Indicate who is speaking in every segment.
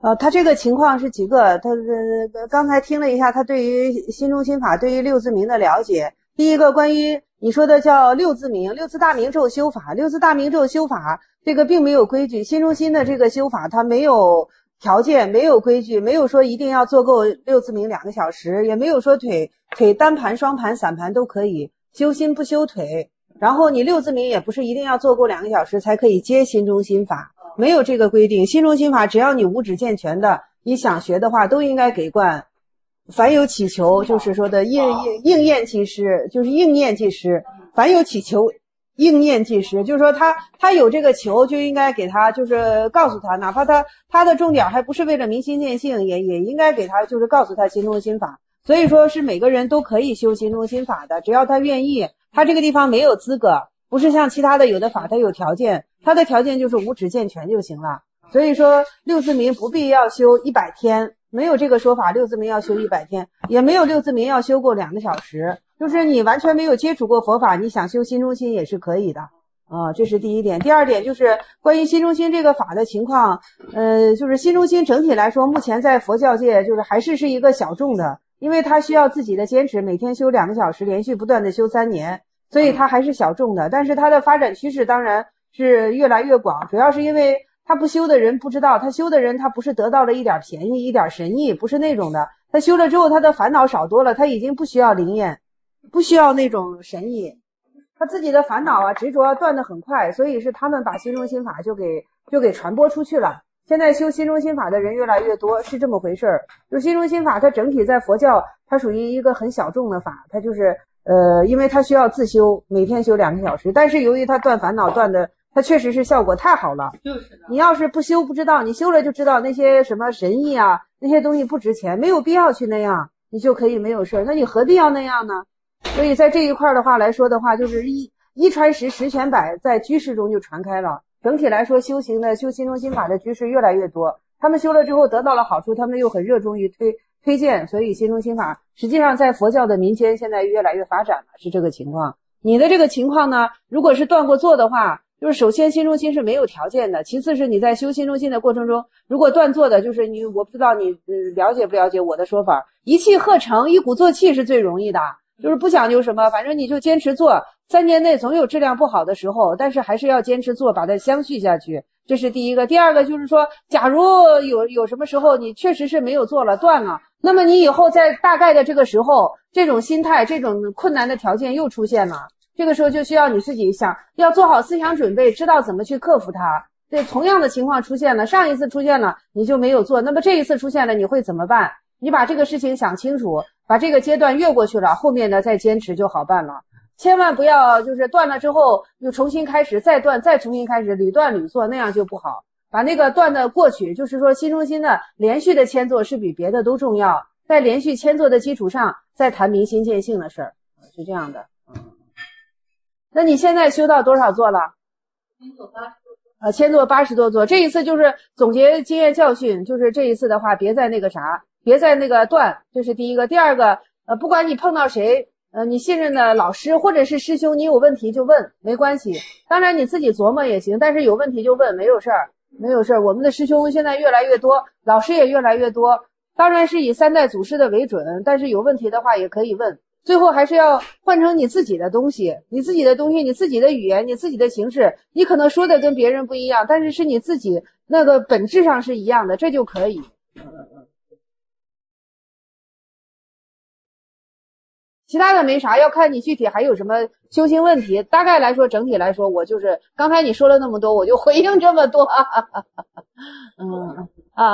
Speaker 1: 他这个情况是几个？他刚才听了一下，他对于心中心法、对于六字明的了解。第一个，关于你说的叫六字明、六字大明咒修法，六字大明咒修法这个并没有规矩，心中心的这个修法它没有条件，没有规矩，没有说一定要做够六字明2个小时，也没有说腿单盘、双盘、散盘都可以，修心不修腿。然后你六字明也不是一定要做够2个小时才可以接心中心法。没有这个规定，心中心法只要你五指健全的，你想学的话都应该给灌。凡有祈求，就是说的应验即施，就是应念即施。凡有祈求，应念即施，就是说他有这个求就应该给他，就是告诉他，哪怕他的重点还不是为了明心见性，也应该给他，就是告诉他心中心法。所以说是每个人都可以修心中心法的，只要他愿意。他这个地方没有资格，不是像其他的有的法他有条件，他的条件就是五指健全就行了。所以说六字明不必要修100天，没有这个说法，六字明要修100天，也没有六字明要修够2个小时。就是你完全没有接触过佛法，你想修心中心也是可以的。这是第一点。第二点就是关于心中心这个法的情况，就是心中心整体来说，目前在佛教界就是还是一个小众的，因为它需要自己的坚持，每天修2个小时，连续不断的修3年，所以它还是小众的。但是它的发展趋势当然是越来越广，主要是因为他不修的人不知道，他修的人他不是得到了一点便宜一点神意，不是那种的，他修了之后他的烦恼少多了，他已经不需要灵验，不需要那种神意，他自己的烦恼执着断得很快，所以是他们把心中心法就给传播出去了。现在修心中心法的人越来越多，是这么回事儿。就心中心法它整体在佛教它属于一个很小众的法，它就是因为它需要自修，每天修2个小时，但是由于它断烦恼断的它确实是效果太好了。
Speaker 2: 就是的。
Speaker 1: 你要是不修不知道，你修了就知道那些什么神意那些东西不值钱，没有必要去那样，你就可以没有事，那你何必要那样呢？所以在这一块的话来说的话，就是一传十，十传百，在居士中就传开了。整体来说，修心中心法的居士越来越多，他们修了之后得到了好处，他们又很热衷于推荐，所以心中心法实际上在佛教的民间现在越来越发展了，是这个情况。你的这个情况呢，如果是断过座的话，就是首先心中心是没有条件的，其次是你在修心中心的过程中，如果断座的，就是我不知道你了解不了解我的说法，一气呵成，一鼓作气是最容易的，就是不讲究什么，反正你就坚持做，3年内总有质量不好的时候，但是还是要坚持做，把它相续下去，这是第一个。第二个就是说，假如有什么时候你确实是没有做了，断了，那么你以后在大概的这个时候，这种心态这种困难的条件又出现了，这个时候就需要你自己想，要做好思想准备，知道怎么去克服它。对，同样的情况出现了，上一次出现了你就没有做，那么这一次出现了你会怎么办？你把这个事情想清楚，把这个阶段越过去了，后面的再坚持就好办了。千万不要就是断了之后又重新开始，再断再重新开始，屡断屡做，那样就不好。把那个断的过去，就是说心中心的连续的迁作是比别的都重要，在连续迁作的基础上再谈明心见性的事儿，是这样的。那你现在修到多少座了？迁作80多座。这一次就是总结经验教训，就是这一次的话别再那个啥，别再那个断，这是第一个。第二个不管你碰到谁你信任的老师或者是师兄，你有问题就问，没关系，当然你自己琢磨也行，但是有问题就问，没有事儿。我们的师兄现在越来越多，老师也越来越多，当然是以3代祖师的为准，但是有问题的话也可以问，最后还是要换成你自己的东西，你自己的语言，你自己的形式，你可能说的跟别人不一样，但是是你自己那个本质上是一样的，这就可以。其他的没啥，要看你具体还有什么修行问题。大概来说，整体来说，我就是刚才你说了那么多，我就回应这么多。
Speaker 2: 因为我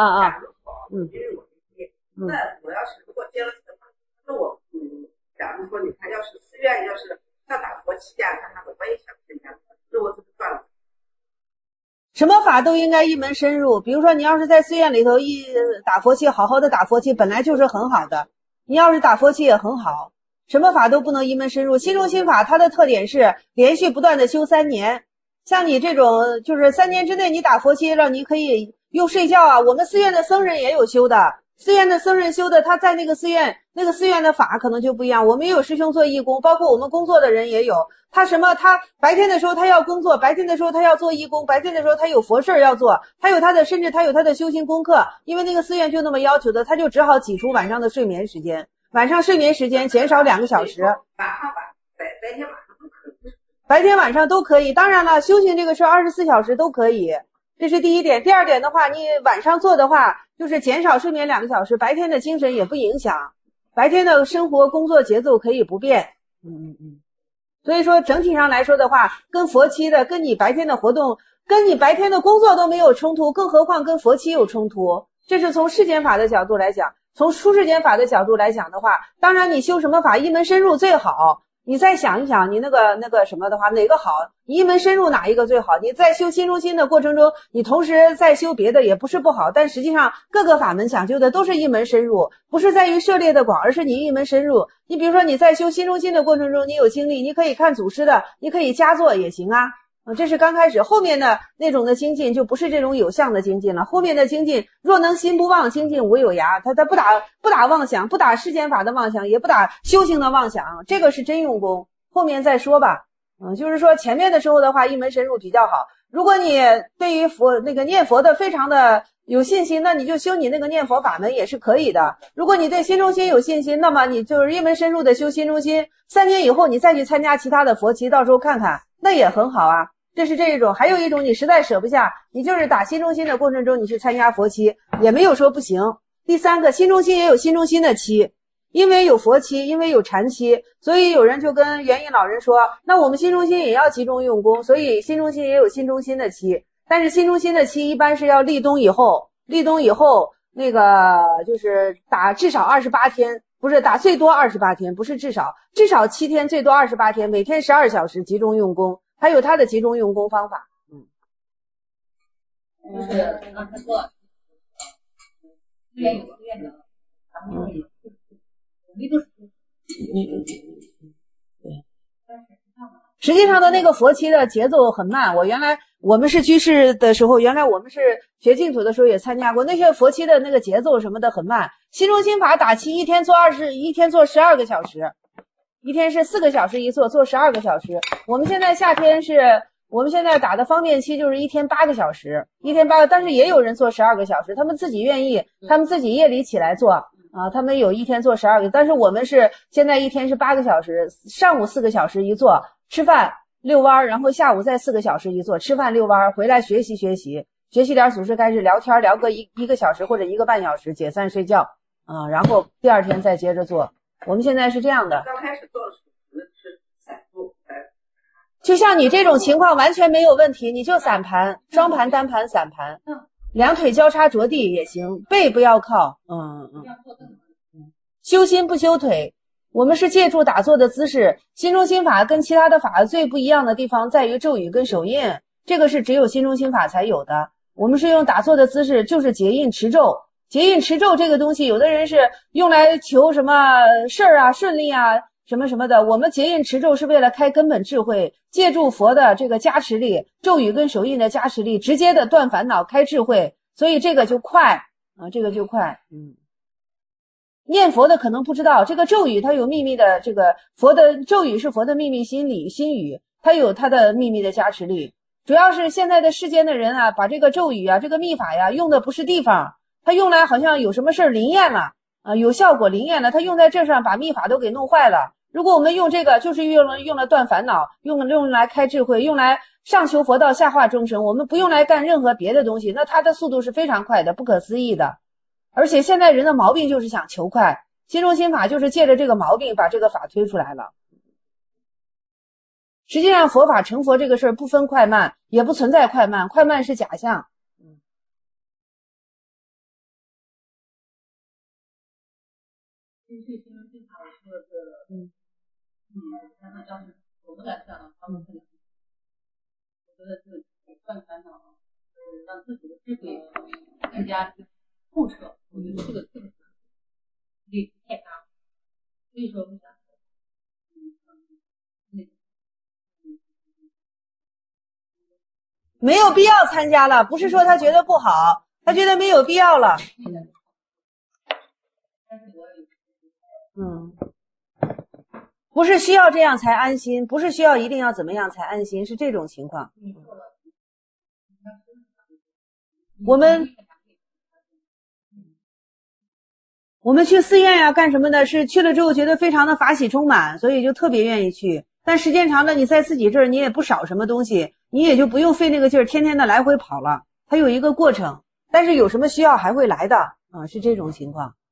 Speaker 2: 那我要是如果接了这个法，那我假如说你看，要是寺院要是像打佛七像他们我也想参加，那我怎么断了？
Speaker 1: 什么法都应该一门深入，比如说你要是在寺院里头打佛七，好好的打佛七本来就是很好的，你要是打佛七也很好，什么法都不能一门深入。心中心法它的特点是连续不断的修3年，像你这种就是3年之内你打佛七了，你可以又睡觉我们寺院的僧人也有修的寺院的僧人修的，他在那个寺院的法可能就不一样。我们也有师兄做义工，包括我们工作的人也有。他白天的时候他要工作，白天的时候他要做义工，白天的时候他有佛事要做，甚至他有他的修行功课。因为那个寺院就那么要求的，他就只好挤出晚上的睡眠时间，晚上睡眠时间减少2个小时。白天晚上都可以。当然了，修行这个事24小时都可以。这是第一点。第二点的话，你晚上做的话，就是减少睡眠2个小时，白天的精神也不影响，白天的生活工作节奏可以不变。所以说整体上来说的话，跟佛期的，跟你白天的活动，跟你白天的工作都没有冲突，更何况跟佛期有冲突。这是从世间法的角度来讲。从出世间法的角度来讲的话，当然你修什么法一门深入最好。你再想一想，你那个什么的话，哪个好？你一门深入哪一个最好？你在修心中心的过程中，你同时在修别的也不是不好，但实际上各个法门讲究的都是一门深入，不是在于涉猎的广，而是你一门深入。你比如说你在修心中心的过程中，你有精力，你可以看祖师的，你可以加做也行啊。这是刚开始，后面的那种的精进就不是这种有相的精进了。后面的精进，若能心不忘，精进无有涯。他不打妄想，不打世间法的妄想，也不打修行的妄想，这个是真用功。后面再说吧。就是说前面的时候的话，一门深入比较好。如果你对于念佛的非常的有信心，那你就修你那个念佛法门也是可以的。如果你对心中心有信心，那么你就是一门深入的修心中心，3年以后你再去参加其他的佛期，到时候看看，那也很好啊。这是这一种。还有一种你实在舍不下，你就是打心中心的过程中你去参加佛期，也没有说不行。第3个，心中心也有心中心的期，因为有佛期，因为有禅期，所以有人就跟元印老人说，那我们心中心也要集中用功，所以心中心也有心中心的期。但是心中心的期一般是要立冬以后那个就是打至少28天，不是打最多28天，不是至少7天，最多28天，每天12小时集中用功，还有他的集中用功方法。
Speaker 3: 就是刚才说了，虽然有寺院的，咱们这里没多少。
Speaker 1: 实际上的那个佛期的节奏很慢。我们是居士的时候，原来我们是学净土的时候也参加过，那些佛期的那个节奏什么的很慢。心中心法打期一天做12个小时，一天是4个小时一做12个小时。我们现在打的方便期就是一天8个小时，但是也有人做12个小时，他们自己愿意，他们自己夜里起来做啊，他们有一天做12个，但是我们是现在一天是8个小时，上午4个小时一做，吃饭遛弯，然后下午再4个小时一做，吃饭遛弯，回来学习点祖师开始聊天，聊个一个小时或者1个半小时，解散睡觉啊，然后第2天再接着做。我们现在是这样的。
Speaker 2: 刚开始做的时候是散步，
Speaker 1: 就像你这种情况完全没有问题，你就散盘、双盘、单盘、散盘，两腿交叉着地也行，背不要靠，修心不修腿。我们是借助打坐的姿势，心中心法跟其他的法最不一样的地方在于咒语跟手印，这个是只有心中心法才有的。我们是用打坐的姿势，就是结印持咒。结印持咒这个东西，有的人是用来求什么事儿啊、顺利啊什么什么的，我们结印持咒是为了开根本智慧，借助佛的这个加持力，咒语跟手印的加持力，直接的断烦恼开智慧，所以这个就快啊，这个就快。念佛的可能不知道，这个咒语它有秘密的，这个佛的咒语是佛的秘密心语，它有它的秘密的加持力。主要是现在的世间的人啊，把这个咒语啊，这个秘法呀，用的不是地方，他用来好像有什么事灵验了啊，有效果灵验了，他用在这上把秘法都给弄坏了。如果我们用这个，就是用了断烦恼，用来开智慧，用来上求佛道下化众生，我们不用来干任何别的东西，那它的速度是非常快的，不可思议的。而且现在人的毛病就是想求快，心中心法就是借着这个毛病把这个法推出来了。实际上佛法成佛这个事儿不分快慢，也不存在快慢，快慢是假象。
Speaker 3: 心中心法说的是，让他教我们来讲，他们我觉得是断烦恼，让自己的智慧更加透彻。我觉得这个力太大了，所以说我想，
Speaker 1: 没有必要参加了，不是说他觉得不好，他觉得没有必要了。
Speaker 3: 但是我
Speaker 1: 不是需要这样才安心，不是需要一定要怎么样才安心，是这种情况。我们去寺院呀干什么的，是去了之后觉得非常的法喜充满，所以就特别愿意去。但时间长了，你在自己这儿你也不少什么东西，你也就不用费那个劲儿，天天的来回跑了。它有一个过程，但是有什么需要还会来的啊，是这种情况。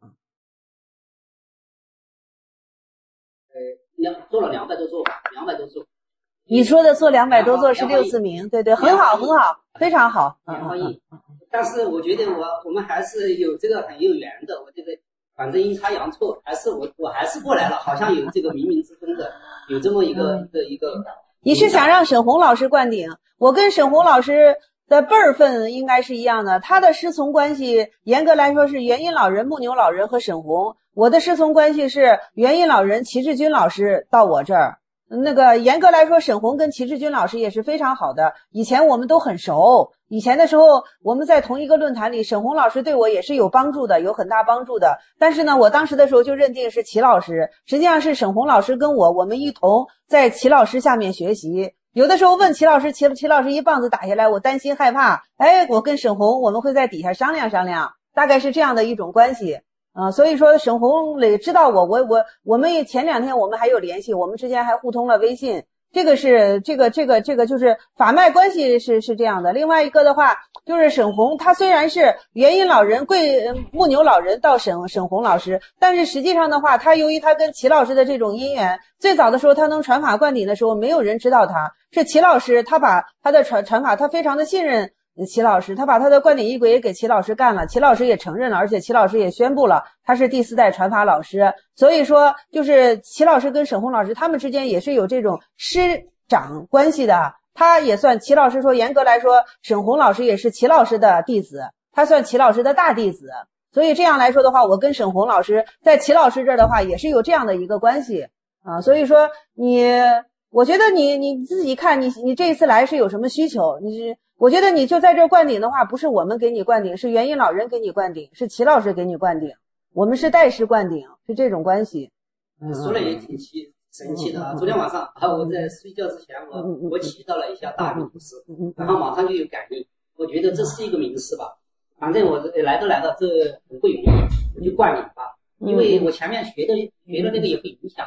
Speaker 4: 做了200多座，200多座。
Speaker 1: 你说的做200多座是6字明，对对，很好很好，非常好。
Speaker 4: 2万亿。但是我觉得我们还是有这个很有缘的，我这个反正阴差阳错，还是我还是过来了，好像有这个冥冥之中的有这么一个。
Speaker 1: 你是想让沈红老师灌顶？我跟沈红老师的辈儿分应该是一样的，他的师从关系严格来说是元音老人、木牛老人和沈红，我的师从关系是元音老人、齐志军老师到我这儿。那个严格来说，沈红跟齐志军老师也是非常好的，以前我们都很熟。以前的时候我们在同一个论坛里，沈红老师对我也是有帮助的，有很大帮助的。但是呢，我当时的时候就认定是齐老师，实际上是沈红老师跟我们一同在齐老师下面学习。有的时候问齐老师，齐老师一棒子打下来，我担心害怕，我跟沈红我们会在底下商量商量，大概是这样的一种关系。所以说沈红磊知道我们前2天我们还有联系，我们之间还互通了微信。这个就是法脉关系是这样的。另外一个的话，就是沈红他虽然是元音老人木牛老人到沈红老师，但是实际上的话，他由于他跟齐老师的这种因缘，最早的时候他能传法灌顶的时候，没有人知道他是齐老师，他把他的传法，他非常的信任齐老师，他把他的灌顶仪轨也给齐老师干了，齐老师也承认了，而且齐老师也宣布了他是第4代传法老师。所以说就是齐老师跟沈红老师他们之间也是有这种师长关系的，他也算齐老师说严格来说沈红老师也是齐老师的弟子，他算齐老师的大弟子。所以这样来说的话，我跟沈红老师在齐老师这儿的话也是有这样的一个关系啊。所以说我觉得你自己看你这一次来是有什么需求，我觉得你就在这灌顶的话，不是我们给你灌顶，是元音老人给你灌顶，是齐老师给你灌顶，我们是代师灌顶，是这种关系。
Speaker 4: 说了也挺神奇的啊！昨天晚上我在睡觉之前，我祈祷了一下大明师，然后马上就有感应，我觉得这是一个明示吧。反正我来到这很不容易，我就灌顶吧，因为我前面学的那个也会影响。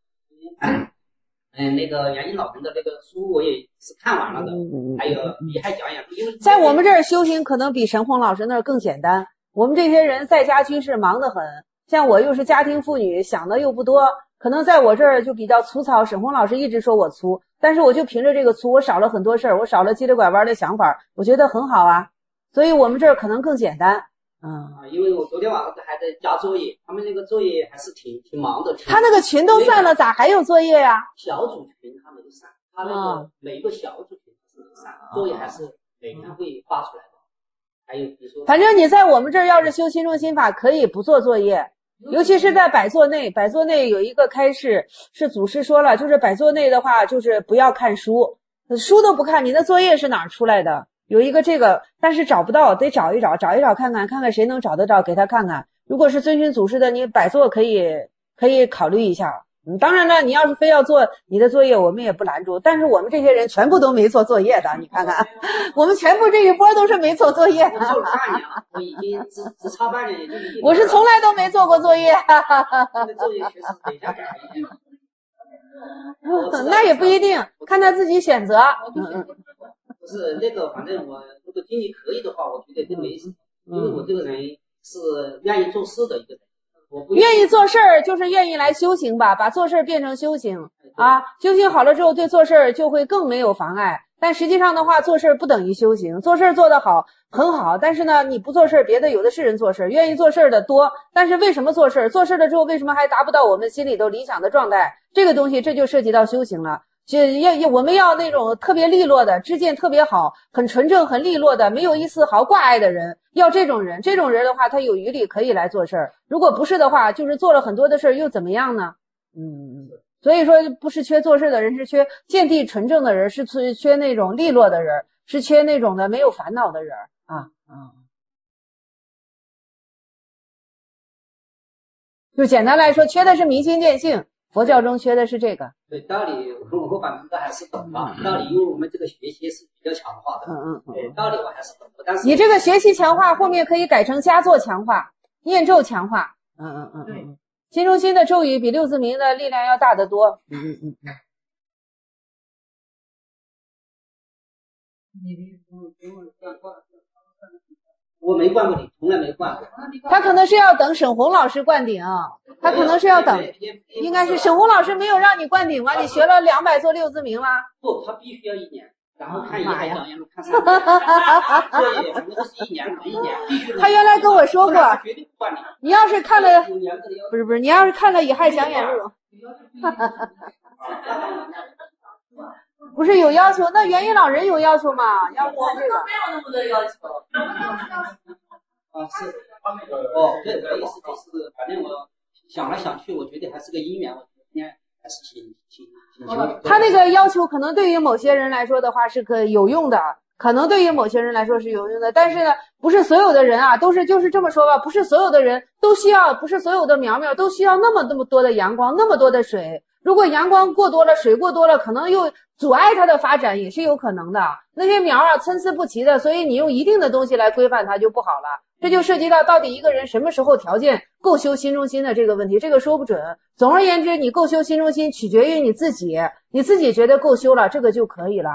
Speaker 4: 那个元音老人的那个书我也是看完了的，还有李海讲演，因为
Speaker 1: 在我们这儿修行可能比沈红老师那儿更简单。我们这些人在家居士忙得很，像我又是家庭妇女，想的又不多，可能在我这儿就比较粗糙。沈红老师一直说我粗，但是我就凭着这个粗，我少了很多事儿，我少了叽里拐弯的想法，我觉得很好啊。所以我们这儿可能更简单。
Speaker 4: 因为我昨天晚上还在加作业，他们那个作业还是挺忙的。
Speaker 1: 他那个群都散了，咋还有作业呀？
Speaker 4: 小组群他没散，他那个每一个小组群是没散，作业还是每天会发出来的。还有比如说，
Speaker 1: 反正你在我们这儿要是修心中心法，可以不做作业，尤其是在百座内。百座内有一个开示，是祖师说了，就是百座内的话，就是不要看书，书都不看，你的作业是哪儿出来的？有一个这个，但是找不到，得找一找看看谁能找得到，给他看看。如果是遵循祖师的，你百座可以考虑一下。当然了，你要是非要做你的作业，我们也不拦住。但是我们这些人全部都没做作业的，你看看，我们全部这一波都是没做作业的。
Speaker 4: 我做了半年了，我已经只差半年，也就是
Speaker 1: 我是从来都没做过作业。
Speaker 4: 那个作业确实得加改一点。
Speaker 1: 那也不一定，看他自己选择。
Speaker 4: 不是那个，反正我如果精力可以的话，我觉得都没什么，因为我这个人是愿意做事的一个人。我不
Speaker 1: 愿意做事儿，就是愿意来修行吧，把做事儿变成修行啊。修行好了之后，对做事儿就会更没有妨碍。但实际上的话，做事儿不等于修行，做事儿做得好很好，但是呢，你不做事儿，别的有的是人做事儿，愿意做事儿的多。但是为什么做事儿？做事儿了之后，为什么还达不到我们心里头理想的状态？这个东西，这就涉及到修行了。我们要那种特别利落的，知见特别好，很纯正很利落的，没有一丝毫挂碍的人，要这种人。这种人的话，他有余力可以来做事儿。如果不是的话，就是做了很多的事儿又怎么样呢？所以说不是缺做事的人，是缺见地纯正的人，是缺那种利落的人，是缺那种的没有烦恼的人啊。 就简单来说，缺的是明心见性，佛教中缺的是这个。
Speaker 4: 对，道理我反正都还是懂啊。道理因为我们这个学习是比较强化的，对，道理我还是懂的。但是
Speaker 1: 你这个学习强化，后面可以改成加做强化、念咒强化。
Speaker 3: 对，
Speaker 1: 心中心的咒语比六字明的力量要大得多。
Speaker 4: 我没灌过顶，从来没灌过。
Speaker 1: 他可能是要等沈红老师灌顶，他可能是要等，应该是沈红老师没有让你灌顶吗？你学了200做六字明啦？
Speaker 4: 不，他必须要1年，然后看一海讲言录，看3年，这也反正都是1年，必须。
Speaker 1: 他原来跟我说过，
Speaker 4: 绝对不灌顶。
Speaker 1: 你要是看了，不是，你要是看了以海讲演录，不是有要求，那元音老人有要求吗？要不这个
Speaker 3: 没有那么多要求。
Speaker 4: 是，对，我意思就是，反正我想来想去，我觉得还是个因缘，我今天还是挺。
Speaker 1: 他那个要求可能对于某些人来说的话是有用的，可能对于某些人来说是有用的，但是呢，不是所有的人啊，就是这么说吧，不是所有的人都需要，不是所有的苗苗都需要那么多的阳光，那么多的水。如果阳光过多了，水过多了，可能又阻碍它的发展，也是有可能的。那些苗啊，参差不齐的，所以你用一定的东西来规范它就不好了。这就涉及到底一个人什么时候条件够修心中心的这个问题，这个说不准。总而言之，你够修心中心取决于你自己，你自己觉得够修了，这个就可以了。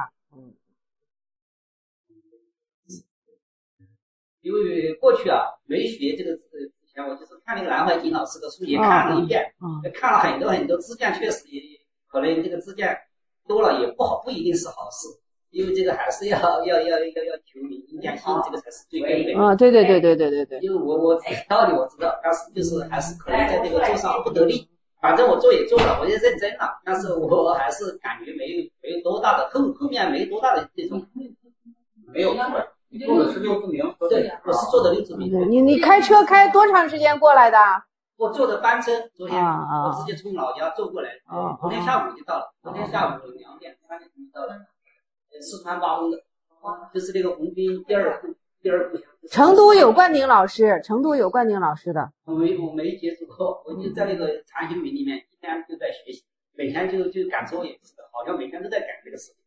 Speaker 4: 因为过去啊，没学这个之前，我就是看那个南怀瑾老师的书也看了一遍，看了很多支架，确实也可能这个支架多了也不好，不一定是好事。因为这个还是要求明心见性，这个才是最根本的。
Speaker 1: 对。
Speaker 4: 因为我道理我知道，但是就是还是可能在这个做上不得力。反正我做也做了，我也认真了，但是我还是感觉没有多大的后面没多大的这种没有。你做的是六字明，对，我是做的六字明。
Speaker 1: 你开车开多长时间过来的？
Speaker 4: 我坐的班车，昨天我直接从老家坐过来，昨天下午就到了，昨天下午2点3点就到了。四川巴东的，就是那个红兵第二部。
Speaker 1: 成都有灌顶老师，成都有灌顶老师的。
Speaker 4: 我没接触过，我就在那个禅行营里面一天就在学习，每天就赶作业，好像每天都在赶这个事情。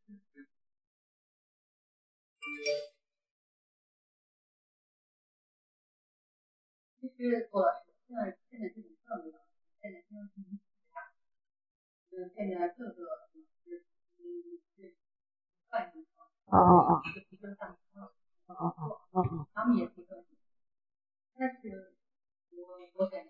Speaker 3: 其实我现在这种特别，现在这个他们也不更新，但是我感觉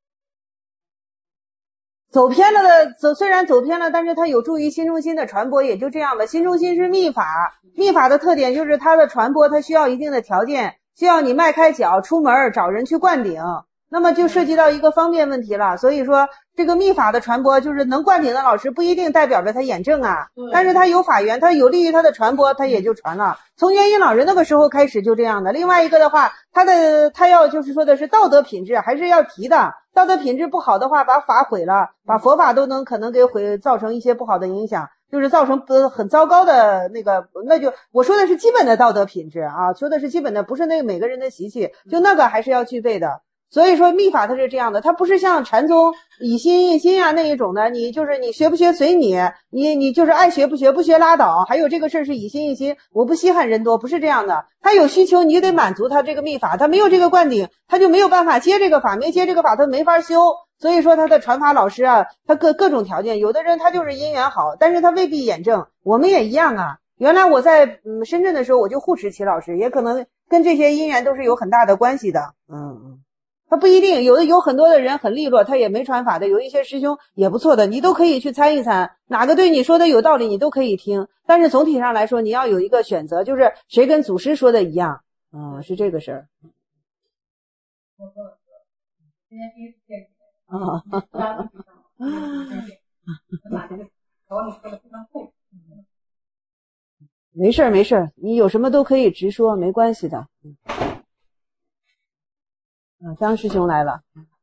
Speaker 1: 虽然走偏了，但是它有助于心中心的传播，也就这样吧。心中心是密法，密法的特点就是它的传播，它需要一定的条件，需要你迈开脚出门找人去灌顶，那么就涉及到一个方便问题了。所以说这个密法的传播，就是能灌顶的老师不一定代表着他眼正啊，但是他有法源，他有利于他的传播，他也就传了。从元音老人那个时候开始就这样的。另外一个的话，他要就是说的是道德品质还是要提的，道德品质不好的话，把法毁了，把佛法都可能给造成一些不好的影响，就是造成很糟糕的那就我说的是基本的道德品质啊，说的是基本的，不是那个每个人的习气，就那个还是要具备的。所以说密法它是这样的，它不是像禅宗以心印心啊那一种的，你就是你学不学随你就是爱学不学，不学拉倒。还有这个事是以心印心，我不稀罕人多，不是这样的。他有需求你得满足他这个密法，他没有这个灌顶，他就没有办法接这个法，没接这个法他没法修。所以说他的传法老师啊，他各种条件，有的人他就是因缘好，但是他未必眼正，我们也一样啊。原来我在深圳的时候，我就护持齐老师，也可能跟这些因缘都是有很大的关系的。他不一定，有很多的人很利落，他也没传法的，有一些师兄也不错的，你都可以去参一参，哪个对你说的有道理你都可以听，但是总体上来说你要有一个选择，就是谁跟祖师说的一样，是这个事儿。
Speaker 3: 今天第一次见
Speaker 1: 没事，你有什么都可以直说，没关系的。张师兄来了。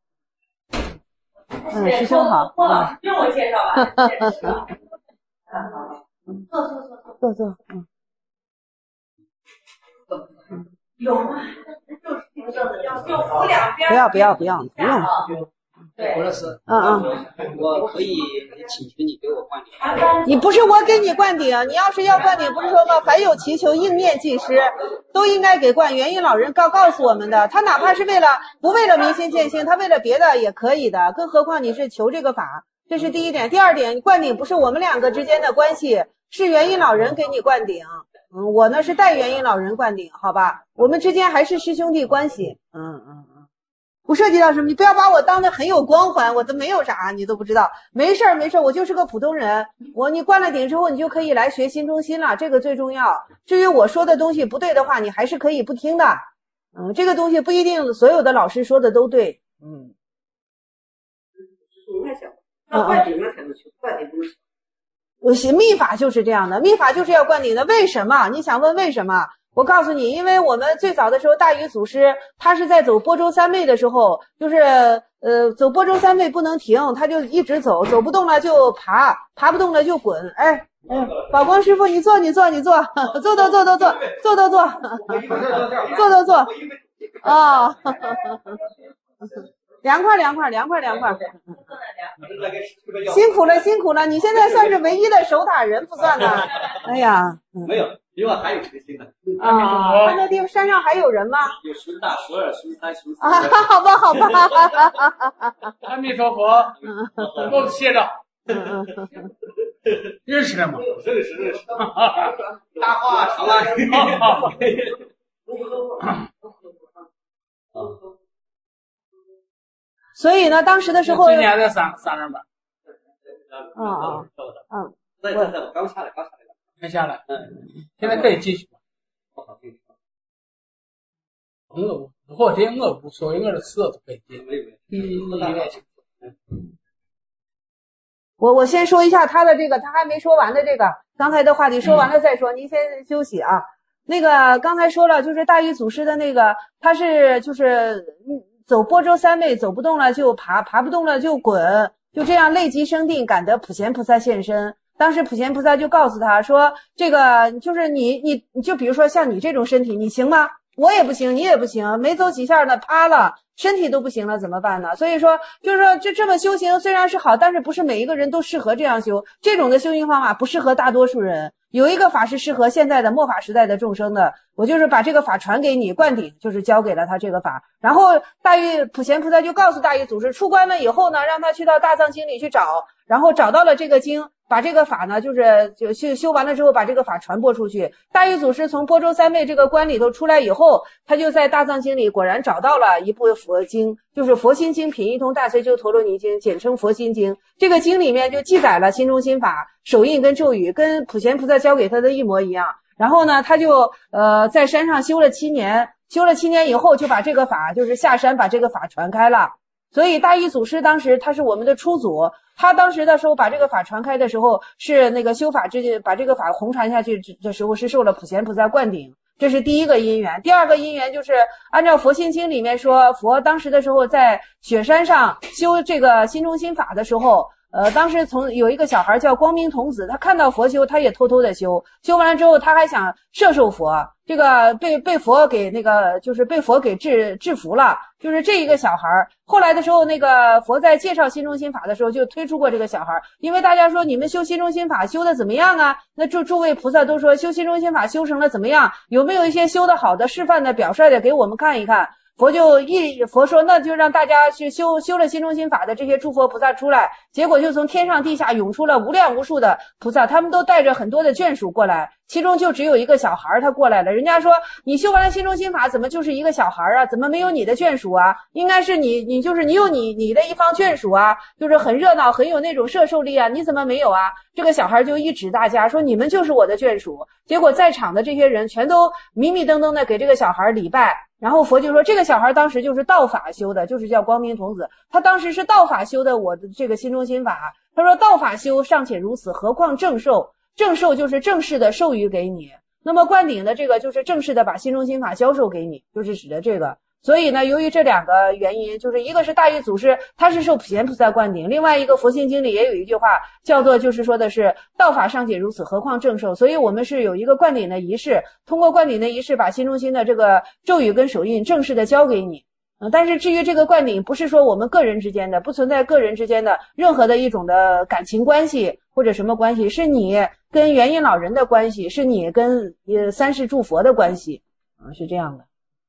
Speaker 1: 师兄好。
Speaker 2: 霍老师不用我介绍吧？
Speaker 1: 坐。
Speaker 2: 有吗？就是这个凳子要扶两边。
Speaker 1: 不用。
Speaker 5: 郭老师，
Speaker 4: 我可以请求你给我灌顶。
Speaker 1: 你不是我给你灌顶，你要是要灌顶，不是说吗？凡有祈求，应念尽施，都应该给灌。元音老人告诉我们的，他哪怕是不为了明心见性，他为了别的也可以的，更何况你是求这个法，这是第一点。第二点，灌顶不是我们两个之间的关系，是元音老人给你灌顶。我呢是代元音老人灌顶，好吧？我们之间还是师兄弟关系。不涉及到什么，你不要把我当得很有光环，我都没有啥，你都不知道。没事，我就是个普通人。你灌了顶之后，你就可以来学新中心了，这个最重要。至于我说的东西不对的话，你还是可以不听的。这个东西不一定所有的老师说的都对。
Speaker 2: 我在想，要灌顶了才能去，灌顶不能。
Speaker 1: 密法就是这样的，密法就是要灌顶的。为什么？你想问为什么？我告诉你，因为我们最早的时候，大禹祖师他是在走波州三昧的时候，就是走波州三昧不能停，他就一直走，走不动了就爬，爬不动了就滚。宝光师傅，你坐，坐哦，凉快。辛苦了，你现在算是唯一的守塔人，不算呢。哎呀，
Speaker 4: 没有，另外还有这个新的
Speaker 1: 啊。他那地方山上还有人吗？
Speaker 4: 有孙大、孙二、孙三、孙四。
Speaker 1: 好吧。
Speaker 5: 阿弥陀佛，多谢了。认识了吗？
Speaker 4: 认识。大话长安。
Speaker 1: 所以呢，当时的时候，
Speaker 5: 今年在三人班。
Speaker 4: 对，我刚下来。
Speaker 5: 没下来。现在可以继续吗？我听我无所谓，我的事都可以接。
Speaker 1: 我先说一下他的这个，他还没说完的这个刚才的话题，说完了再说，您先休息啊。那个刚才说了，就是大禹祖师的那个，他是就是走波州三昧，走不动了就爬，爬不动了就滚，就这样累极生定，感得普贤菩萨现身。当时普贤菩萨就告诉他说，这个就是你就比如说像你这种身体，你行吗？我也不行，你也不行，没走几下呢趴了，身体都不行了，怎么办呢？所以说就是说这么修行虽然是好，但是不是每一个人都适合这样修，这种的修行方法不适合大多数人。有一个法是适合现在的末法时代的众生的，我就是把这个法传给你，灌顶就是教给了他这个法。然后普贤菩萨就告诉大禹祖师，出关了以后呢，让他去到大藏经里去找，然后找到了这个经，把这个法呢就修完了之后把这个法传播出去。大禹祖师从波州三昧这个关里头出来以后，他就在大藏经里果然找到了一部佛经，就是佛心经品一通大随救陀罗尼经，简称佛心经。这个经里面就记载了心中心法、手印跟咒语，跟普贤菩萨教给他的一模一样。然后呢，他就在山上修了7年，修了7年以后就把这个法就是下山把这个法传开了。所以大禹祖师当时他是我们的初祖，他当时的时候把这个法传开的时候，是那个修法把这个法弘传下去的时候是受了普贤菩萨灌顶，这是第一个因缘。第二个因缘就是按照佛心经里面说，佛当时的时候在雪山上修这个心中心法的时候，当时有一个小孩叫光明童子，他看到佛修，他也偷偷的修，修完了之后他还想摄受佛，这个被佛给那个就是被佛给制服了，就是这一个小孩。后来的时候，那个佛在介绍心中心法的时候就推出过这个小孩，因为大家说你们修心中心法修的怎么样啊？那诸位菩萨都说修心中心法修成了怎么样？有没有一些修的好的示范的表率的给我们看一看？佛说那就让大家去修了心中心法的这些诸佛菩萨出来，结果就从天上地下涌出了无量无数的菩萨，他们都带着很多的眷属过来，其中就只有一个小孩他过来了。人家说你修完了心中心法怎么就是一个小孩啊？怎么没有你的眷属啊？应该是你就是你有你的一方眷属啊，就是很热闹很有那种摄受力啊，你怎么没有啊？这个小孩就一指大家说你们就是我的眷属，结果在场的这些人全都迷迷瞪瞪的给这个小孩礼拜。然后佛就说这个小孩当时就是道法修的，就是叫光明童子，他当时是道法修的我的这个心中心法。他说道法修尚且如此，何况正受？正受就是正式的授予给你，那么灌顶的这个就是正式的把心中心法教授给你，就是指的这个。所以呢，由于这两个原因，就是一个是大禹祖师他是受普贤菩萨灌顶，另外一个佛心经里也有一句话叫做就是说的是道法尚且如此，何况正受。所以我们是有一个灌顶的仪式，通过灌顶的仪式把心中心的这个咒语跟手印正式的教给你。 但是至于这个灌顶，不是说我们个人之间的，不存在个人之间的任何的一种的感情关系或者什么关系，是你跟元音老人的关系，是你跟三世诸佛的关系，是这样的。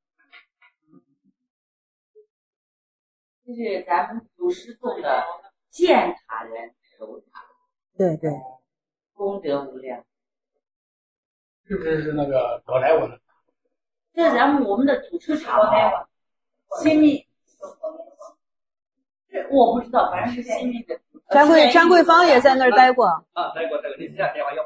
Speaker 6: 就是咱们祖师送的见他人守他，
Speaker 1: 对对，
Speaker 6: 功德无量。
Speaker 5: 是不是那个搞来文？
Speaker 6: 这是我们的祖师茶嘛，新密，我不知道，反正是新密的。
Speaker 1: 张桂芳也在那儿待过。
Speaker 4: 待过。你这样电话181。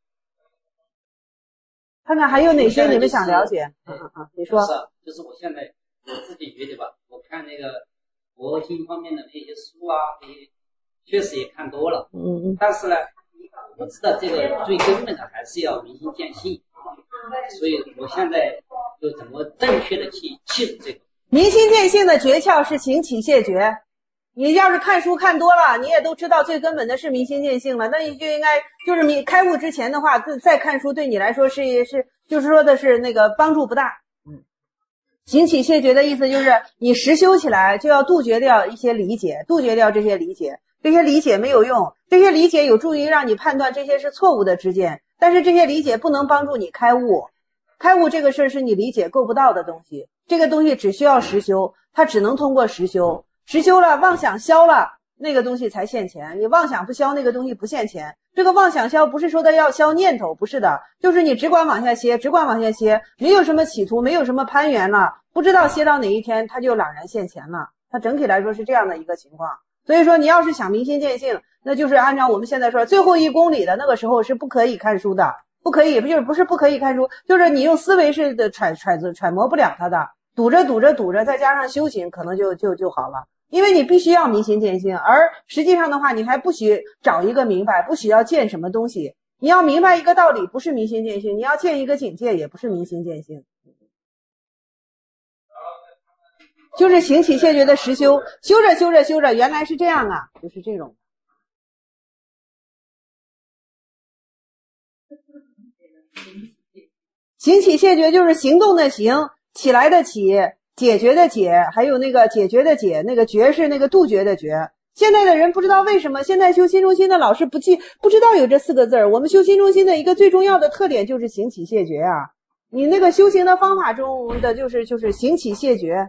Speaker 1: 看看还有哪些你们想了解？你说。
Speaker 4: 就是我现在我自己觉得吧，我看那个佛经方面的那些书啊，这些确实也看多了。但是呢，我知道这个最根本的还是要明心见性，所以我现在就怎么正确的去切入这个。
Speaker 1: 明心见性的诀窍是行起谢绝。你要是看书看多了，你也都知道最根本的是明心见性了，那你就应该就是你开悟之前的话，再看书对你来说是就是说的是那个帮助不大。行起谢绝的意思就是你实修起来就要杜绝掉一些理解，杜绝掉这些理解，这些理解没有用，这些理解有助于让你判断这些是错误的知见，但是这些理解不能帮助你开悟。开悟这个事儿是你理解够不到的东西，这个东西只需要实修，它只能通过实修。实修了，妄想消了，那个东西才现前。你妄想不消，那个东西不现前。这个妄想消不是说的要消念头，不是的，就是你只管往下歇，只管往下歇，没有什么企图，没有什么攀缘了，不知道歇到哪一天它就朗然现前了。它整体来说是这样的一个情况。所以说你要是想明心见性，那就是按照我们现在说最后1公里的那个时候是不可以看书的，不可以，不是不可以看书，就是你用思维式的揣摩不了它的，堵着，再加上修行可能就好了。因为你必须要明心见性，而实际上的话你还不许找一个明白，不许要见什么东西。你要明白一个道理不是明心见性，你要见一个境界也不是明心见性。就是行起谢绝的实修，修着原来是这样啊，就是这种。行起谢绝就是行动的行，起来的起，解决的解，还有那个解决的解，那个决是那个杜绝的绝。现在的人不知道为什么，现在修心中心的老师不知道有这4个字儿。我们修心中心的一个最重要的特点就是行起谢绝啊。你那个修行的方法中的就是行起谢绝。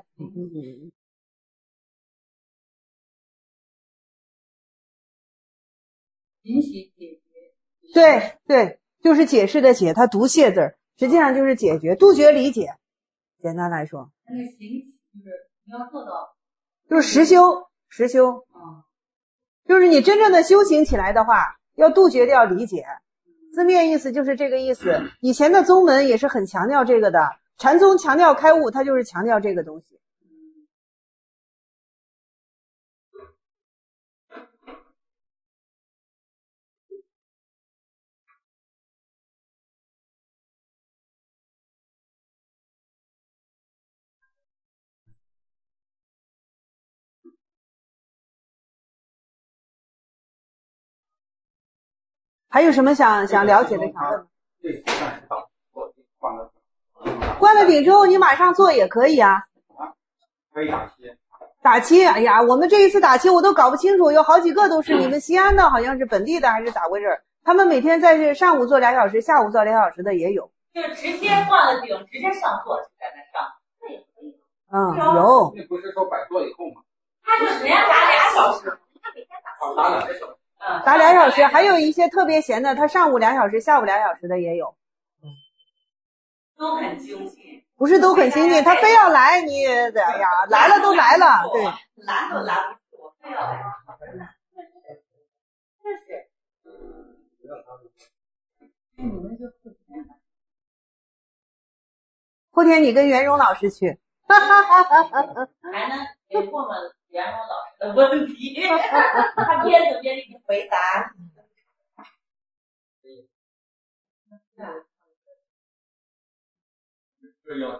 Speaker 6: 行起解决。
Speaker 1: 对，就是解释的解，它读谢字儿，实际上就是解决，杜绝理解。简单来说，
Speaker 3: 那个行起就是你要做到，
Speaker 1: 就是实修，就是你真正的修行起来的话，要杜绝掉理解。字面意思就是这个意思。以前的宗门也是很强调这个的，禅宗强调开悟，它就是强调这个东西。还有什么想了解的想问？关了顶之后你马上做也可以啊。
Speaker 5: 可以打七。
Speaker 1: 打七，哎呀，我们这一次打七我都搞不清楚，有好几个都是你们西安的，好像是本地的还是咋回事？他们每天在这上午做2小时，下午做2小时的也有。
Speaker 6: 就是直接挂了顶，直接上座就在那上，那也可以。
Speaker 1: 有。
Speaker 5: 那不是说摆座以后吗？
Speaker 6: 他就只要打2小时，他每天
Speaker 5: 打2个小时。
Speaker 1: 打2小时，还有一些特别闲的，他上午2小时，下午2小时的也有。
Speaker 6: 都很精进。
Speaker 1: 不是都很精进，他非要来，你哎呀，来了都来了，对，
Speaker 6: 拦都拦不住，我非要来。这是。
Speaker 3: 你们就后天吧。
Speaker 1: 后天你跟袁荣老师去。
Speaker 6: 还能给问问袁荣老师的问题，他边走边给你回答。
Speaker 5: 这要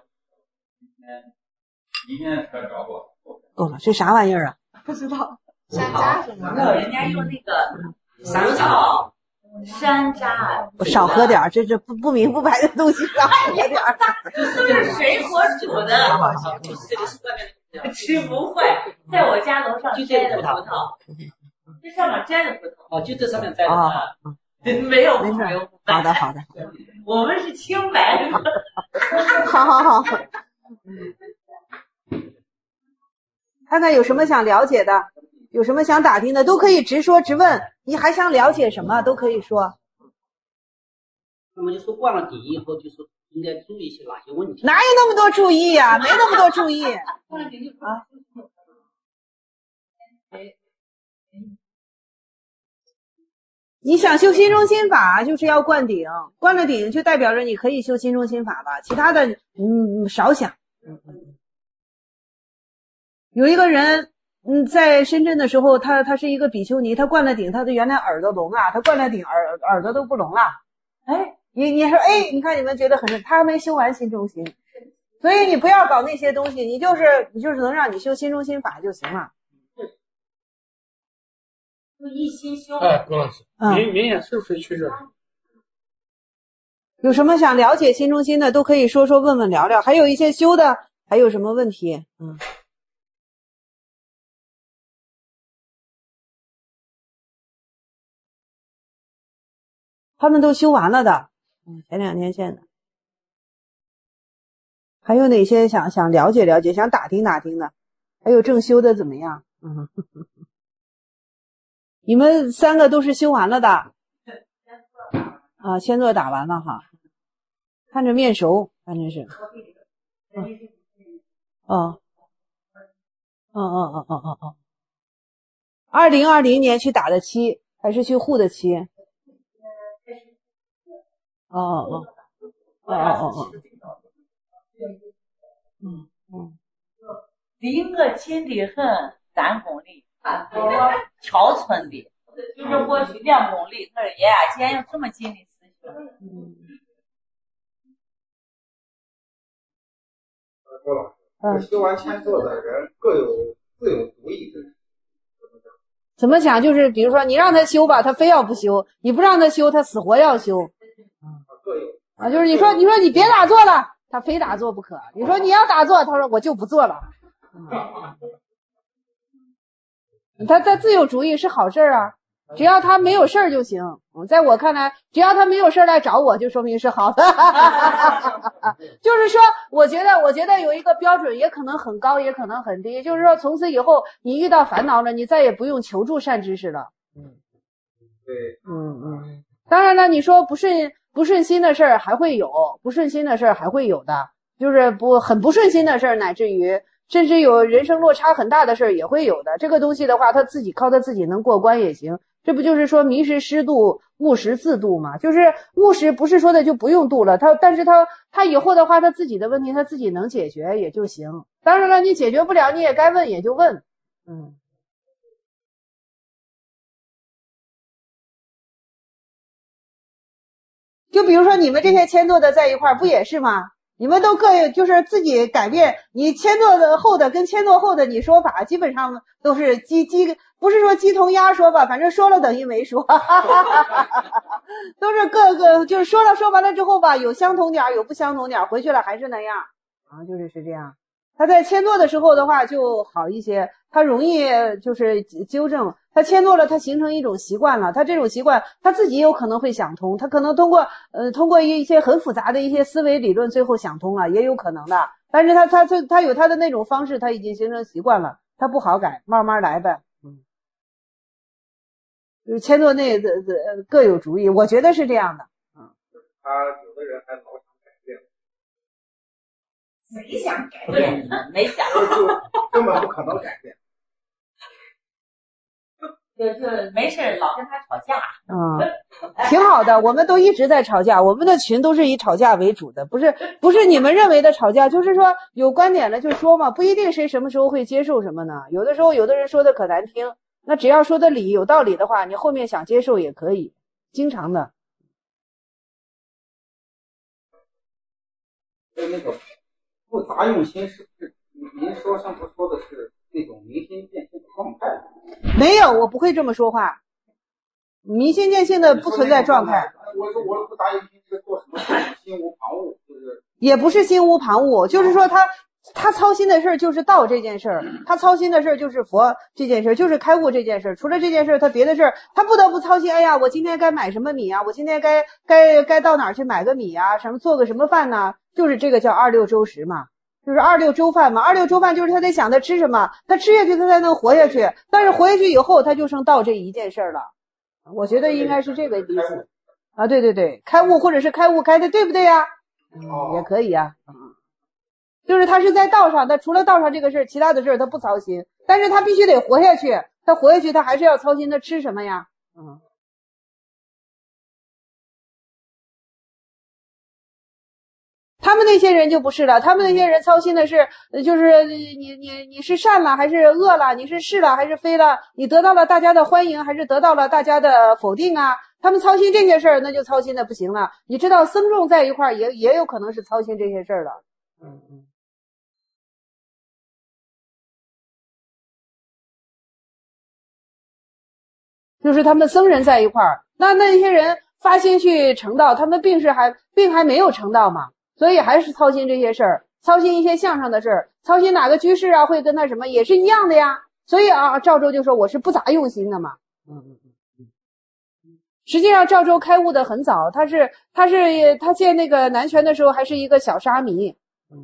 Speaker 5: 明天才找我。
Speaker 1: 够了，这啥玩意儿啊？
Speaker 7: 不知道。山楂什么
Speaker 6: 没有，人家用那个山草、山楂。
Speaker 1: 我少喝点，这不明不白的东西少喝点。
Speaker 6: 这是水果煮的。
Speaker 4: 这里是外面
Speaker 6: 吃不坏，在我家楼上摘的葡萄，这上面摘的葡萄。
Speaker 4: 哦，就这上面摘的啊。
Speaker 6: 没有不没有。
Speaker 1: 好的好的。
Speaker 6: 我们是清白的。
Speaker 1: 好。看看有什么想了解的，有什么想打听的，都可以直说直问。你还想了解什么，都可以说。
Speaker 4: 那么就说灌了顶以后，就说应该注意些哪些问题？
Speaker 1: 哪有那么多注意呀？没那么多注意啊。你想修心中心法，就是要灌顶，灌了顶就代表着你可以修心中心法了，其他的少想。有一个人在深圳的时候，他是一个比丘尼，他灌了顶，他的原来耳朵聋了，他灌了顶耳朵都不聋了。哎，你说哎，你看你们觉得很，他还没修完心中心，所以你不要搞那些东西，你就是能让你修心中心法就行了。
Speaker 6: 就一心修。
Speaker 5: 哎，郭老师，明眼是不是去这儿？
Speaker 1: 有什么想了解心中心的，都可以说说问问聊聊。还有一些修的，还有什么问题？他们都修完了的，前2天现的。还有哪些想了解了解，想打听打听的？还有正修的怎么样？你们3个都是修完了的啊，先做打完了哈，看着面熟，反正是。2020年去打的7，还是去护的7？
Speaker 6: 离我近的很，3公里，桥村的，就是过去2公里。他说：“爷呀，竟然有这么近的师兄。”
Speaker 8: 郭老师，修完签座的人各有自有主意，
Speaker 1: 怎么讲？就是比如说，你让他修吧，他非要不修；你不让他修，他死活要修。就是你说你别打坐了，他非打坐不可；你说你要打坐，他说我就不做了。他自有主意是好事啊，只要他没有事儿就行。在我看来，只要他没有事儿来找我，就说明是好的。就是说，我觉得有一个标准，也可能很高，也可能很低。就是说，从此以后你遇到烦恼了，你再也不用求助善知识了。
Speaker 8: 对，
Speaker 1: 当然了，你说不顺心的事儿还会有，不顺心的事儿还会有的，就是很不顺心的事儿，乃至于甚至有人生落差很大的事儿也会有的。这个东西的话，靠他自己能过关也行。这不就是说迷时师度，悟时自度嘛？就是悟时不是说的就不用度了，但是他以后的话，他自己的问题他自己能解决也就行。当然了，你解决不了，你也该问也就问。就比如说你们这些签座的在一块儿，不也是吗？你们都各有就是自己改变，你签座的后的跟签座后的你说法基本上都是不是说鸡同鸭说吧，反正说了等于没说。都是各个就是说完了之后吧，有相同点有不相同点，回去了还是那样就是这样。他在签座的时候的话就好一些，他容易就是纠正，他签座了，他形成一种习惯了，他这种习惯他自己有可能会想通，他可能通过一些很复杂的一些思维理论最后想通了，也有可能的。但是他有他的那种方式，他已经形成习惯了，他不好改，慢慢来呗。就是签座内的各有主意，我觉得是这样的。
Speaker 8: 他有的人还老想改变。
Speaker 6: 谁想改变？没想，
Speaker 8: 根本不可能改变。
Speaker 6: 就没事老跟他吵架。
Speaker 1: 挺好的，我们都一直在吵架，我们的群都是以吵架为主的，不是你们认为的吵架，就是说有观点了就说嘛，不一定谁什么时候会接受什么呢？有的时候有的人说的可难听，那只要说的理有道理的话，你后面想接受也可以，经常的。
Speaker 8: 那个复杂用心是不是您说上次说的是那种明心见性的状态？
Speaker 1: 没有，我不会这么说话。明心见性的不存在状态。
Speaker 8: 我说复杂用心是做什么？心无旁骛，就是
Speaker 1: 也不是心无旁骛，就是说他他操心的事儿就是道这件事儿，他操心的事儿就是佛这件事儿，就是开悟这件事儿。除了这件事儿，他别的事儿他不得不操心。哎呀，我今天该买什么米啊？我今天该到哪儿去买个米啊？什么做个什么饭呢？就是这个叫26周食嘛，就是26周饭嘛。26周饭就是他得想他吃什么，他吃下去他才能活下去。但是活下去以后，他就剩道这一件事儿了。我觉得应该是这个意思啊。对对对，开悟或者是开悟开的，对不对呀？也可以啊。就是他是在道上，他除了道上这个事儿，其他的事儿他不操心，但是他必须得活下去，他活下去他还是要操心他吃什么呀。他们那些人就不是了，他们那些人操心的是，就是你是善了还是恶了，你是是了还是非了，你得到了大家的欢迎还是得到了大家的否定啊？他们操心这些事儿，那就操心的不行了。你知道僧众在一块儿也有可能是操心这些事儿的。就是他们僧人在一块儿，那些人发心去成道，他们病还没有成道嘛，所以还是操心这些事儿，操心一些相上的事儿，操心哪个居士啊会跟他什么也是一样的呀。所以啊，赵州就说我是不咋用心的嘛。实际上赵州开悟的很早，他见那个南泉的时候还是一个小沙弥。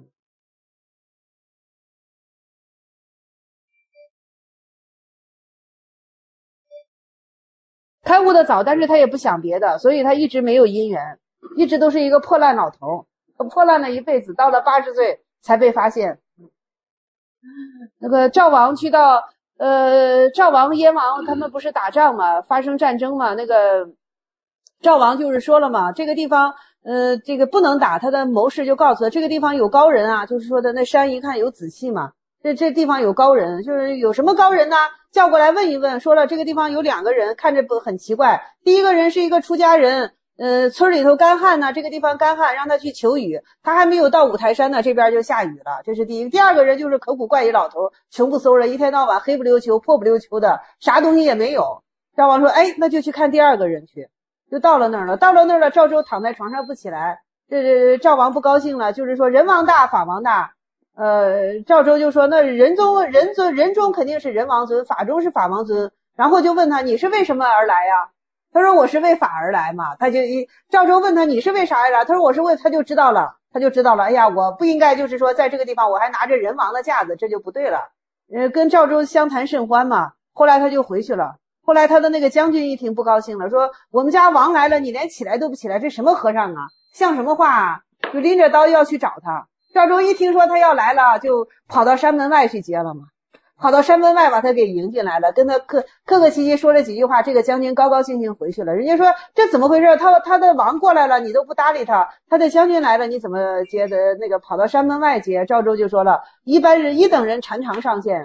Speaker 1: 开悟的早，但是他也不想别的，所以他一直没有姻缘，一直都是一个破烂老头，破烂了一辈子，到了80岁才被发现。那个赵王去到赵王燕王他们不是打仗嘛，发生战争嘛，那个赵王就是说了嘛，这个地方这个不能打，他的谋士就告诉他这个地方有高人啊，就是说的那山一看有紫气嘛，这地方有高人，就是有什么高人呢？叫过来问一问，说了这个地方有2个人，看着很奇怪。第一个人是一个出家人，村里头干旱呢，这个地方干旱，让他去求雨，他还没有到五台山呢，这边就下雨了，这是第一个。第二个人就是可古怪一老头，穷不嗖的，一天到晚黑不溜秋破不溜秋的，啥东西也没有。赵王说，哎，那就去看第二个人去，就到了那儿了。赵州躺在床上不起来，这赵王不高兴了，就是说人王大法王大。赵州就说那人中肯定是人王尊，法中是法王尊，然后就问他你是为什么而来呀？他说我是为法而来嘛。赵州问他你是为啥而来？他说我是为，他就知道了，哎呀，我不应该就是说在这个地方我还拿着人王的架子，这就不对了。跟赵州相谈甚欢嘛，后来他就回去了。后来他的那个将军一听不高兴了，说我们家王来了，你连起来都不起来，这什么和尚啊，像什么话啊？就拎着刀要去找他。赵州一听说他要来了，就跑到山门外去接了嘛，跑到山门外把他给迎进来了，跟他客气气说了几句话，这个将军高高兴兴回去了。人家说这怎么回事？他的王过来了，你都不搭理他，他的将军来了，你怎么接的？那个跑到山门外接。赵州就说了，一般人1等人禅床上见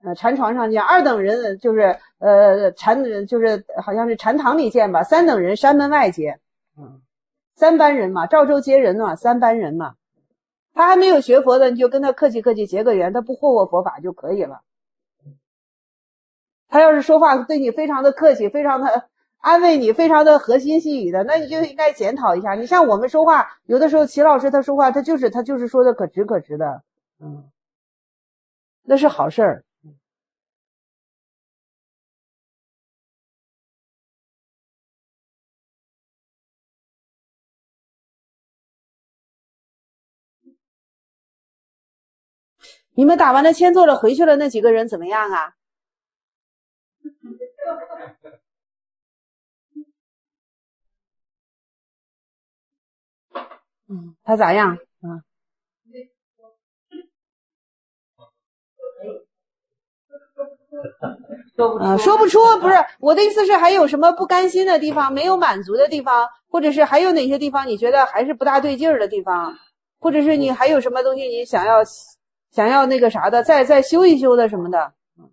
Speaker 1: ，2等人就是就是好像是禅堂里见吧，3等人山门外接。3班人嘛，赵州接人嘛，3班人嘛。他还没有学佛的，你就跟他客气结个缘，他不惑我佛法就可以了。他要是说话对你非常的客气，非常的安慰你，非常的和心细语的，那你就应该检讨一下。你像我们说话，有的时候齐老师他说话，他就是说的可直的，那是好事儿。你们打完了签奏了回去了，那几个人怎么样啊？他咋样？说不出，不是我的意思是还有什么不甘心的地方，没有满足的地方，或者是还有哪些地方你觉得还是不大对劲儿的地方，或者是你还有什么东西你想要那个啥的，再修一修的什么的。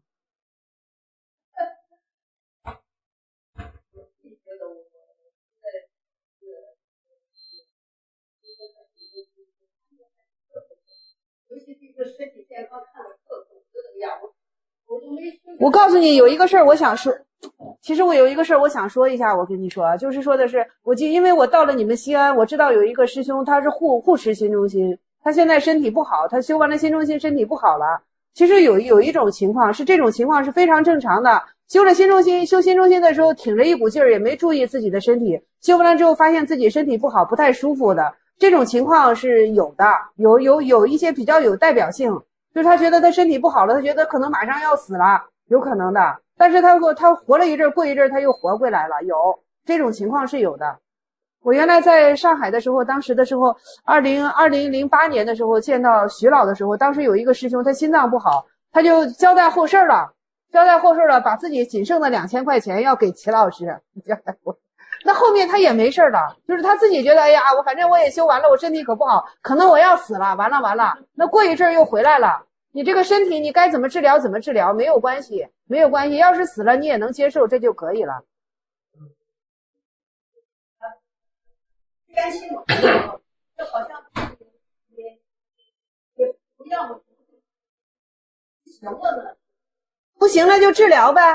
Speaker 1: 我告诉你有一个事儿我想说，其实我有一个事儿我想说一下，我跟你说，就是说的是因为我到了你们西安，我知道有一个师兄他是护持新中心， 他现在身体不好，他修完了新中心身体不好了。其实有一种情况是这种情况是非常正常的，修了新中心，修新中心的时候挺着一股劲儿，也没注意自己的身体，修完了之后发现自己身体不好，不太舒服的，这种情况是有的，有一些比较有代表性，就是他觉得他身体不好了，他觉得可能马上要死了，有可能的，但是他活了一阵，过一阵他又活过来了，有这种情况是有的。我原来在上海的时候，当时的时候2008年的时候见到徐老的时候，当时有一个师兄他心脏不好，他就交代后事了，把自己仅剩的2000块钱要给齐老师交代后事。那后面他也没事了，就是他自己觉得，哎呀，反正我也修完了，我身体可不好，可能我要死了，完了，那过一阵又回来了。你这个身体你该怎么治疗怎么治疗，没有关系，要是死了你也能接受，这就可以了。
Speaker 2: 甘心嘛，就好像也不要么行了呢，
Speaker 1: 不行了就治疗呗。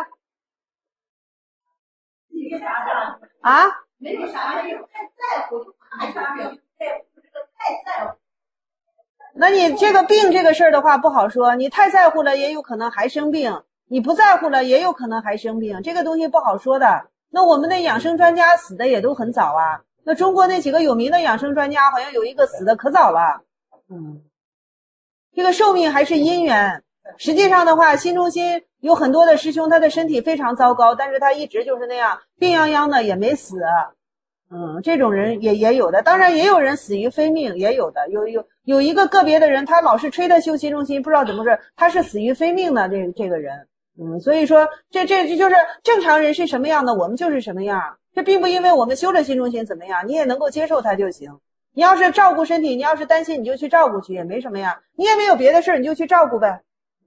Speaker 2: 没啥的
Speaker 1: 啊？
Speaker 2: 没有啥的，又太在乎，就怕啥病，太在乎。
Speaker 1: 那你这个病这个事儿的话不好说，你太在乎了也有可能还生病，你不在乎了也有可能还生病，这个东西不好说的。那我们的养生专家死的也都很早啊。那中国那几个有名的养生专家好像有一个死的可早了。这个寿命还是因缘。实际上的话，新中心有很多的师兄他的身体非常糟糕，但是他一直就是那样病殃殃的也没死。这种人也有的，当然也有人死于非命，也有的。有一个个别的人，他老是吹他修新中心，不知道怎么回事，他是死于非命的这个人。所以说这就是正常人是什么样的，我们就是什么样。这并不因为我们修了新中心怎么样，你也能够接受它就行。你要是照顾身体，你要是担心你就去照顾去，也没什么呀。你也没有别的事儿，你就去照顾呗。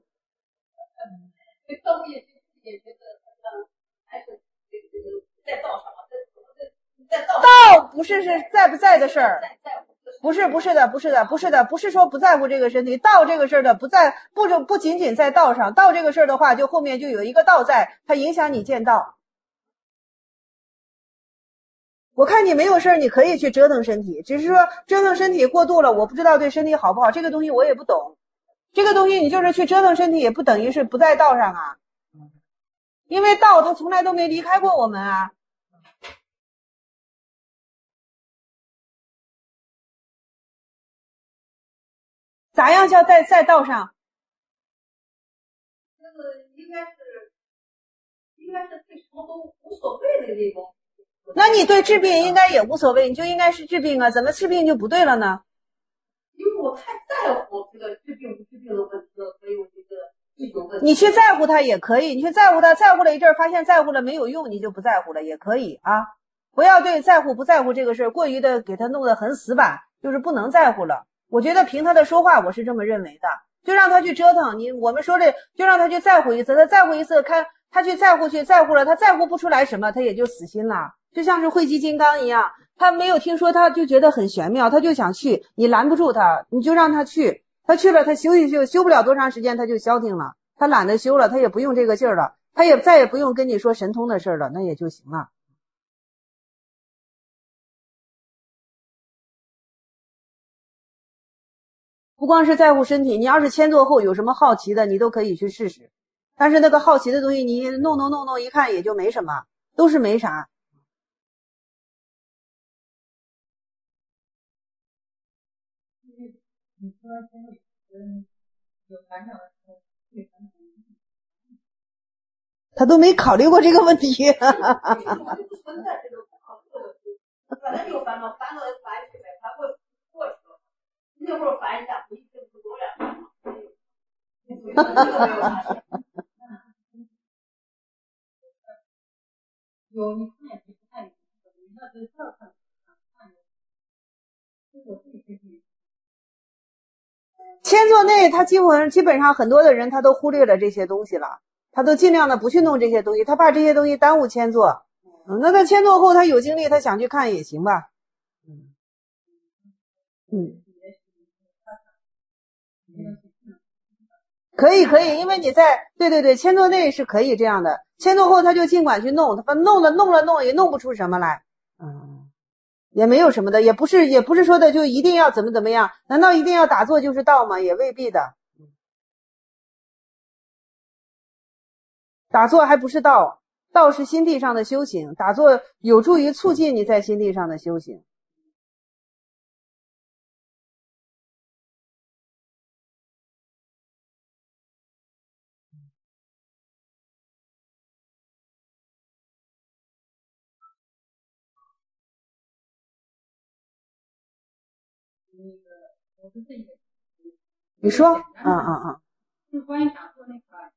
Speaker 2: 也觉得还是在道上嘛，在
Speaker 1: 道不是在不在的事儿，不是说不在乎这个身体，道这个事儿的不仅仅在道上，道这个事儿的话，就后面就有一个道在，它影响你见道。我看你没有事儿，你可以去折腾身体，只是说折腾身体过度了，我不知道对身体好不好，这个东西我也不懂。这个东西你就是去折腾身体，也不等于是不在道上啊。因为道它从来都没离开过我们啊。咋样叫在道上？
Speaker 2: 那个应该是对什么都无所谓的那种。
Speaker 1: 那你对治病应该也无所谓，你就应该是治病啊，怎么治病就不对了呢？
Speaker 2: 因为我太在乎这个治病不治病的问题了，所以我觉得这种问题。
Speaker 1: 你去在乎它也可以，你去在乎它，在乎了一阵儿，发现在乎了没有用，你就不在乎了也可以啊。不要对在乎不在乎这个事儿过于的给它弄得很死板，就是不能在乎了。我觉得凭他的说话，我是这么认为的，就让他去折腾我们说的，就让他去在乎一次，他在乎一次，看他去在乎了，他在乎不出来什么，他也就死心了。就像是慧基金刚一样，他没有听说，他就觉得很玄妙，他就想去，你拦不住他，你就让他去，他去了，他修一修，修不了多长时间他就消停了，他懒得修了，他也不用这个劲儿了，他也再也不用跟你说神通的事了，那也就行了。不光是在乎身体，你要是签座后有什么好奇的，你都可以去试试。但是那个好奇的东西，你弄一看也就没什么，都是没啥。
Speaker 3: 你说有烦恼的时候，
Speaker 1: 他都没考虑过这个问题。
Speaker 2: 反正有烦恼，烦恼就烦去呗，烦过去了。那会儿烦一下，回去就不走了。
Speaker 3: 有你看也不太有，那是照看看的。我自己
Speaker 1: 签座内他基本上很多的人他都忽略了这些东西了，他都尽量的不去弄这些东西，他怕这些东西耽误签座。那他签座后他有精力，他想去看也行吧。可以，因为你在对，签座内是可以这样的，签座后他就尽管去弄，他弄了也弄不出什么来。 也没有什么的，也不是说的就一定要怎么样，难道一定要打坐就是道吗？也未必的。打坐还不是道，道是心地上的修行，打坐有助于促进你在心地上的修行。你说，
Speaker 3: 就是关于打坐那块儿，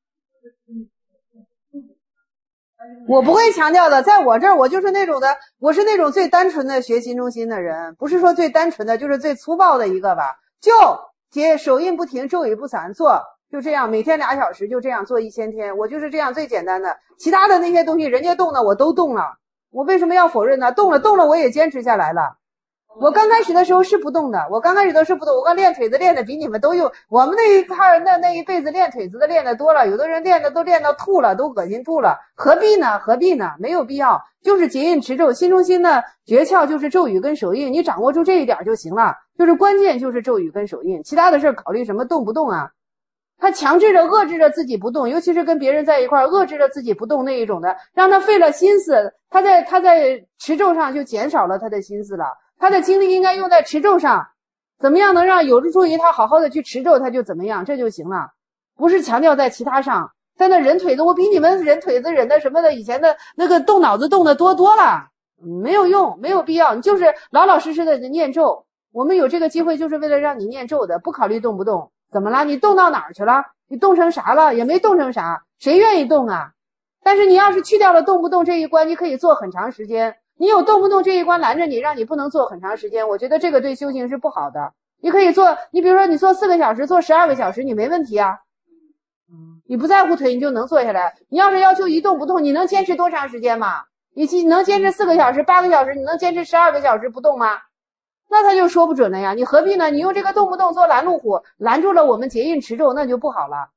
Speaker 1: 我不会强调的，在我这儿我就是那种的，我是那种最单纯的学心中心的人，不是说最单纯的，就是最粗暴的一个吧。就手印不停，咒语不散，做就这样，每天2小时就这样做1000天，我就是这样最简单的。其他的那些东西人家动的我都动了，我为什么要否认呢？动了我也坚持下来了。我刚开始的时候是不动的，我刚练腿子练的比你们都有，我们那一块那一辈子练腿子的练的多了，有的人练的都练到吐了，都恶心吐了，何必呢？没有必要，就是结印持咒，心中心的诀窍就是咒语跟手印，你掌握住这一点就行了，就是关键就是咒语跟手印，其他的事考虑什么动不动啊？他强制着遏制着自己不动，尤其是跟别人在一块遏制着自己不动那一种的，让他费了心思，他在持咒上就减少了他的心思了。他的精力应该用在持咒上，怎么样能让有助于他好好的去持咒，他就怎么样，这就行了，不是强调在其他上。在那人腿子，我比你们人腿子忍的什么的以前的那个动脑子动的多了，没有用，没有必要，你就是老老实实的念咒。我们有这个机会就是为了让你念咒的，不考虑动不动。怎么了？你动到哪儿去了？你动成啥了？也没动成啥，谁愿意动啊？但是你要是去掉了动不动这一关，你可以做很长时间。你有动不动这一关拦着你，让你不能做很长时间，我觉得这个对修行是不好的。你可以做，你比如说你做4个小时，做12个小时，你没问题啊。你不在乎腿，你就能坐下来。你要是要求一动不动，你能坚持多长时间吗？你能坚持4个小时、8个小时，你能坚持12个小时不动吗？那他就说不准了呀。你何必呢？你用这个动不动做拦路虎，拦住了我们结印持咒，那就不好了。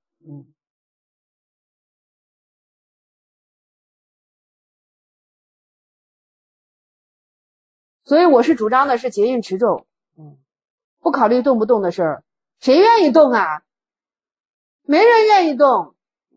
Speaker 1: 所以我是主张的是结印持咒，不考虑动不动的事儿。谁愿意动啊？没人愿意动。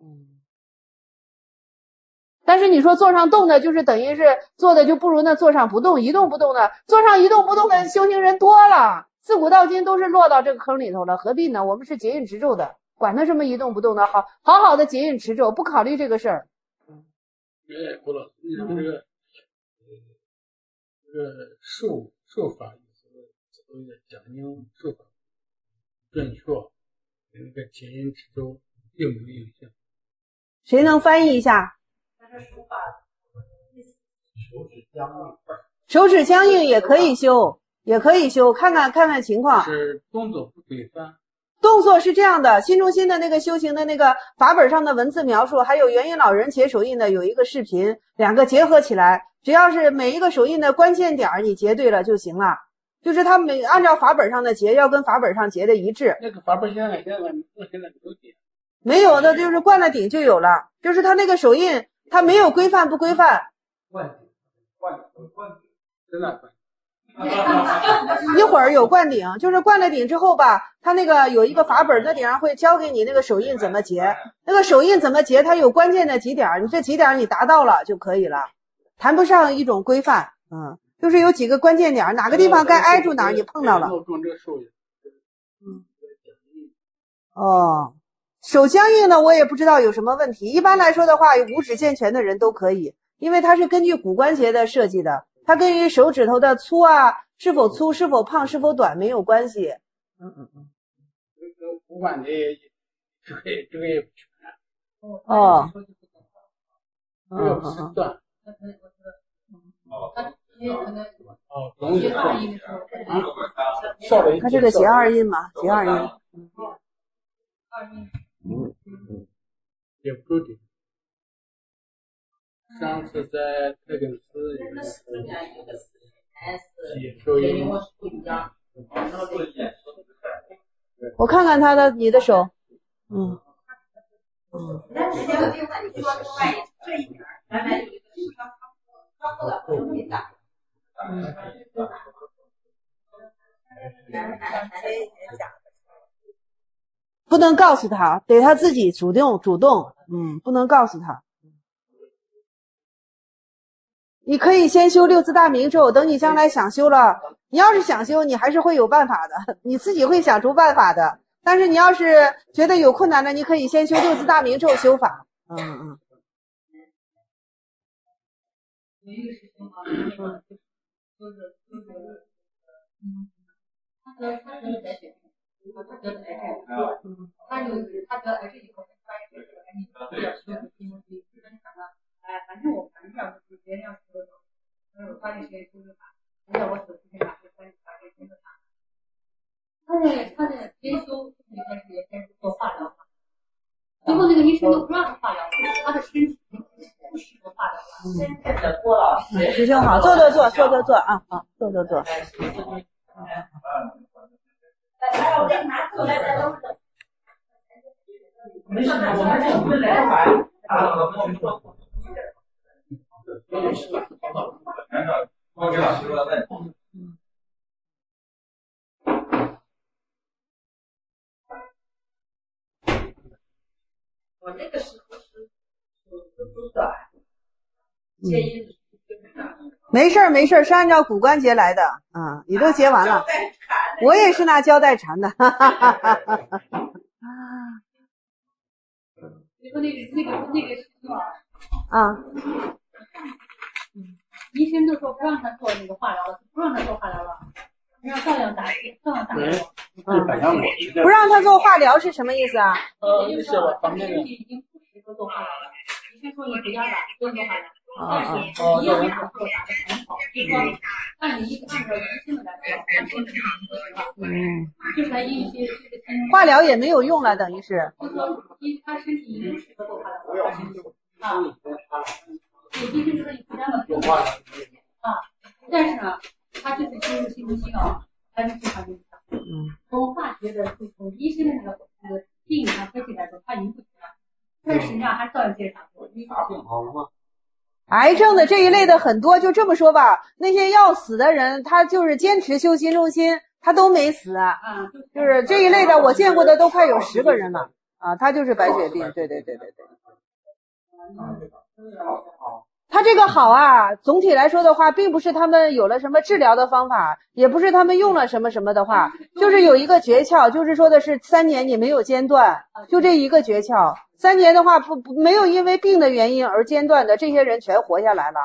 Speaker 1: 但是你说坐上动的，就是等于是做的就不如那坐上不动，一动不动的。坐上一动不动的修行人多了，自古到今都是落到这个坑里头了，何必呢？我们是结印持咒的，管他什么一动不动的，好好的结印持咒，不考虑这个事儿。
Speaker 5: 郭老师，你说这个术法有一个讲究术法准确，跟那个结印持咒有没有影响？
Speaker 1: 谁能翻译一下？手指僵硬也可以修，看看情况。
Speaker 5: 是动作不规范。
Speaker 1: 动作是这样的，心中心的那个修行的那个法本上的文字描述，还有元印老人结手印的有一个视频，两个结合起来，只要是每一个手印的关键点你结对了就行了。就是他按照法本上的结，要跟法本上结的一致。
Speaker 5: 那个法本现在没有点。
Speaker 1: 没有的，就是灌了顶就有了。就是他那个手印，他没有规范不规范。
Speaker 5: 真的。
Speaker 1: 一会儿有灌顶，就是灌了顶之后吧，他那个有一个法本，那顶上会教给你那个手印怎么结。那个手印怎么结，它有关键的几点，你这几点你达到了就可以了，谈不上一种规范。就是有几个关键点，哪个地方该挨住哪儿，你碰到了。手僵硬的我也不知道有什么问题。一般来说的话，五指健全的人都可以，因为它是根据骨关节的设计的，它跟于手指头的粗啊，是否粗、是否胖、是否短没有关系。
Speaker 5: 骨关节这个也不全。
Speaker 1: 他这个结二印嘛，结二印。
Speaker 5: 也不够顶。上次在特根斯结手印，
Speaker 1: 我看看你的手，
Speaker 2: 那之前我听到你说另外这一点，原来有一个受伤康复了，就没打。
Speaker 1: 不能告诉他，得他自己主动，不能告诉他。你可以先修六字大明咒，等你将来想修了，你要是想修，你还是会有办法的，你自己会想出办法的。但是你要是觉得有困难的，你可以先修六字大明咒修法。
Speaker 3: 有一个事情啊，就是他得癌症，他得癌症以后，他也是赶紧要修心中心，反正我这样子别人要说的，我发现谁就是他，我手机把这谁真的他的研修一开始也开始做化疗，最后那个医生都不让他化疗，他的身体不适合化疗。现在的郭老师，
Speaker 1: 师兄好，坐啊，好，坐。
Speaker 6: 来，我给你拿出来再弄。
Speaker 8: 没事，我们这不是来玩啊，我们说。我给老师说问。
Speaker 2: 我那个时候是都短，建议
Speaker 1: 没事，是按照骨关节来的啊，你都结完了。我也是拿胶带缠的。
Speaker 3: 你说那个事情
Speaker 1: 啊，
Speaker 3: 医生都说不让他做那个化疗了，不让他做化疗了，让照样打药。
Speaker 1: 不让他做化疗是什么意思啊？
Speaker 3: 也就是说他身体已经不适合做化疗了，医生说你回家打，不用做化疗。但是你要是想做打得很好，就是说按照医生的来说，他身体不适合，就是来一些
Speaker 1: 化疗也没有用了，等于是。
Speaker 3: 就是说他身体已经不适合做化疗了，啊，对，医生说你回家吧，不用化疗啊，但是呢，他就是进入心中心啊，还是非常影响。从化学的，从医生的那个病理上分析来说，他已经不行了，但是实际上还照样接着打。你打病好了吗？
Speaker 1: 癌症的这一类的很多，就这么说吧，那些要死的人，他就是坚持修心中心，他都没死。就是这一类的，我见过的都快有10个人了啊，他就是白血病。对。他这个好啊，总体来说的话，并不是他们有了什么治疗的方法，也不是他们用了什么的话，就是有一个诀窍，就是说的是3年你没有间断，就这一个诀窍。3年的话没有因为病的原因而间断的，这些人全活下来了。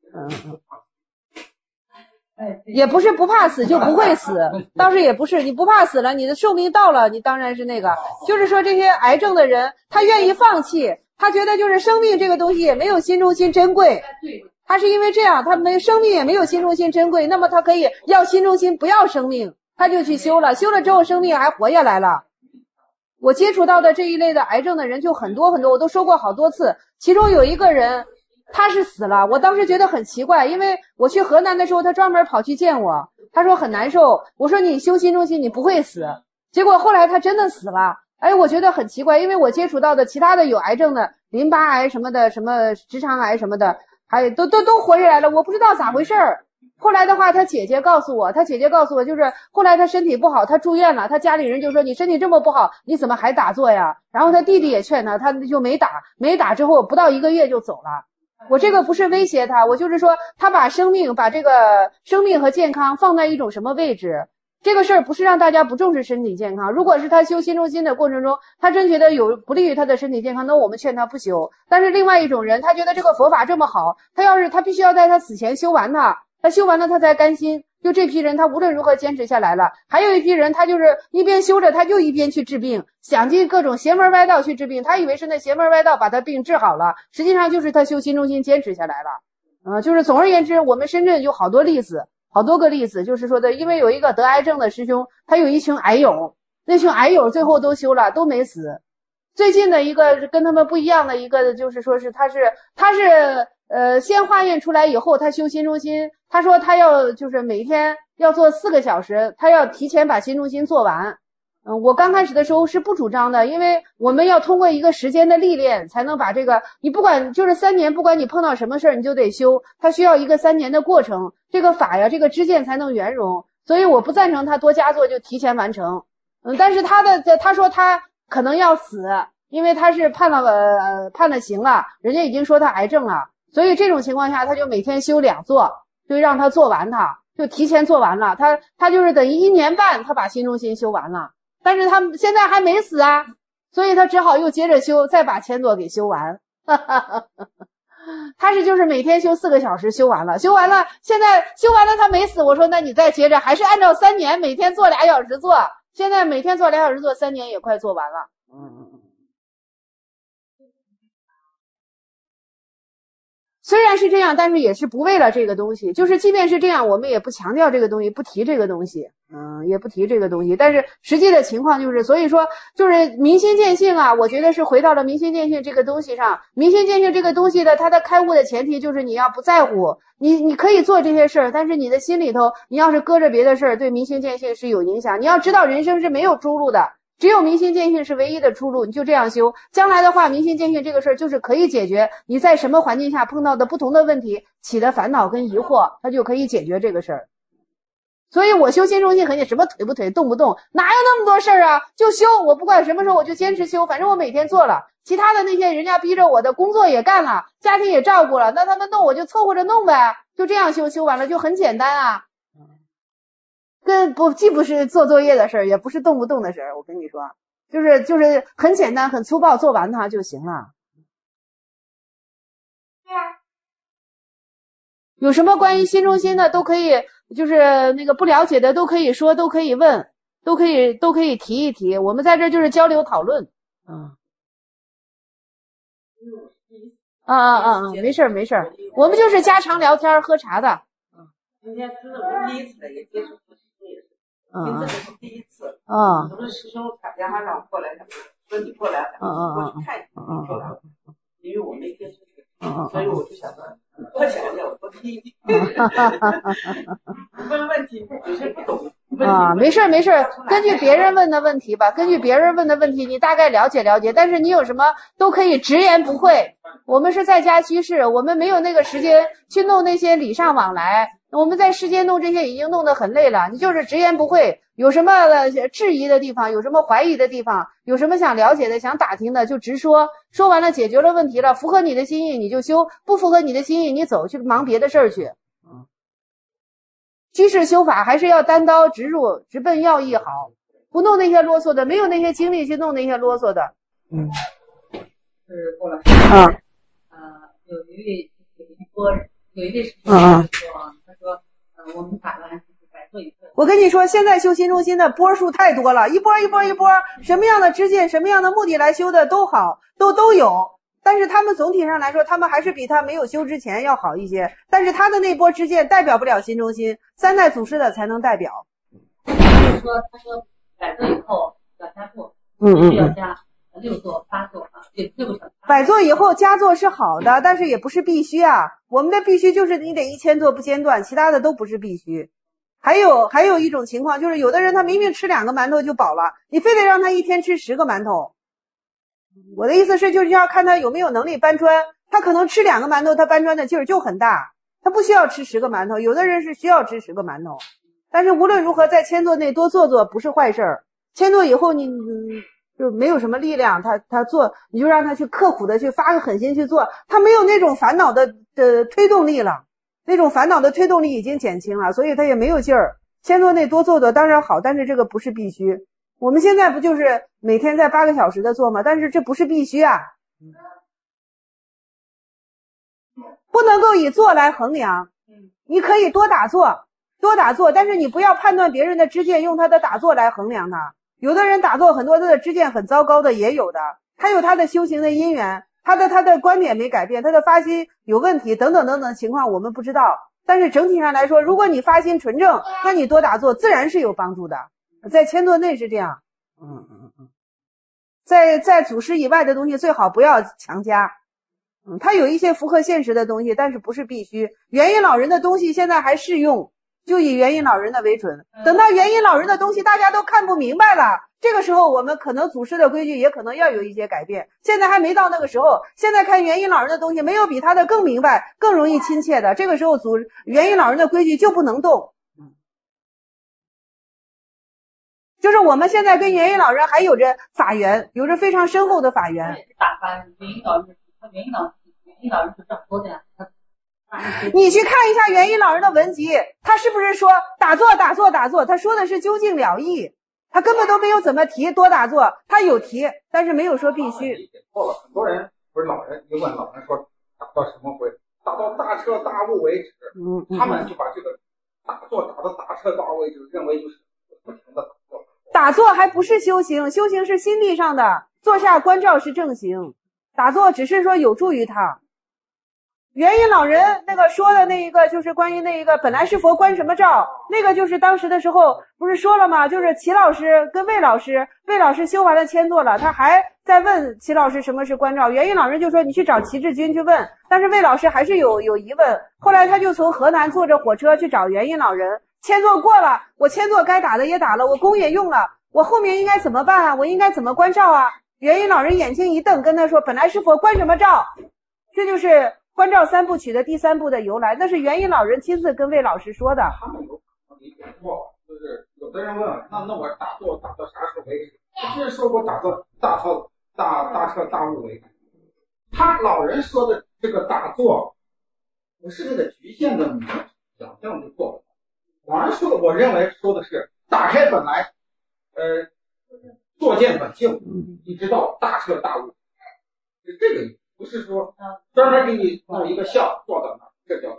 Speaker 1: 也不是不怕死就不会死，倒是也不是，你不怕死了，你的寿命到了，你当然是那个，就是说这些癌症的人，他愿意放弃，他觉得就是生命这个东西也没有心中心珍贵，他是因为这样，他生命也没有心中心珍贵，那么他可以要心中心不要生命，他就去修了，修了之后生命还活下来了。我接触到的这一类的癌症的人就很多，我都说过好多次，其中有一个人他是死了，我当时觉得很奇怪，因为我去河南的时候他专门跑去见我，他说很难受，我说你修心中心你不会死，结果后来他真的死了。我觉得很奇怪，因为我接触到的其他的有癌症的淋巴癌什么的，什么直肠癌什么的，还都活下来了，我不知道咋回事儿。后来的话他姐姐告诉我就是后来他身体不好，他住院了，他家里人就说你身体这么不好你怎么还打坐呀，然后他弟弟也劝他，他就没打之后不到1个月就走了。我这个不是威胁他，我就是说他把这个生命和健康放在一种什么位置，这个事儿不是让大家不重视身体健康，如果是他修心中心的过程中他真觉得有不利于他的身体健康，那我们劝他不修。但是另外一种人，他觉得这个佛法这么好，他必须要在他死前修完他修完了他才甘心，就这批人他无论如何坚持下来了。还有一批人他就是一边修着他就一边去治病，想尽各种邪门歪道去治病，他以为是那邪门歪道把他病治好了，实际上就是他修心中心坚持下来了。就是总而言之，我们深圳有好多个例子，就是说的，因为有一个得癌症的师兄，他有一群癌友，那群癌友最后都修了，都没死。最近的一个跟他们不一样的一个，就是说是他是先化验出来以后，他修心中心，他说他要就是每天要做4个小时，他要提前把心中心做完。我刚开始的时候是不主张的，因为我们要通过一个时间的历练才能把这个，你不管就是3年，不管你碰到什么事儿你就得修，它需要一个3年的过程，这个法呀，这个知见才能圆融，所以我不赞成他多加做就提前完成。但是他说他可能要死，因为他是判了刑了，人家已经说他癌症了，所以这种情况下他就每天修2座，就让他做完他，就提前做完了，他就是等于1年半他把新中心修完了，但是他现在还没死啊，所以他只好又接着修，再把1000座给修完。他就是每天修4个小时，修完了，现在修完了他没死，我说那你再接着，还是按照3年每天做2小时做，现在每天做2小时做，3年也快做完了。虽然是这样，但是也是不为了这个东西，就是即便是这样，我们也不强调这个东西，不提这个东西，也不提这个东西。但是实际的情况就是，所以说就是明心见性啊，我觉得是回到了明心见性这个东西上。明心见性这个东西的，它的开悟的前提就是你要不在乎，你可以做这些事儿，但是你的心里头，你要是搁着别的事儿，对明心见性是有影响。你要知道人生是没有出路的。只有明心见性是唯一的出路，你就这样修。将来的话，明心见性这个事儿就是可以解决你在什么环境下碰到的不同的问题起的烦恼跟疑惑，它就可以解决这个事儿。所以我修心中心很简单，什么腿不腿动不动，哪有那么多事儿啊？就修，我不管什么时候我就坚持修，反正我每天做了。其他的那些人家逼着我的工作也干了，家庭也照顾了，那他们弄我就凑合着弄呗，就这样修，修完了就很简单啊。既不是做作业的事儿，也不是动不动的事儿。我跟你说，就是很简单、很粗暴，做完它就行了。对啊，有什么关于心中心的都可以，就是那个不了解的都可以说，都可以问，都可以提一提。我们在这就是交流讨论。没事没事，我们就是家常聊天喝茶的。
Speaker 2: 今天是我第一次也接触。听这个是第一次，我们师兄打电话让我过来，说你过来，我去看你过来，因为我没接触，所以我就想着多讲讲，我多听一听。问问题有些不懂
Speaker 1: 没事没事，根据别人问的问题吧，根据别人问的问题，你大概了解了解，但是你有什么都可以直言不讳。我们是在家居士，我们没有那个时间去弄那些礼尚往来。我们在世间弄这些已经弄得很累了，你就是直言不讳，有什么质疑的地方，有什么怀疑的地方，有什么想了解的想打听的就直说，说完了解决了问题了，符合你的心意你就修，不符合你的心意你走去忙别的事儿去。居士修法还是要单刀直入，直奔要义好，不弄那些啰嗦的，没有那些精力去弄那些啰嗦的。
Speaker 3: 是过来。有一位师兄说，他说，我们打完百做一课。
Speaker 1: 我跟你说，现在修心中心的波数太多了，一波，什么样的知见，什么样的目的来修的都好，都有。但是他们总体上来说，他们还是比他没有修之前要好一些。但是他的那波知见代表不了心中心，3代祖师的才能代表。
Speaker 3: 他说百做以后要加做，需要加6座、8座啊，对，6个小时。
Speaker 1: 百座以后加座是好的，但是也不是必须啊。我们的必须就是你得1000座不间断，其他的都不是必须。还有一种情况就是，有的人他明明吃2个馒头就饱了，你非得让他一天吃10个馒头。我的意思是，就是要看他有没有能力搬砖。他可能吃2个馒头，他搬砖的劲儿就很大，他不需要吃10个馒头。有的人是需要吃10个馒头，但是无论如何，在1000座内多做不是坏事儿。1000座以后你就没有什么力量，他做你就让他去刻苦的去发个狠心去做，他没有那种烦恼的推动力了，那种烦恼的推动力已经减轻了，所以他也没有劲儿。1000座内多做当然好，但是这个不是必须。我们现在不就是每天在8个小时的做吗？但是这不是必须啊，不能够以做来衡量。你可以多打坐，但是你不要判断别人的知见用他的打坐来衡量他。有的人打坐很多，他的知见很糟糕的也有的，他有他的修行的因缘，他的观点没改变，他的发心有问题等等等等情况我们不知道。但是整体上来说，如果你发心纯正，那你多打坐自然是有帮助的。在1000座内是这样。在祖师以外的东西最好不要强加。它有一些符合现实的东西，但是不是必须。元音老人的东西现在还适用，就以元音老人的为准。等到元音老人的东西大家都看不明白了，这个时候我们可能祖师的规矩也可能要有一些改变。现在还没到那个时候，现在看元音老人的东西没有比他的更明白更容易亲切的，这个时候元音老人的规矩就不能动。 就是我们现在跟元音老人还有着法缘，有着非常深厚的法缘。
Speaker 3: 大法元音老人，元音老人是这么说的呀。
Speaker 1: 你去看一下元音老人的文集，他是不是说打坐打坐打坐？他说的是究竟了义，他根本都没有怎么提多打坐，他有提，但是没有说必须。
Speaker 8: 错了，很多人不是老人，一问老人说打到什么回，打到大彻大悟为止，他们就把这个打坐打到大彻大悟为止，认为就是不停的打坐。
Speaker 1: 打坐还不是修行，修行是心地上的，坐下观照是正行，打坐只是说有助于他。元音老人那个说的那一个就是关于那一个本来是佛关什么照，那个就是当时的时候不是说了吗？就是齐老师跟魏老师修完了签座了，他还在问齐老师什么是关照，元音老人就说你去找齐志军去问，但是魏老师还是有疑问，后来他就从河南坐着火车去找元音老人，签座过了，我签座该打的也打了，我功也用了，我后面应该怎么办啊？我应该怎么关照啊？元音老人眼睛一瞪，跟他说本来是佛关什么照，这就是关照三部曲的第三部的由来，那是元音老人亲自跟魏老师说的。
Speaker 8: 他们有可能理解错，就是有的人问，那我打坐打到啥时候为止？不是说我打到大彻大悟为止。他老人说的这个打坐，不是那个局限的想象就做不到。老人说的，我认为说的是打开本来，作见本性，一直到大彻大悟，是这个意思。不是说专门给你弄一个像坐到那儿，这叫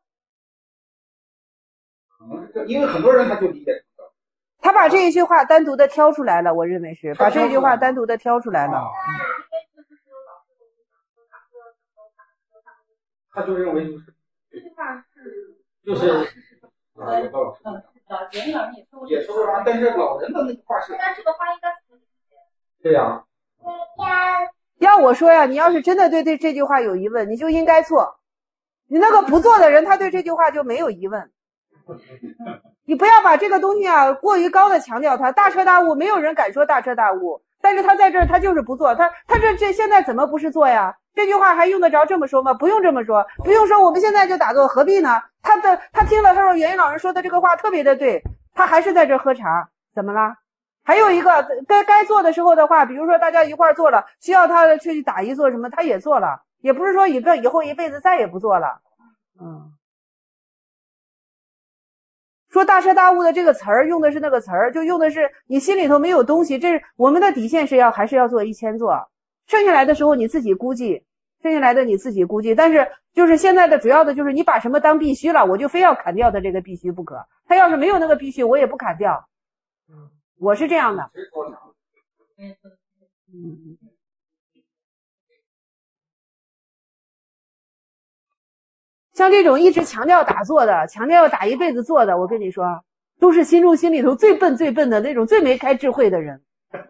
Speaker 8: 可能是这，因为很多人他就理解这个。
Speaker 1: 他把这一句话单独的挑出来了，我认为是把这句话单独的挑出来了。
Speaker 8: 他就认为就是
Speaker 3: 这句话是
Speaker 8: 就是有道理。也说了，但是老人的那句话是，
Speaker 3: 但这个话应该是
Speaker 8: 对呀。
Speaker 1: 要我说呀，你要是真的对这句话有疑问，你就应该做。你那个不做的人，他对这句话就没有疑问。你不要把这个东西啊过于高的强调它，大彻大悟，没有人敢说大彻大悟，但是他在这儿他就是不做，他这现在怎么不是做呀？这句话还用得着这么说吗？不用这么说，不用说我们现在就打坐，何必呢？他听了他说元音老人说的这个话特别的对，他还是在这儿喝茶，怎么了？还有一个该做的时候的话，比如说大家一块儿做了，需要他去打一做什么，他也做了，也不是说以后一辈子再也不做了。说大彻大悟的这个词儿用的是那个词儿，就用的是你心里头没有东西，这是我们的底线是还是要做1000座，剩下来的时候你自己估计，但是就是现在的主要的就是你把什么当必须了，我就非要砍掉的这个必须不可，他要是没有那个必须我也不砍掉。我是这样的。像这种一直强调打坐的，强调要打一辈子坐的，我跟你说，都是心里头最笨的那种，最没开智慧的人。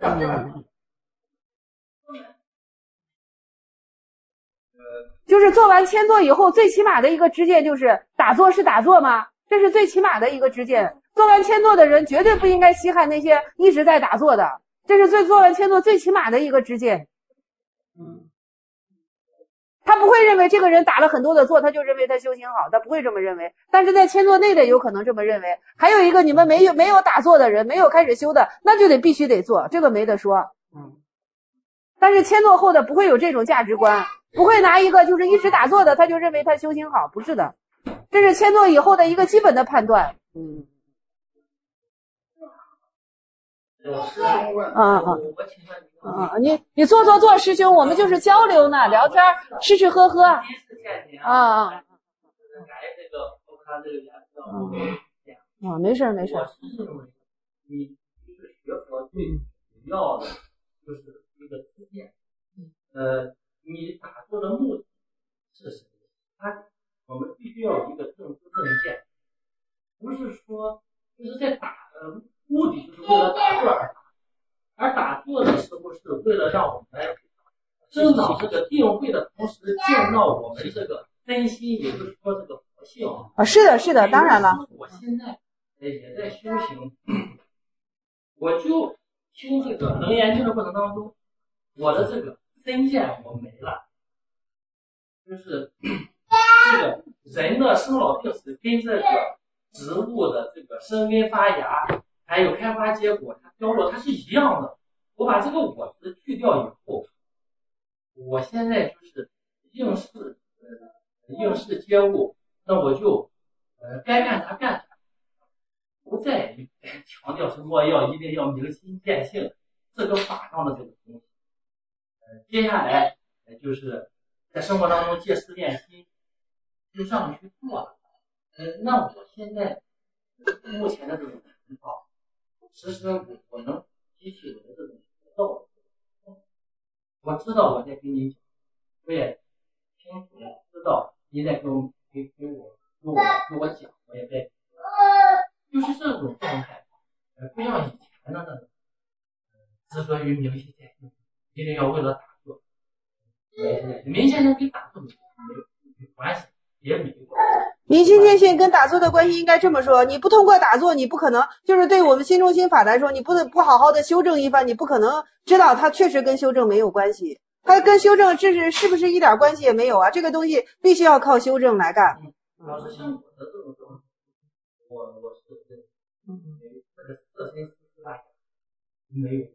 Speaker 1: 就是做完1000座以后，最起码的一个知见就是打坐是打坐吗？这是最起码的一个知见。做完1000座的人绝对不应该稀罕那些一直在打坐的，这是做完1000座最起码的一个知见。他不会认为这个人打了很多的坐，他就认为他修行好，他不会这么认为。但是在1000座内的有可能这么认为。还有一个，你们没有打坐的人，没有开始修的，那就必须得做，这个没得说。但是1000座后的不会有这种价值观，不会拿一个就是一直打坐的，他就认为他修行好，不是的。这是1000座以后的一个基本的判断。
Speaker 8: 有师兄问，
Speaker 1: 你坐，师兄，我们就是交流呢，聊天，吃喝喝。没事。
Speaker 9: 我是认为，你就是学佛最主要的就是一个知见。你打坐的目的是什么？我们必须要有一个正知正见，不是说就是在打的目的就是为了打坐而打，而打坐的时候是为了让我们增长这个定慧的同时，见到我们这个真心，也就是说这个佛性
Speaker 1: 是的，当然了。
Speaker 9: 我现在也在修行，我就修这个能研究的过程当中，我的这个真见我没了，就是这个人的生老病死跟这个植物的这个生根发芽还有开花结果，它凋落，它是一样的。我把这个我执去掉以后，我现在就是应试皆物，那我就该干啥干啥，不再强调什么一定要明心见性这个法上的这个东西。接下来就是在生活当中借事练心，就这样去做了。那我现在目前的这种情况，其实我能激起我的这种觉受。我知道我在跟你讲，我也清楚的知道你在跟我讲，我也在，就是这种状态，不像以前的那种执着于明心见性，一定要为了打坐。明心见性跟打坐没关系，也没关系。
Speaker 1: 明心见性跟打坐的关系应该这么说，你不通过打坐，你不可能就是对我们心中心法来说，你不好好的修正一番，你不可能知道它确实跟修正没有关系，它跟修正是不是一点关系也没有啊？这个东西必须要靠修正来干。
Speaker 9: 老师像我的这种状态，我是这个色身四大没有，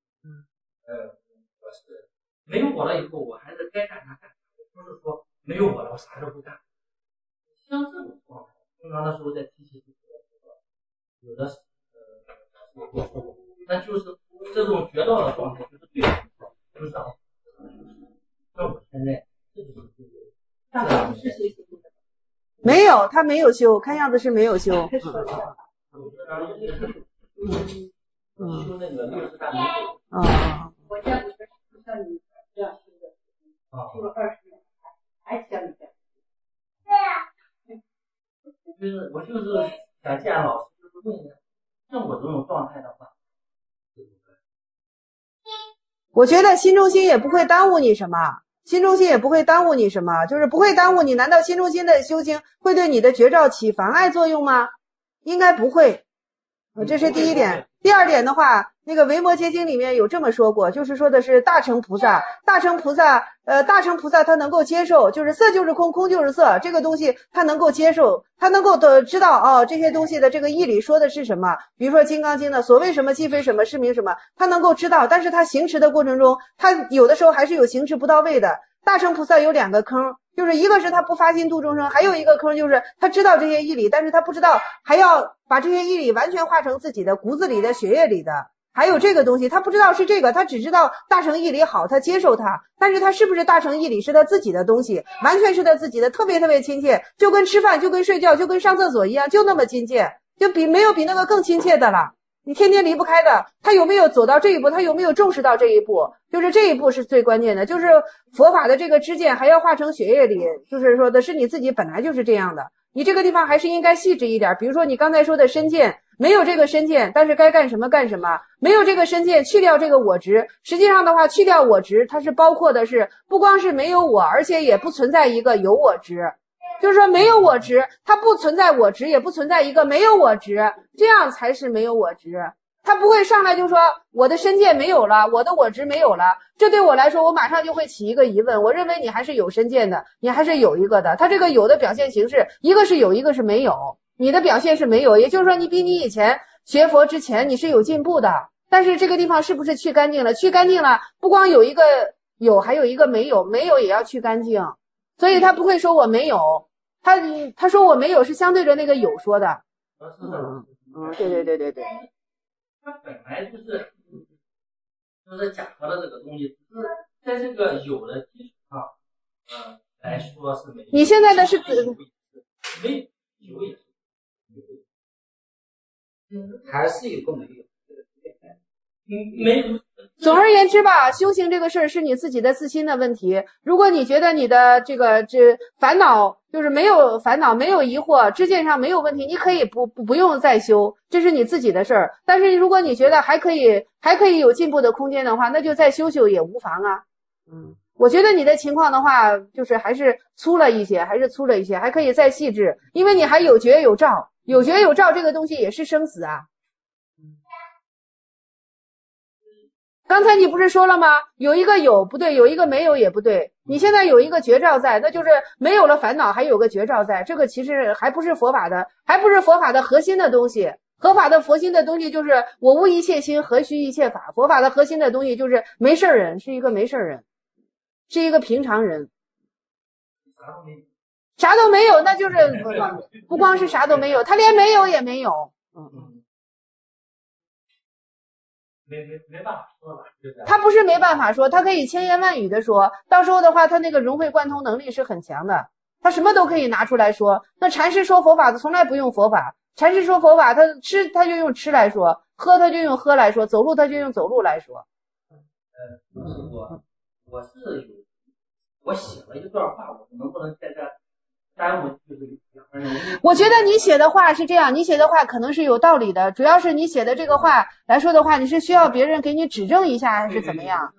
Speaker 9: 我是没有我了以后，我还是该干啥干啥，不是说没有我了我啥都不干。像这种状态，平常的时候在提起的时候，有的那就是这种觉到的状态，就是对的，就是像我现在这就是
Speaker 2: 大概是修行的，
Speaker 1: 没有，他没有修，看样子是没有修。
Speaker 9: 修那个60大明咒。
Speaker 2: 我见过不像你这样修的，修了20年，还像你这样。
Speaker 9: 就是我就是想见老师，就是问一下，像我这种状态的话，
Speaker 1: 我觉得心中心也不会耽误你什么，心中心也不会耽误你什么，就是不会耽误你。难道心中心的修行会对你的觉照起妨碍作用吗？应该不会。这是第一点。第二点的话，那个《维摩诘经》里面有这么说过，就是说的是大乘菩萨他能够接受，就是色就是空，空就是色，这个东西他能够接受，他能够知道这些东西的这个义理说的是什么。比如说《金刚经》的所谓什么，即非什么，是名什么，他能够知道，但是他行持的过程中，他有的时候还是有行持不到位的。大乘菩萨有2个坑，就是一个是他不发心度众生，还有一个坑就是他知道这些义理，但是他不知道还要把这些义理完全化成自己的骨子里的血液里的。还有这个东西他不知道是这个，他只知道大乘义理好，他接受它，但是他是不是大乘义理是他自己的东西，完全是他自己的，特别特别亲切，就跟吃饭就跟睡觉就跟上厕所一样，就那么亲切，就没有比那个更亲切的了。你天天离不开的，他有没有走到这一步，他有没有重视到这一步，就是这一步是最关键的。就是佛法的这个知见还要化成血液里，就是说的是你自己本来就是这样的，你这个地方还是应该细致一点。比如说你刚才说的身见，没有这个身见，但是该干什么干什么，没有这个身见，去掉这个我执。实际上的话，去掉我执，它是包括的是不光是没有我，而且也不存在一个有我执。就是说没有我执，它不存在我执，也不存在一个没有我执，这样才是没有我执。他不会上来就说我的身见没有了，我的我执没有了，这对我来说我马上就会起一个疑问，我认为你还是有身见的，你还是有一个的。他这个有的表现形式，一个是有，一个是没有，你的表现是没有，也就是说你比你以前学佛之前你是有进步的，但是这个地方是不是去干净了？去干净了，不光有一个有，还有一个没有，没有也要去干净，所以他不会说我没有，他说我没有是相对着那个有说的。对。
Speaker 9: 它本来就是假合的这个东西，只是在这个有的基础上，来说是没有。
Speaker 1: 你现在的是
Speaker 9: 没有也是
Speaker 4: 还是有个没有。
Speaker 9: 没有。
Speaker 1: 总而言之吧，修行这个事儿是你自己的自心的问题。如果你觉得你的这烦恼就是没有烦恼，没有疑惑，知见上没有问题，你可以不用再修，这是你自己的事儿。但是如果你觉得还可以有进步的空间的话，那就再修修也无妨啊。我觉得你的情况的话，就是还是粗了一些，还可以再细致，因为你还有觉有照，有觉有照这个东西也是生死啊。刚才你不是说了吗？有一个有不对，有一个没有也不对。你现在有一个觉照在，那就是没有了烦恼，还有个觉照在。这个其实还不是佛法的核心的东西。 合法的佛心的东西就是我无一切心，何须一切法。佛法的核心的东西就是没事人，是一个没事人，是一个平常人。啥都没有，那就是不光是啥都没有，他连没有也没有。
Speaker 9: 没办法说了，
Speaker 1: 他不是没办法说，他可以千言万语的说，到时候的话，他那个融会贯通能力是很强的，他什么都可以拿出来说。那禅师说佛法的从来不用佛法，禅师说佛法，他吃他就用吃来说，喝他就用喝来说，走路他就用走路来说。
Speaker 9: 我写了一段话，我能不能在这耽误就是两个人？
Speaker 1: 我觉得你写的话是这样，你写的话可能是有道理的，主要是你写的这个话来说的话，你是需要别人给你指正一下还是怎么样？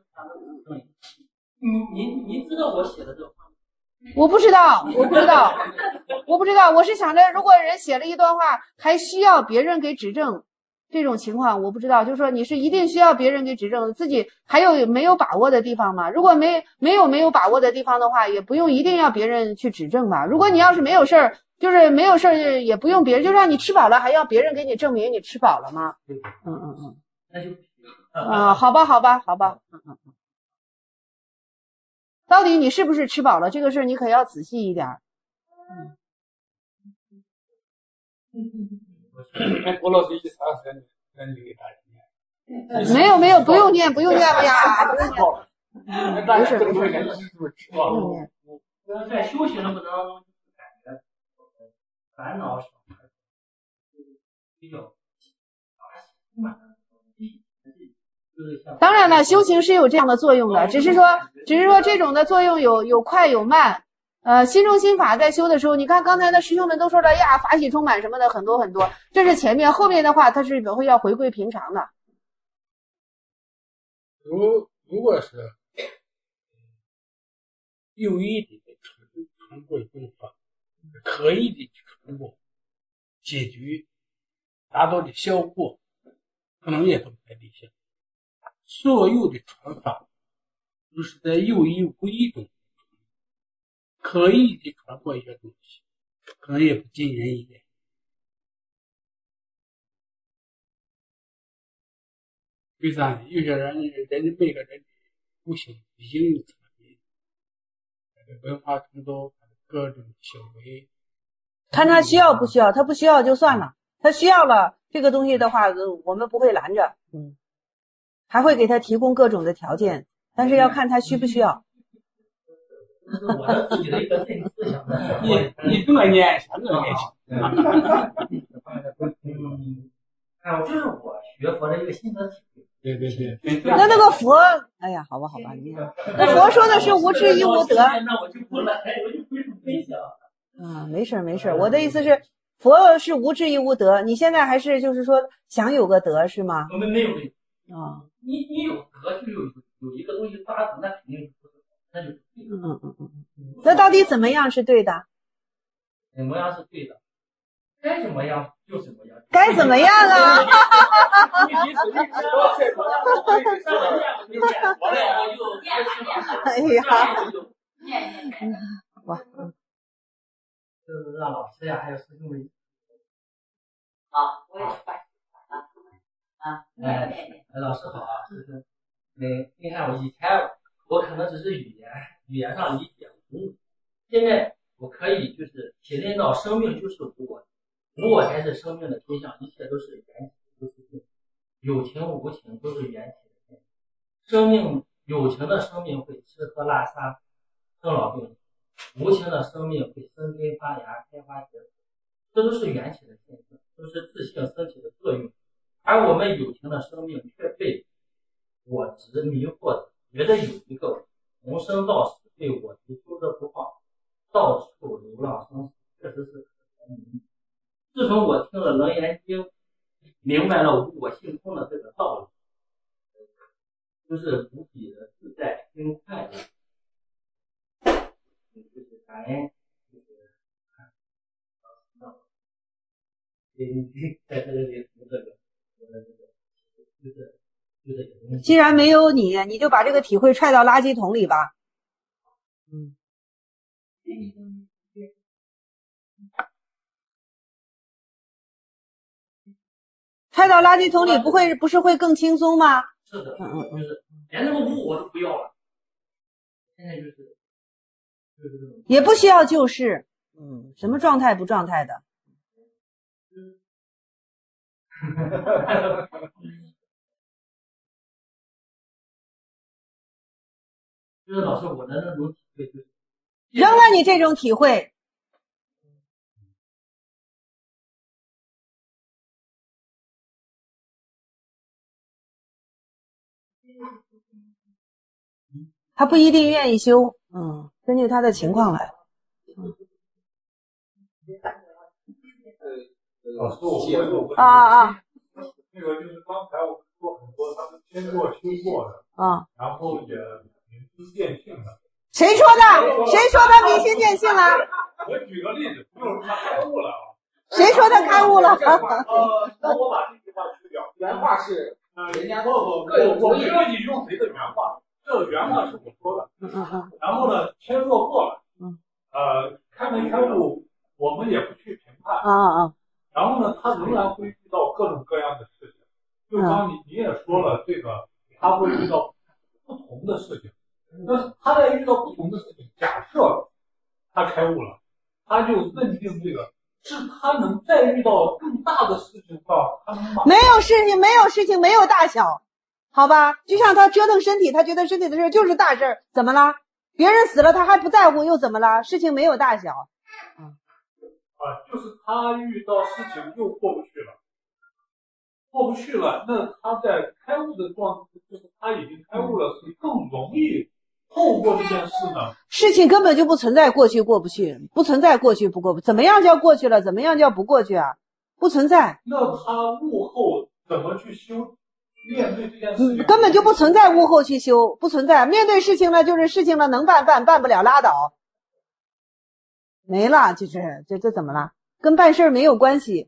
Speaker 9: 您知道我写的这个话吗？
Speaker 1: 我不知道，我是想着，如果人写了一段话，还需要别人给指正，这种情况我不知道。就是说，你是一定需要别人给指正，自己还有没有把握的地方吗？如果没有把握的地方的话，也不用一定要别人去指正吧。如果你要是没有事儿，就是没有事儿，也不用别人，就让你吃饱了，还要别人给你证明你吃饱了吗？
Speaker 9: 那就
Speaker 1: 好吧。到底你是不是吃饱了？这个事儿你可要仔细一点。
Speaker 5: 郭老师133能给大家
Speaker 1: 念？没有，不用念了呀，不用念。没事。
Speaker 9: 在修行的过程当中，感觉烦恼少，比较
Speaker 1: 当然了，修行是有这样的作用的，只是说这种的作用有快有慢。心中心法在修的时候，你看刚才的师兄们都说了呀，法喜充满什么的很多很多，这是前面，后面的话它是会要回归平常的。
Speaker 5: 如果是有意的传播一种法，刻意的去传播，解决达到的效果，可能也都不太理想。所有的传法都是在有意无意中刻意的传播一些东西，可能也不尽人意。为啥呢？有些人每个人的悟性毕竟有差别，文化程度、各种行为，
Speaker 1: 看他需要不需要，他不需要就算了，他需要了这个东西的话，我们不会拦着，还会给他提供各种的条件，但是要看他需不需要。
Speaker 9: 这是我的自己的一个内思想的。
Speaker 5: 你这么念，啥都念
Speaker 9: 就是我学佛的一个心得体会。
Speaker 5: 对。
Speaker 1: 那个佛，哎呀，好吧，你看，那佛说的是无智亦无得。
Speaker 9: 那我就不来，我就不用分享。
Speaker 1: 没事，我的意思是，佛是无智亦无得，你现在还是就是说想有个德是吗？
Speaker 9: 我们没有。你有德就有一个东西抓住，那肯定不是，那就
Speaker 1: 那到底怎么样是对的？
Speaker 9: 怎么样是对的？该怎么样就怎么样。
Speaker 1: 该怎么样啊？哎呀，哇，
Speaker 9: 就是让老师呀，还有师兄们。
Speaker 6: 我也是
Speaker 9: 老师好啊，就是你看我以前我可能只是语言上理解无误，现在我可以就是体认到生命就是无我，无我才是生命的真相，一切都是缘起，都是性，有情无情都是缘起的现象。生命有情的生命会吃喝拉撒生老病死，无情的生命会生根发芽开花结果，这都是缘起的现象，都是自性身体的作用。而我们有情的生命却被我执迷惑着，觉得有一个从生到死对我执揪着不放，到处流浪生死，确实是可怜。自从我听了《楞严经》，明白了无我性空的这个道理，就是无比的自在跟快乐。就是感恩，在这里读这个。
Speaker 1: 既然没有你就把这个体会踹到垃圾桶里吧。 拆到垃圾桶里不是会更轻松吗？
Speaker 9: 是的，就是连那个物我都不要了。现在就是
Speaker 1: 也不需要救世，什么状态不状态的。
Speaker 9: 就是老师我的那种体会就是，
Speaker 1: 扔了你这种体会。他不一定愿意修，根据他的情况来。
Speaker 10: 老师，我问个问题那个就是刚才我们说很多他们先做修过的，然后也明心见性的。
Speaker 1: 谁说的？谁说他明心见性了？
Speaker 10: 我举个例子，就是他开悟了啊。
Speaker 1: 谁说他开悟了？
Speaker 10: 那我把这句话去掉。
Speaker 8: 原话是人家
Speaker 10: 我没有引用谁的原话，这个原话是我说的。然后呢，先做过了，开没开悟，我们也不去评判。然后呢，他仍然会遇到各种各样的事情。就刚你也说了，这个他会遇到不同的事情。那他在遇到不同的事情，假设他开悟了，他就认定这个是他能再遇到更大的事情到他能
Speaker 1: 没有事情，没有大小，好吧？就像他折腾身体，他觉得身体的事就是大事儿，怎么了？别人死了他还不在乎，又怎么了？事情没有大小。
Speaker 10: 就是他遇到事情又过不去了，那他在开悟的状态，就是他已经开悟了，是更容易透过这件事呢？
Speaker 1: 事情根本就不存在过去过不去，不存在过去不过不，怎么样叫过去了？怎么样叫不过去啊？不存在。
Speaker 10: 那他悟后怎么去修？面对这件事情，
Speaker 1: 根本就不存在悟后去修，不存在。面对事情呢，就是事情了，能办，办不了拉倒。没了，就是这怎么了？跟办事没有关系。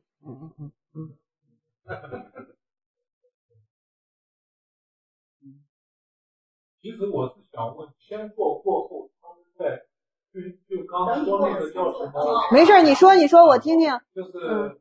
Speaker 10: 其实我是想问，先做过后，他们在就刚说那个叫什么？
Speaker 1: 没事，你说，我听听。
Speaker 10: 就是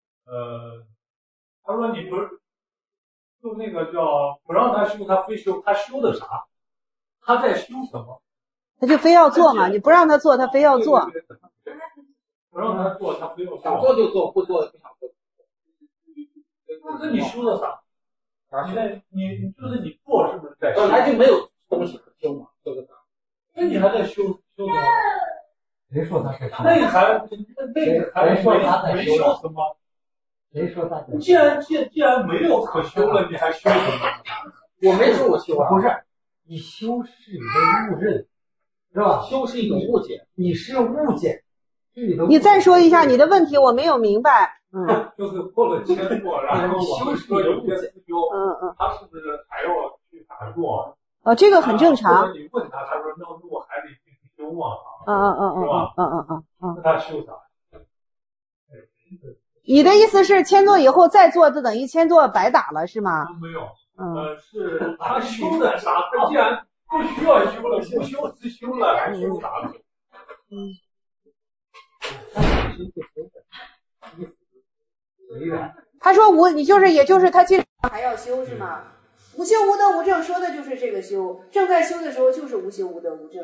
Speaker 10: 他说你不是就那个叫不让他修，他非修，他修的啥？他在修什么？
Speaker 1: 他就非要做嘛，你不让他做，他非要做。
Speaker 10: 不让他做，他非要做。
Speaker 8: 想做就做，不做不想做。
Speaker 10: 那你修的啥？你就是你做是不是在修？
Speaker 8: 他就没有东西可修嘛，这个啥？
Speaker 10: 那你还在修什么？
Speaker 9: 谁说他在修？
Speaker 10: 那还
Speaker 9: 说他在
Speaker 10: 没修什么？
Speaker 9: 谁说他在修？
Speaker 10: 既然没有可修了，你还修什么？
Speaker 8: 我没说我修啊，
Speaker 9: 不是，你修是你的误认，是吧？
Speaker 8: 修是一种误解，
Speaker 9: 你是误解。
Speaker 1: 你再说一下你的问题，我没有明白。
Speaker 10: 就是过了千座，然后我们说有些师兄，他是不是还要去打坐？
Speaker 1: 这个很正常。
Speaker 10: 你问他，他说那我还得继续修嘛，
Speaker 1: 是吧？
Speaker 10: 那他修啥？
Speaker 1: 你的意思是签座以后再做，就等于签座白打了，是吗？
Speaker 10: 没有，是他修的啥？他既然不需要修了，不修是修了，还修啥呢？
Speaker 1: 他说你就是也就是他经常还要修是吗？无修无得无证说的就是这个修，正在修的时候就是无修无得无证，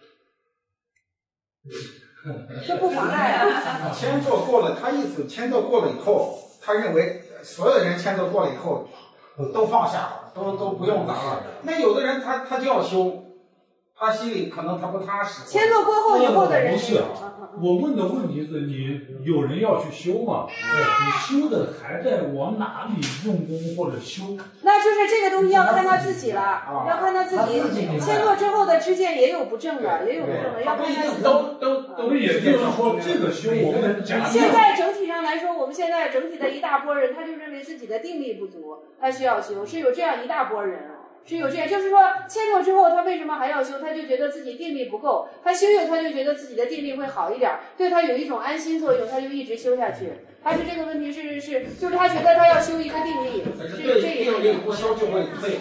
Speaker 1: 这不妨碍啊。
Speaker 8: 签座过了，他意思签座过了以后，他认为所有人签座过了以后都放下了，都不用打了。那有的人他就要修，他心里可能他不踏实。
Speaker 1: 签座过后以后的人
Speaker 10: 不是。我问的问题是你有人要去修吗？你修的还在往哪里用功或者修？
Speaker 1: 那就是这个东西要看他自己了，要看他自己。签座之后的知见也有不正的，也有不正的，要看他自己。
Speaker 8: 都
Speaker 10: 也就是说，这个修我们假设。
Speaker 1: 现在整体上来说，我们现在整体的一大波人，他就认为自己的定力不足，他需要修，是有这样一大波人。是有这样，就是说签座之后他为什么还要修？他就觉得自己定力不够，他修他就觉得自己的定力会好一点，对他有一种安心作用，他就一直修下去。他是这个问题就是他觉得他要修一个定力，是这个
Speaker 8: 定力不修就会退。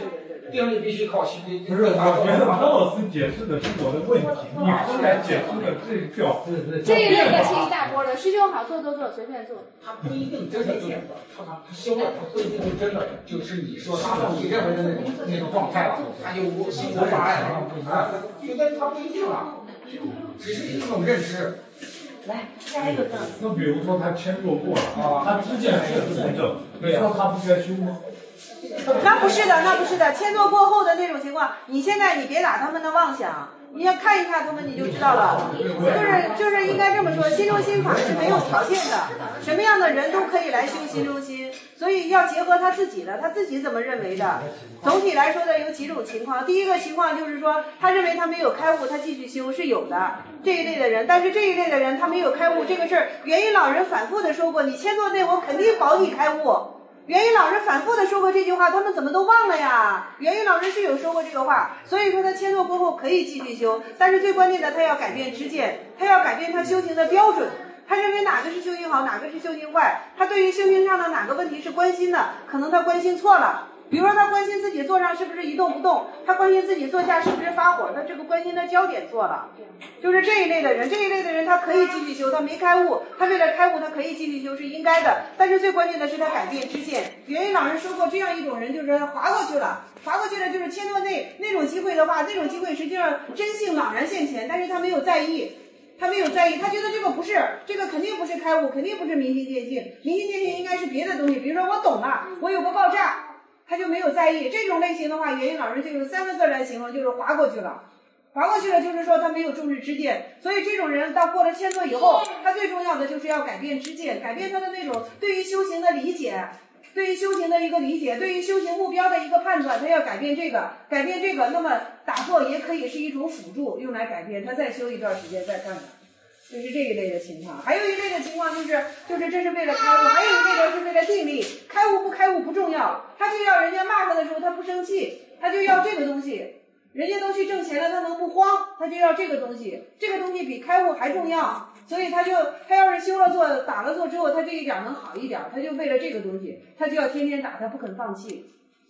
Speaker 8: 定力必须靠心力。
Speaker 10: 不是，我觉得唐老师解释的是我的问题，你后来解释的这叫
Speaker 7: 这一类的信息大波的，师兄好做做做，随便做。
Speaker 8: 他不一定真的他修了，他不一定就真的就是你说你认为的那种状态了，他就心无障碍了，有的他不一定了，只是一种认知。
Speaker 6: 来，下一个证。
Speaker 10: 那比如说他签做过了，他支见确实不正，那他不该修吗？
Speaker 1: 那不是的，那不是的，签作过后的那种情况，你现在你别打他们的妄想，你要看一看他们你就知道了。就是应该这么说，心中心法是没有条件的，什么样的人都可以来修心中心，所以要结合他自己的，他自己怎么认为的。总体来说的有几种情况，第一个情况就是说，他认为他没有开悟，他继续修是有的这一类的人，但是这一类的人他没有开悟这个事儿，元音老人反复的说过，你签作内我肯定保你开悟。元音老师反复的说过这句话，他们怎么都忘了呀？元音老师是有说过这个话，所以说他签作过后可以继续修，但是最关键的他要改变知见，他要改变他修行的标准。他认为哪个是修行好，哪个是修行坏，他对于修行上的哪个问题是关心的，可能他关心错了。比如说他关心自己坐上是不是一动不动，他关心自己坐下是不是发火，他这个关心的焦点错了。就是这一类的人，他可以继续修，他没开悟，他为了开悟他可以继续修是应该的，但是最关键的是他改变知见。元音老师说过，这样一种人就是划过去了就是签作内那种机会的话，那种机会实际上真性茫然现前，但是他没有在意，他觉得这个肯定不是开悟，肯定不是明心见性，明心见性应该是别的东西，比如说我懂了，我有个爆炸。他就没有在意这种类型的话，元音老师就用3个字来形容，就是划过去了。划过去了就是说他没有重视知见，所以这种人到过了签作以后，他最重要的就是要改变知见，改变他的那种对于修行的理解，对于修行的一个理解，对于修行目标的一个判断，他要改变这个，那么打坐也可以是一种辅助，用来改变，他再修一段时间再看看。就是这一类的情况，还有一类的情况就是这是为了开悟，还有一类的是为了定力，开悟不开悟不重要，他就要人家骂他的时候他不生气，他就要这个东西，人家都去挣钱了，他能不慌，他就要这个东西，这个东西比开悟还重要，所以他要是修了坐打了坐之后，他这一点能好一点，他就为了这个东西，他就要天天打，他不肯放弃。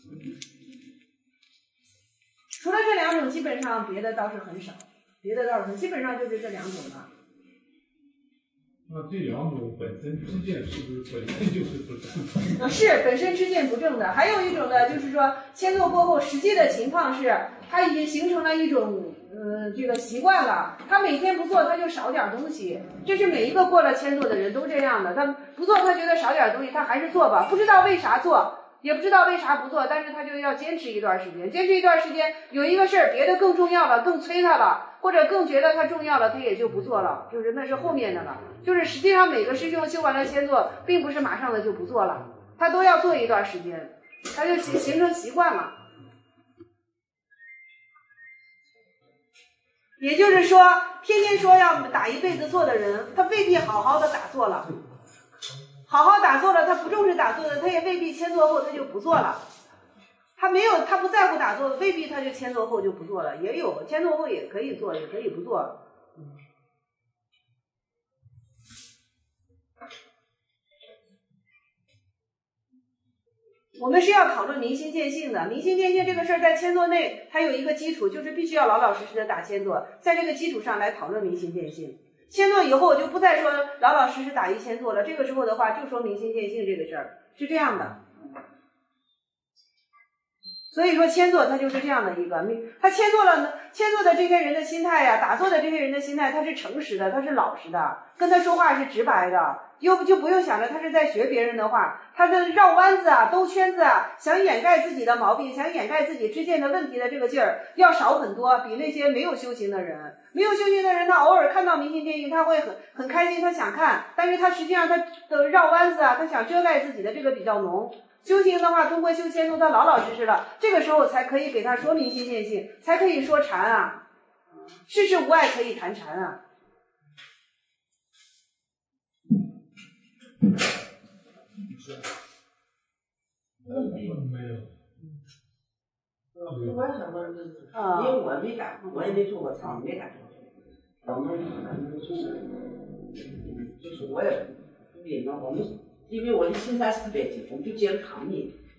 Speaker 1: 除了这2种，基本上别的倒是很少，基本上就是这2种了。
Speaker 10: 那这2种本身知见是不是本身就是不正？
Speaker 1: 是本身知见不正的。还有一种呢，就是说签作过后，实际的情况是，他已经形成了一种这个习惯了。他每天不做，他就少点东西。这是每一个过了签作的人都这样的。他不做，他觉得少点东西，他还是做吧，不知道为啥做。也不知道为啥不做，但是他就要坚持一段时间。坚持一段时间，有一个事儿别的更重要了，更催他了，或者更觉得他重要了，他也就不做了。就是那是后面的了。就是实际上每个师兄修完了签作，并不是马上的就不做了，他都要做一段时间，他就形成习惯了。也就是说，天天说要打一辈子坐的人，他未必好好的打坐了。好好打坐了，他不重视打坐的，他也未必签作后他就不做了。他不在乎打坐，未必他就签作后就不做了。也有签作后也可以做，也可以不做。我们是要讨论明心见性的。明心见性这个事儿在签作内它有一个基础，就是必须要老老实实的打签作，在这个基础上来讨论明心见性。签作以后就不再说老老实实打一签作了，这个时候的话就说明心见性这个事儿，是这样的。所以说签作它就是这样的一个，他签作的这些人的心态呀，打坐的这些人的心态，他是诚实的，他是老实的，跟他说话是直白的，就不用想着他是在学别人的话，他的绕弯子啊、兜圈子啊，想掩盖自己的毛病，想掩盖自己知见的问题的这个劲儿要少很多，比那些没有修行的人。没有修行的人，他偶尔看到明心见性，他会很开心，他想看，但是他实际上他的绕弯子啊，他想遮盖自己的这个比较浓。修行的话，通过修签宗，他老老实实了，这个时候才可以给他说明心见性，才可以说禅啊，事事无碍可以谈禅啊。
Speaker 10: 没有。
Speaker 2: 我也想问，因为我没感，我也没做过禅，没感觉。我们就是我也不明白，我们因为我离深山特别近，我们就接着扛你，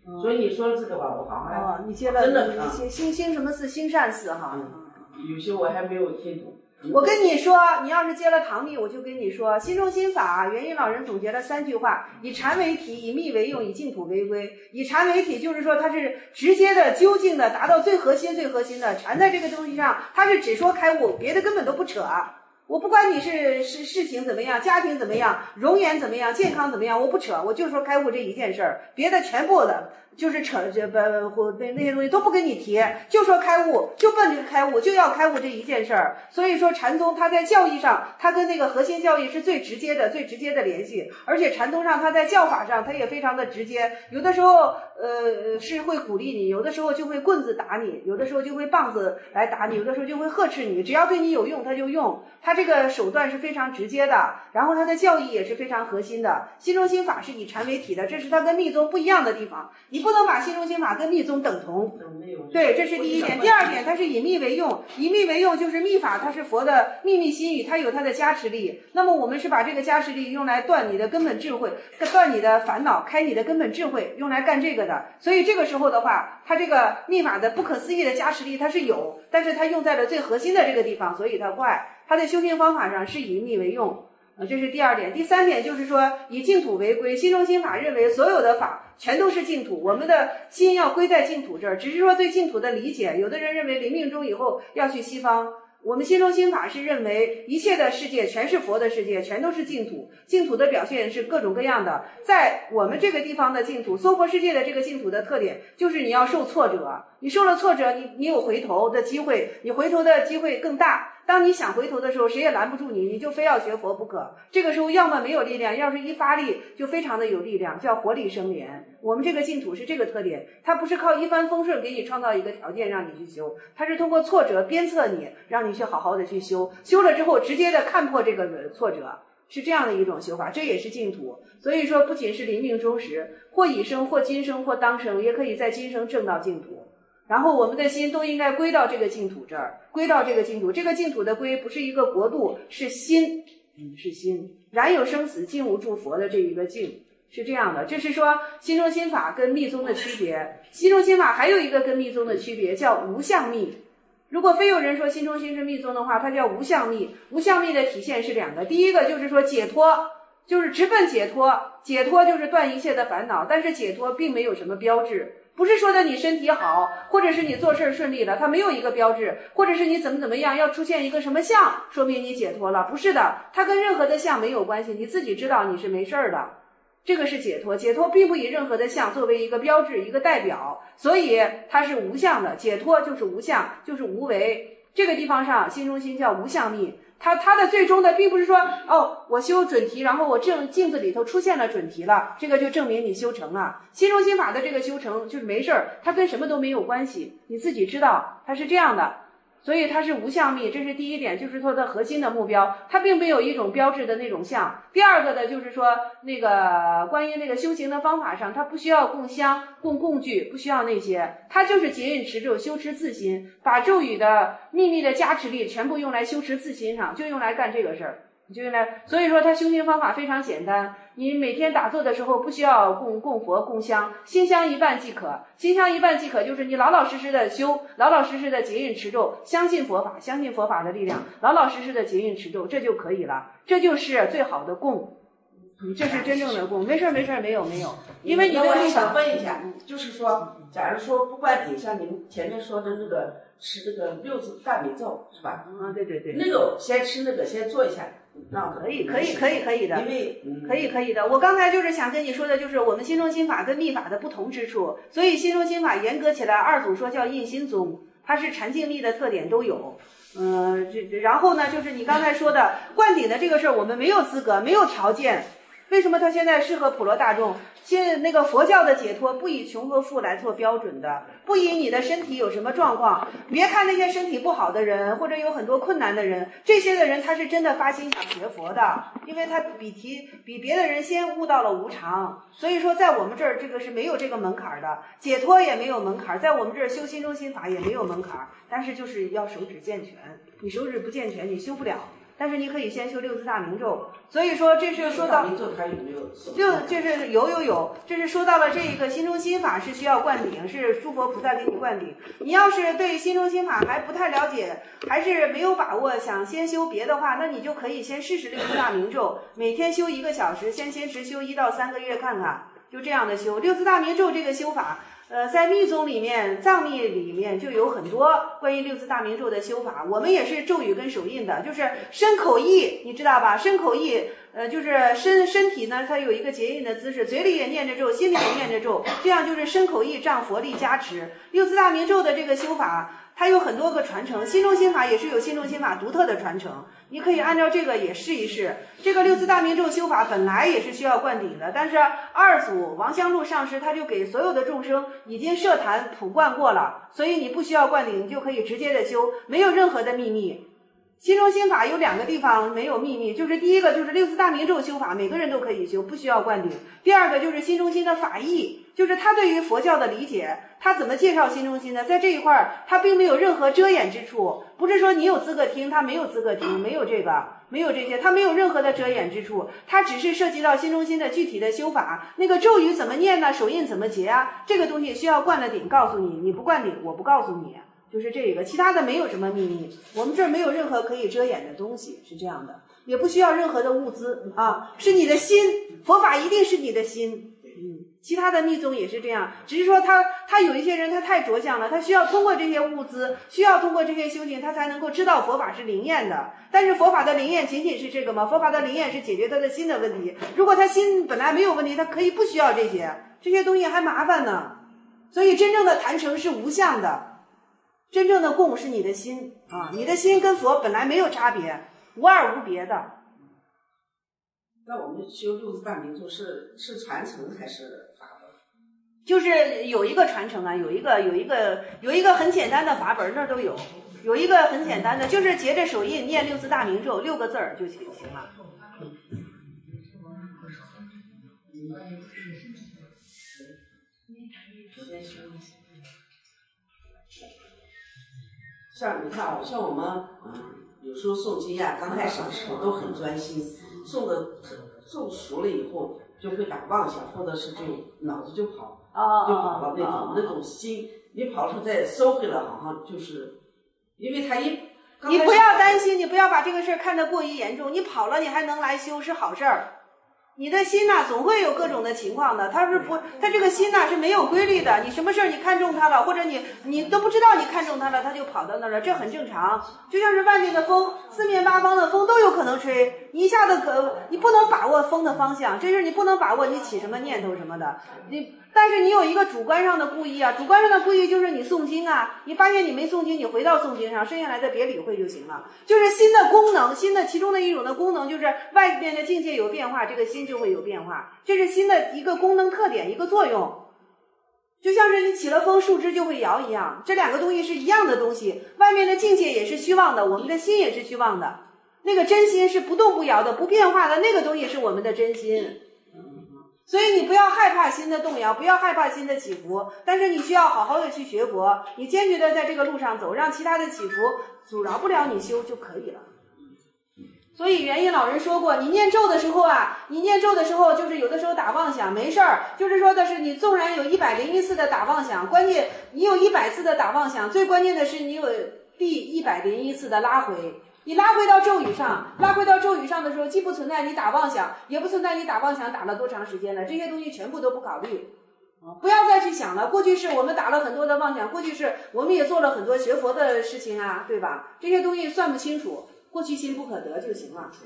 Speaker 2: 所以你说这个吧，我好像
Speaker 1: 你接了
Speaker 2: 真的
Speaker 1: 兴什么寺？兴善寺哈。
Speaker 2: 有些我还没有听懂。
Speaker 1: 我跟你说，你要是接了唐密，我就跟你说，心中心法，元音老人总结了3句话：以禅为体，以密为用，以净土为归。以禅为体，就是说它是直接的、究竟的，达到最核心的。禅在这个东西上，它是只说开悟，别的根本都不扯。我不管你是事情怎么样，家庭怎么样，容颜怎么样，健康怎么样，我不扯，我就说开悟这一件事儿，别的全部的就是扯那些东西都不跟你提，就说开悟，就奔这个开悟，就要开悟这一件事儿。所以说禅宗它在教义上，它跟那个核心教义是最直接的联系，而且禅宗上它在教法上它也非常的直接，有的时候是会鼓励你，有的时候就会棍子打你，有的时候就会棒子来打你，有的时候就会呵斥你，只要对你有用它就用，它这个手段是非常直接的，然后它的教义也是非常核心的。心中心法是以禅为体的，这是它跟密宗不一样的地方，你不能把心中心法跟密宗等同。对，这是第一点。第二点，它是以密为用，以密为用就是密法，它是佛的秘密心语，它有它的加持力。那么我们是把这个加持力用来断你的根本智慧，断你的烦恼，开你的根本智慧，用来干这个的。所以这个时候的话，它这个密法的不可思议的加持力它是有，但是它用在了最核心的这个地方，所以它快。它的修行方法上是以密为用，这是第二点。第三点就是说以净土为归，心中心法认为所有的法全都是净土，我们的心要归在净土这儿，只是说对净土的理解，有的人认为临命终以后要去西方，我们心中心法是认为一切的世界全是佛的世界，全都是净土，净土的表现是各种各样的。在我们这个地方的净土，娑婆世界的这个净土的特点就是你要受挫折，你受了挫折，你有回头的机会，你回头的机会更大。当你想回头的时候，谁也拦不住你，你就非要学佛不可。这个时候要么没有力量，要是一发力就非常的有力量，叫活力生莲。我们这个净土是这个特点，它不是靠一帆风顺给你创造一个条件让你去修，它是通过挫折鞭策你，让你去好好的去修，修了之后直接的看破这个挫折，是这样的一种修法，这也是净土。所以说不仅是临命终时，或已生或今生或当生，也可以在今生证到净土。然后我们的心都应该归到这个净土这儿，归到这个净土。这个净土的归不是一个国度，是心，是心。然有生死，尽无诸佛的这一个净，是这样的。这是说心中心法跟密宗的区别。心中心法还有一个跟密宗的区别，叫无相密。如果非有人说心中心是密宗的话，它叫无相密。无相密的体现是2个，第一个就是说解脱，就是直奔解脱，解脱就是断一切的烦恼，但是解脱并没有什么标志。不是说的你身体好，或者是你做事顺利了，它没有一个标志，或者是你怎么样要出现一个什么相，说明你解脱了，不是的，它跟任何的相没有关系，你自己知道你是没事儿的，这个是解脱。解脱并不以任何的相作为一个标志，一个代表，所以它是无相的。解脱就是无相，就是无为。这个地方上心中心叫无相密。它的最终的并不是说我修准提，然后我镜子里头出现了准提了，这个就证明你修成了。心中心法的这个修成就是没事儿，它跟什么都没有关系，你自己知道它是这样的，所以它是无相密，这是第一点，就是它的核心的目标，它并没有一种标志的那种相。第二个的就是说那个关于那个修行的方法上，它不需要供香供具，不需要那些，它就是结印持咒，修持自心，把咒语的秘密的加持力全部用来修持自心上，就用来干这个事儿，就用来。所以说它修行方法非常简单，你每天打坐的时候不需要供佛供香，心香一半即可，心香一半即可，就是你老老实实的修，老老实实的结印持咒，相信佛法，相信佛法的力量，老老实实的结印持咒，这就可以了，这就是最好的供。这是真正的供。没事没有，因为你
Speaker 2: 我也想问一下，就是说假如说不管你像您前面说的那个吃这个6字大明咒是吧？
Speaker 1: 对，
Speaker 2: 那个先吃那个先做一下，那
Speaker 1: 可以的，
Speaker 2: 因为
Speaker 1: 可以的。我刚才就是想跟你说的，就是我们心中心法跟密法的不同之处，所以心中心法严格起来，二祖说叫印心宗，它是禅净密的特点都有。然后呢，就是你刚才说的灌顶的这个事儿，我们没有资格，没有条件。为什么它现在适合普罗大众？那个佛教的解脱不以穷和富来做标准的，不以你的身体有什么状况。别看那些身体不好的人，或者有很多困难的人，这些的人他是真的发心想学佛的，因为他比别的人先悟到了无常。所以说在我们这儿这个是没有这个门槛的，解脱也没有门槛，在我们这儿修心中心法也没有门槛，但是就是要手指健全，你手指不健全你修不了。 但是你可以先修六字大明咒。所以说这是说到
Speaker 2: 明咒它有没有
Speaker 1: 这是有，这是说到了这个心中心法是需要灌顶，是诸佛菩萨给你灌顶。你要是对心中心法还不太了解，还是没有把握，想先修别的话，那你就可以先试试六字大明咒，每天修1个小时，先坚持修1到3个月看看，就这样的修六字大明咒这个修法。在密宗里面，藏密里面就有很多关于六字大明咒的修法。我们也是咒语跟手印的，就是身口意，你知道吧？身口意，就是身体呢，它有一个结印的姿势，嘴里也念着咒，心里也念着咒，这样就是身口意仗佛力加持。六字大明咒的这个修法，它有很多个传承，心中心法也是有心中心法独特的传承，你可以按照这个也试一试。这个六字大明咒修法本来也是需要灌顶的，但是二祖王香露上师他就给所有的众生已经设坛普灌过了，所以你不需要灌顶，你就可以直接的修，没有任何的秘密。心中心法有2个地方没有秘密，就是第一个就是六字大明咒修法，每个人都可以修，不需要灌顶。第二个就是心中心的法义，就是他对于佛教的理解，他怎么介绍心中心的，在这一块他并没有任何遮掩之处，不是说你有资格听，他没有资格听，没有这个，没有这些，他没有任何的遮掩之处，他只是涉及到心中心的具体的修法，那个咒语怎么念呢？手印怎么结啊？这个东西需要灌了顶告诉你，你不灌顶我不告诉你。就是这个，其他的没有什么秘密，我们这儿没有任何可以遮掩的东西，是这样的，也不需要任何的物资啊，是你的心，佛法一定是你的心。其他的密宗也是这样，只是说他有一些人他太着相了，他需要通过这些物资，需要通过这些修行，他才能够知道佛法是灵验的。但是佛法的灵验仅仅是这个吗？佛法的灵验是解决他的心的问题。如果他心本来没有问题，他可以不需要这些东西还麻烦呢。所以真正的坛城是无相的。真正的供是你的心啊，你的心跟佛本来没有差别，无二无别的。
Speaker 2: 那我们修六字大明咒是传承还是法本？
Speaker 1: 就是有一个传承啊，有一个很简单的法本，那都有一个很简单的，就是结着手印念六字大明咒6个字就行了。
Speaker 2: 像你看啊，像我们有时候诵经呀，刚开始的时候都很专心，诵熟了以后就会打妄想，或者是就脑子就跑了那种心，你跑出再收回来，好像就是因为他
Speaker 1: 你不要担心，你不要把这个事儿看得过于严重，你跑了你还能来修是好事儿。你的心呐，总会有各种的情况的，他这个心呐是没有规律的，你什么事儿你看中它了，或者你都不知道你看中它了，它就跑到那儿了，这很正常。就像是外面的风，四面八方的风都有可能吹，你一下子你不能把握风的方向，这是你不能把握你起什么念头什么的，但是你有一个主观上的故意啊，主观上的故意就是你诵经啊，你发现你没诵经，你回到诵经上，剩下来的别理会就行了。就是心的功能，心的其中的一种的功能就是外面的境界有变化，这个心就会有变化，这是心的一个功能特点，一个作用。就像是你起了风，树枝就会摇一样，这2个东西是一样的东西。外面的境界也是虚妄的，我们的心也是虚妄的。那个真心是不动不摇的、不变化的，那个东西是我们的真心。所以你不要害怕心的动摇，不要害怕心的起伏，但是你需要好好的去学佛，你坚决的在这个路上走，让其他的起伏阻挠不了你修就可以了。所以元音老人说过，你念咒的时候就是有的时候打妄想没事儿，就是说的是你纵然有101次的打妄想，关键你有100次的打妄想，最关键的是你有第101次的拉回。你拉回到咒语上的时候，既不存在你打妄想，也不存在你打妄想打了多长时间了，这些东西全部都不考虑。不要再去想了，过去是我们打了很多的妄想，过去是我们也做了很多学佛的事情啊，对吧？这些东西算不清楚，过去心不可得就行了。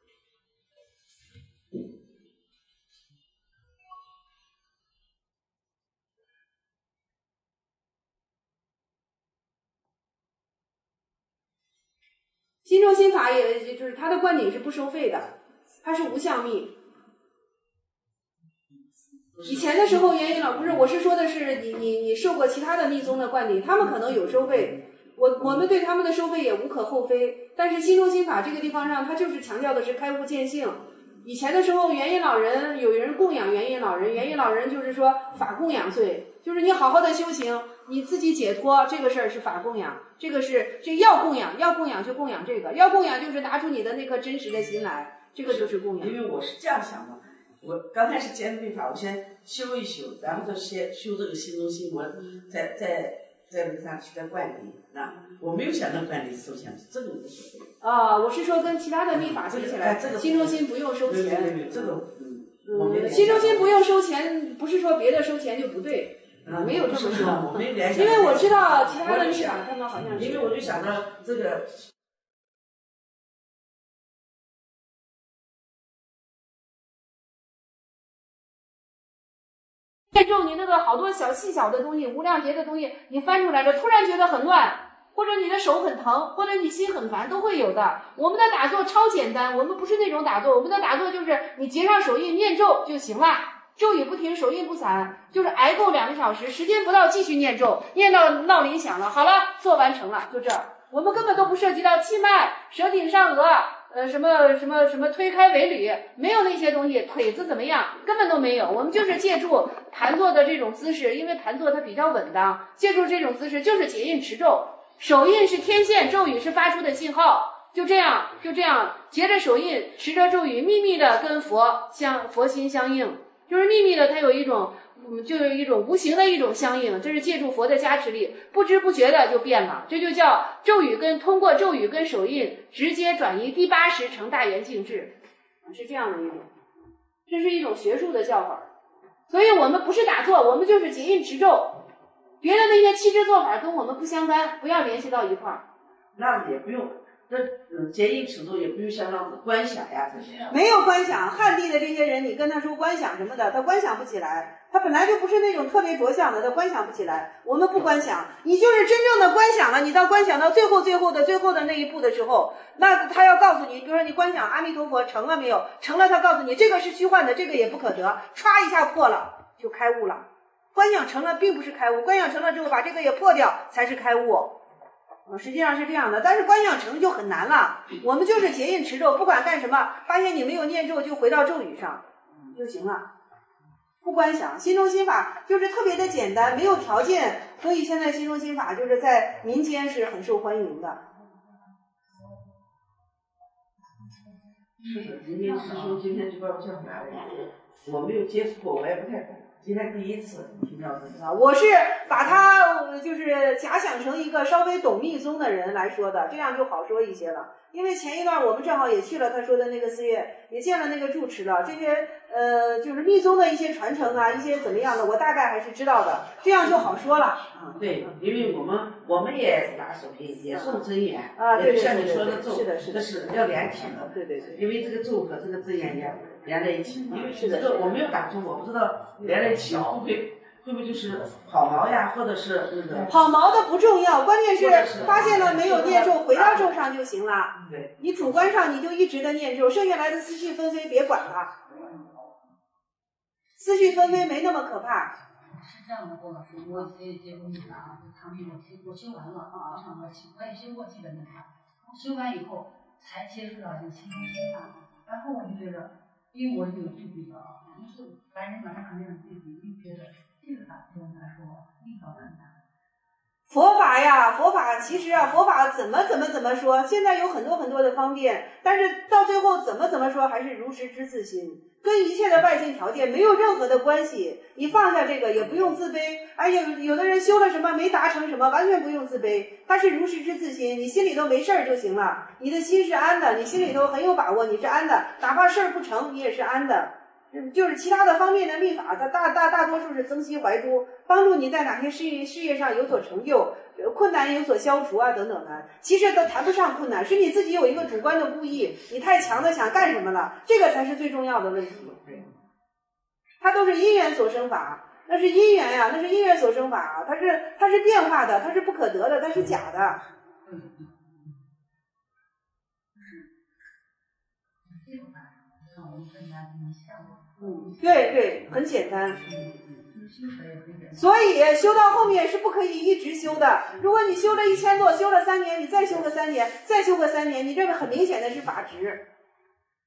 Speaker 1: 心中心法也就是它的灌顶是不收费的，它是无相密。以前的时候，元音老不是，我是说的是你受过其他的密宗的灌顶，他们可能有收费，我们对他们的收费也无可厚非。但是心中心法这个地方上，它就是强调的是开悟见性，
Speaker 7: 以前的时候，元婴老人有人供养元婴老人，元婴老人就是说法供养罪，就是你好好的修行，你自己解脱，这个事儿是法供养，这要供养，要供养就供养这个，要供养就是拿出你的那颗真实的心来，这个就是供养。
Speaker 2: 因为我是这样想的，我刚开始接触律法，我先修一修，然后再先修这个心中心，我在那个上去再灌顶。那我没有想到灌顶收钱，这个无所谓。
Speaker 7: 我是说跟其他的密法比起来，心中心不用收钱。
Speaker 2: 这个
Speaker 7: 心中心不用收钱，不是说别的收钱就不对，没有这么说。因为我知道其他的密法他们好像是。
Speaker 2: 因为我就想着这个。
Speaker 7: 念咒，你那个好多细小的东西，无量劫的东西，你翻出来了，突然觉得很乱，或者你的手很疼，或者你心很烦，都会有的。我们的打坐超简单，我们不是那种打坐，我们的打坐就是你结上手印念咒就行了，咒语不停，手印不散，就是挨够2个小时，时间不到继续念咒，念到闹铃响了，好了，做完成了，就这儿。我们根本都不涉及到气脉、舌顶上颚。什么推开尾闾，没有那些东西，腿子怎么样，根本都没有。我们就是借助盘坐的这种姿势，因为盘坐它比较稳当，借助这种姿势就是结印持咒，手印是天线，咒语是发出的信号，就这样结着手印，持着咒语，秘密的跟佛心相应，就是秘密的，它有一种就是一种无形的一种相应，这是借助佛的加持力，不知不觉的就变了，这就叫咒语通过咒语跟手印直接转移第80成大圆净智，是这样的一种，这是一种学术的叫法。所以我们不是打坐，我们就是结印持咒，别的那些气质做法跟我们不相干，不要联系到一块儿。
Speaker 2: 那也不用。结印持咒也不用像那种观想呀这些。
Speaker 1: 没有观想，汉地的这些人，你跟他说观想什么的，他观想不起来。他本来就不是那种特别着相的，他观想不起来。我们不观想，你就是真正的观想了。你到观想到最后的那一步的时候，那他要告诉你，比如说你观想阿弥陀佛成了没有？成了，他告诉你这个是虚幻的，这个也不可得，歘一下破了，就开悟了。观想成了并不是开悟，观想成了之后把这个也破掉才是开悟。实际上是这样的，但是观想成就很难了。我们就是结印持咒，不管干什么，发现你没有念咒，就回到咒语上就行了，不观想。心中心法就是特别的简单，没有条件，所以现在心中心法就是在民间是很受欢迎的。
Speaker 2: 是的，今天师兄今天就把我叫回来了，我没有接触过，我也不太懂。今天第一次听到这个，
Speaker 1: 我是把他就是假想成一个稍微懂密宗的人来说的，这样就好说一些了。因为前一段我们正好也去了他说的那个寺院，也见了那个住持了，这些就是密宗的一些传承啊，一些怎么样的，我大概还是知道的，这样就好说了。
Speaker 2: 对，因为我们也拿手印，也诵真言
Speaker 1: 啊，对，
Speaker 2: 像你说的咒，
Speaker 1: 是的，
Speaker 2: 这是要连体的，
Speaker 1: 对，
Speaker 2: 因为这个咒和这个真言连在一起，因为这个我没有打通，我不知道连在一起会不会就是跑毛呀，或者是那个
Speaker 1: 跑毛的不重要，关键是发现了没有念咒，回到咒上就行了。
Speaker 2: 对，
Speaker 1: 你主观上你就一直的念咒，剩下来的思绪纷飞别管了，思绪纷飞没那么可怕。
Speaker 3: 是这样的，郭老师，我接触你了啊，就他们我修完了啊，我也修过基本的法，修完以后才接触到这个心中心法，然后我就觉得，因为我就有对比了啊，就是凡人马上肯定有对比，就觉得这个法对我们来说力道很大。
Speaker 1: 佛法呀，佛法其实啊，佛法怎么说，现在有很多的方便，但是到最后怎么说，还是如实知自心，跟一切的外境条件没有任何的关系。你放下这个也不用自卑，而且有的人修了什么没达成什么，完全不用自卑，他是如实知自心，你心里头没事儿就行了，你的心是安的，你心里头很有把握，你是安的，哪怕事儿不成你也是安的。就是其他的方面的密法，它大多数是增息怀诛，帮助你在哪些事业上有所成就，困难有所消除啊等等的。其实都谈不上困难，是你自己有一个主观的故意，你太强的想干什么了，这个才是最重要的问题。它都是因缘所生法，那是因缘呀，那是因缘所生法啊，它是变化的，它是不可得的，它是假的。对，很简单。所以修到后面是不可以一直修的。如果你修了1000多，修了3年，你再修个3年，再修个3年，你这个很明显的是法执。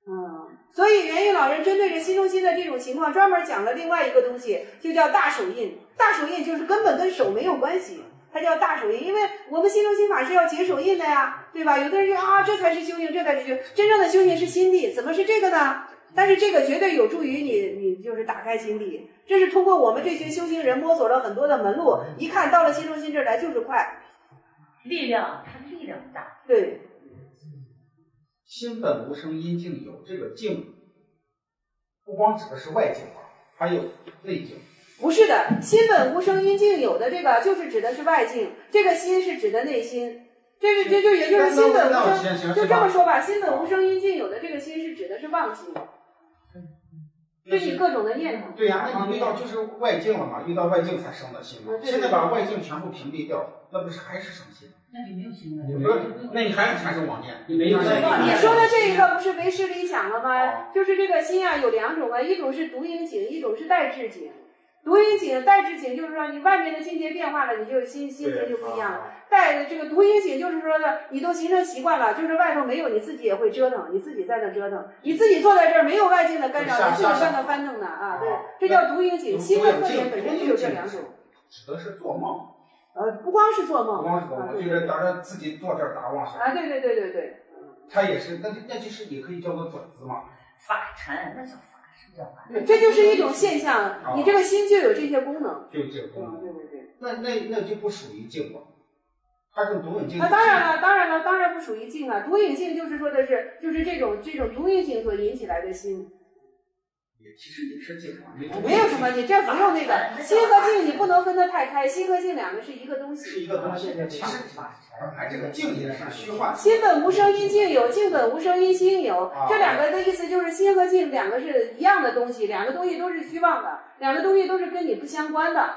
Speaker 1: 所以元婴老人针对着心中心的这种情况，专门讲了另外一个东西，就叫大手印。大手印就是根本跟手没有关系，它叫大手印，因为我们心中心法是要结手印的呀，对吧？有的人就这才是修行，这才是修，真正的修行是心地，怎么是这个呢？但是这个绝对有助于你就是打开心地，这是通过我们这群修行人摸索了很多的门路，一看到了心中心这儿来就是快，
Speaker 6: 力量，它力量大。
Speaker 1: 对。
Speaker 8: 心本无生，阴静有，这个静不光指的是外境啊，还有内境。
Speaker 1: 不是的，心本无生，阴静有的这个就是指的是外境，这个心是指的内心。这就也就是心本无生，就这么说吧，心本无生，阴静有的这个心是指的是妄心，对你各种的念头。
Speaker 8: 对呀，那你遇到就是外境了嘛，遇到外境才生的心嘛。现在把外境全部屏蔽掉，那不是还是生心？
Speaker 6: 那你没有心了，
Speaker 8: 那你还是产生妄念。
Speaker 4: 你没有心。
Speaker 1: 你说的这个不是为师里讲了吗？就是这个心啊有两种啊，一种是独因境，一种是代志境。独因境、代志境就是说你外面的境界变化了，你就心情就不一样了。这个独因境就是说的，你都形成习惯了，就是外头没有，你自己也会折腾，你自己在那折腾，你自己坐在这儿没有外境的干扰，你自己在那翻腾呢啊，对，这叫独因境。心的特点本身就有这两种。
Speaker 8: 指的是做梦。
Speaker 1: 不光是做梦，
Speaker 8: 不光是做梦，就是打着自己坐这儿打妄想。
Speaker 1: 对。
Speaker 8: 他也是，那就是也可以叫做种子嘛。
Speaker 6: 法尘，那叫法。
Speaker 1: 这就是一种现象，你这个心就有这些功能，
Speaker 8: 就这个功能。
Speaker 1: 对。
Speaker 8: 那就不属于静了，它是独影静。
Speaker 1: 当然不属于静了。独影静就是说的是，就是这种独影静所引起来的心。
Speaker 8: 其实也是静嘛，
Speaker 1: 没有什么，你这不用那个心和静，你不能分得太开，心和静两个是一个东西。
Speaker 8: 是一个东西，其实这个静也是虚幻。
Speaker 1: 心本无生，阴静有；静本无生，阴心有。这两个的意思就是心和静两个是一样的东西，两个东西都是虚妄的，两个东西都是跟你不相关的。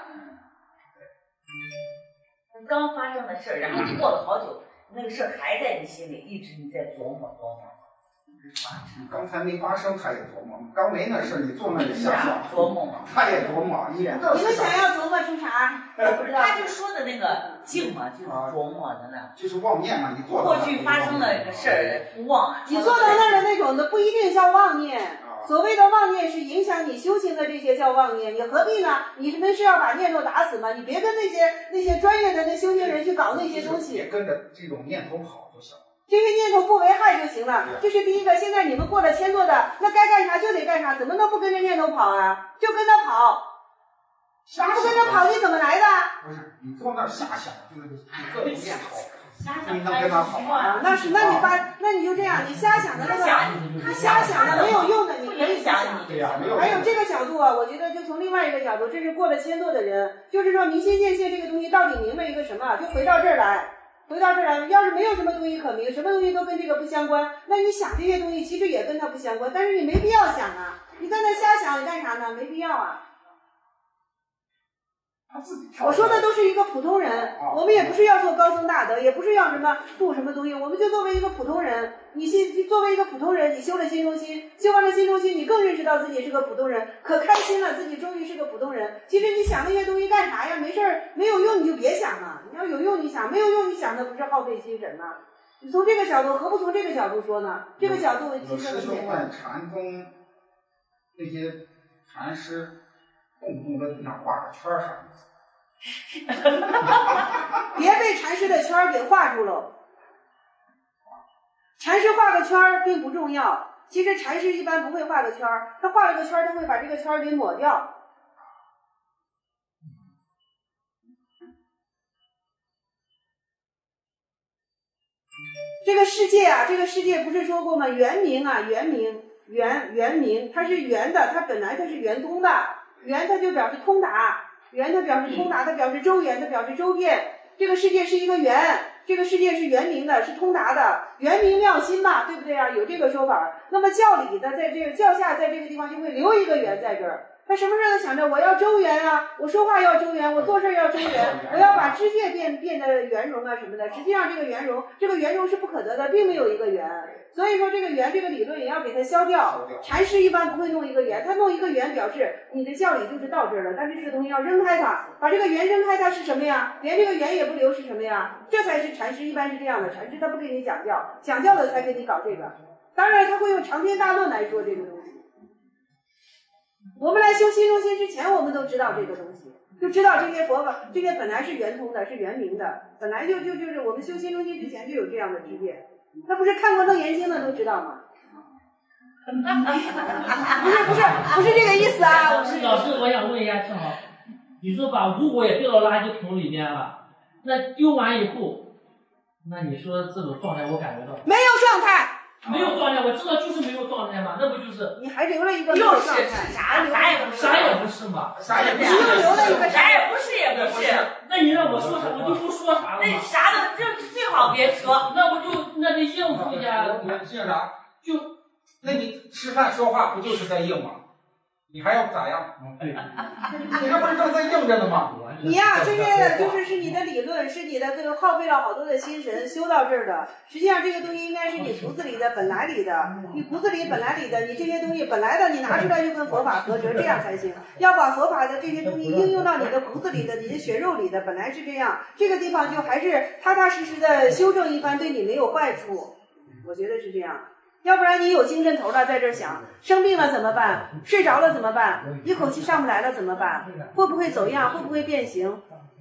Speaker 6: 刚发生的事儿，然后过了好久，那个事儿还在你心里，一直你在琢磨。
Speaker 8: 刚才没发生，他也琢磨；刚没那事，你坐那里瞎想
Speaker 6: 琢磨嘛，
Speaker 8: 他也琢磨。你们
Speaker 1: 想要琢磨出啥？
Speaker 6: 不知道。他就说的那个静嘛，就是琢磨的那。
Speaker 8: 就是妄念嘛，你坐
Speaker 6: 过去发生的一个事儿不忘。
Speaker 1: 你坐到那儿的那种的不一定叫妄念。所谓的妄念是影响你修行的这些叫妄念，你何必呢？你们是要把念头打死吗？你别跟那些专业的那修行人去搞那些东西。
Speaker 8: 别跟着这种念头跑就行。
Speaker 1: 这些念头不危害就行了，这是第一个。现在你们过了千座的，那该干啥就得干啥，怎么能不跟着念头跑啊？就跟他跑，不跟他跑你怎么来的？
Speaker 8: 不是，你坐那儿瞎想，就是各种念头，你能跟他跑
Speaker 1: 啊？那你就这样，你瞎想的那个，他瞎想的没有用的，你可以想。
Speaker 8: 对呀，没有。
Speaker 1: 还有这个角度啊，我觉得就从另外一个角度，这是过了千座的人，就是说明心见性这个东西到底明白一个什么，就回到这儿来。要是没有什么东西可明，什么东西都跟这个不相关，那你想这些东西其实也跟它不相关，但是你没必要想啊，你在那瞎想你干啥呢？没必要啊。我说的都是一个普通人，我们也不是要做高僧大德，也不是要什么度什么东西，我们就作为一个普通人，你作为一个普通人，你修了心中心，修完了心中心，你更认识到自己是个普通人，可开心了，自己终于是个普通人。其实你想那些东西干啥呀？没事儿，没有用你就别想了，你要有用你想，没有用你想的不是耗费心神吗？你从这个角度，何不从这个角度说呢？这个角度其实很简单。
Speaker 8: 禅宗那些禅师动不动在地上画个圈啥意思？
Speaker 1: 别被禅师的圈给画住了。禅师画个圈并不重要，其实禅师一般不会画个圈，他画了个圈，他会把这个圈给抹掉。这个世界啊，这个世界不是说过吗？圆明啊，圆明，它是圆的，它本来它是圆通的，圆它就表示通达。圆它表示通达，它表示周圆，它表示周遍。这个世界是一个圆，这个世界是圆明的，是通达的，圆明妙心嘛，对不对啊？有这个说法。那么教理的在这个教下，在这个地方就会留一个圆在这儿。他什么事都想着我要周圆啊，我说话要周圆，我做事要周圆，我要把知界变得圆融啊什么的。实际上这个圆融是不可得的，并没有一个圆。所以说这个圆这个理论也要给它消掉。禅师一般不会弄一个圆，他弄一个圆表示你的教理就是到这儿了，但是这个东西要扔开它，把这个圆扔开它是什么呀？连这个圆也不留是什么呀？这才是禅师，一般是这样的。禅师他不给你讲教，讲教的才给你搞这个。当然他会用长篇大论来说这个东西。我们来修心中心之前，我们都知道这个东西，就知道这些佛法，这些本来是圆通的，是圆明的，本来就是我们修心中心之前就有这样的知见。那不是看过《楞严经》的都知道吗？不是这个意思啊！
Speaker 9: 老师，我想问一下，正好，你说把无我也丢到垃圾桶里面了，那丢完以后，那你说这种状态，我感觉到
Speaker 1: 没有状态。
Speaker 9: 没有状态，我知道就是没有状态嘛，那不就是
Speaker 1: 你还留了一个没有状态，
Speaker 6: 啥也
Speaker 9: 不是嘛，
Speaker 6: 啥也不是，
Speaker 1: 你又留了一个
Speaker 6: 啥也不是也不是。
Speaker 9: 那你让我说啥，我就不说啥了嘛。
Speaker 6: 那啥都就最好别说，
Speaker 9: 那我就那得应付一下。
Speaker 8: 应啥？就那你吃饭说话不就是在应吗？你还要咋样？你这不是正在应着呢吗？
Speaker 1: 你呀，这些就是你的理论，是你的这个耗费了好多的心神修到这儿的。实际上这个东西应该是你骨子里的本来里的，你骨子里本来里的，你这些东西本来的，你拿出来就跟佛法合辙，这样才行。要把佛法的这些东西应用到你的骨子里的，你的血肉里的，本来是这样。这个地方就还是踏踏实实的修正一番，对你没有坏处。我觉得是这样。要不然你有精神头了，在这儿想生病了怎么办？睡着了怎么办？一口气上不来了怎么办？会不会走样？会不会变形？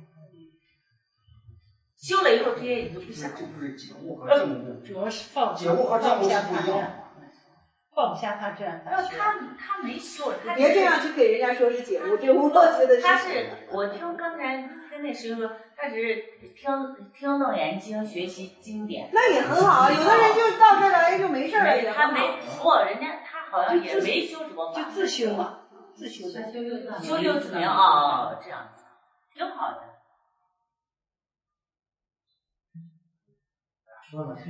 Speaker 6: 修了以后这些你就不想。
Speaker 8: 这不是觉悟和证悟，
Speaker 11: 主要是放
Speaker 8: 觉悟和证悟是不一样。
Speaker 11: 放不下他这样。
Speaker 6: 他没修，他
Speaker 1: 别这样去给人家说是觉悟，这我觉得是。
Speaker 6: 他是我听刚才跟那师傅说，他只是听楞严经，学习经典。
Speaker 1: 那也很好，有的人就到这儿来就没事了，也
Speaker 6: 他没人家他好像也没修什么法，
Speaker 11: 就自修嘛，自修的。
Speaker 6: 修六字明哦，这样子挺好的。
Speaker 9: 说嘛，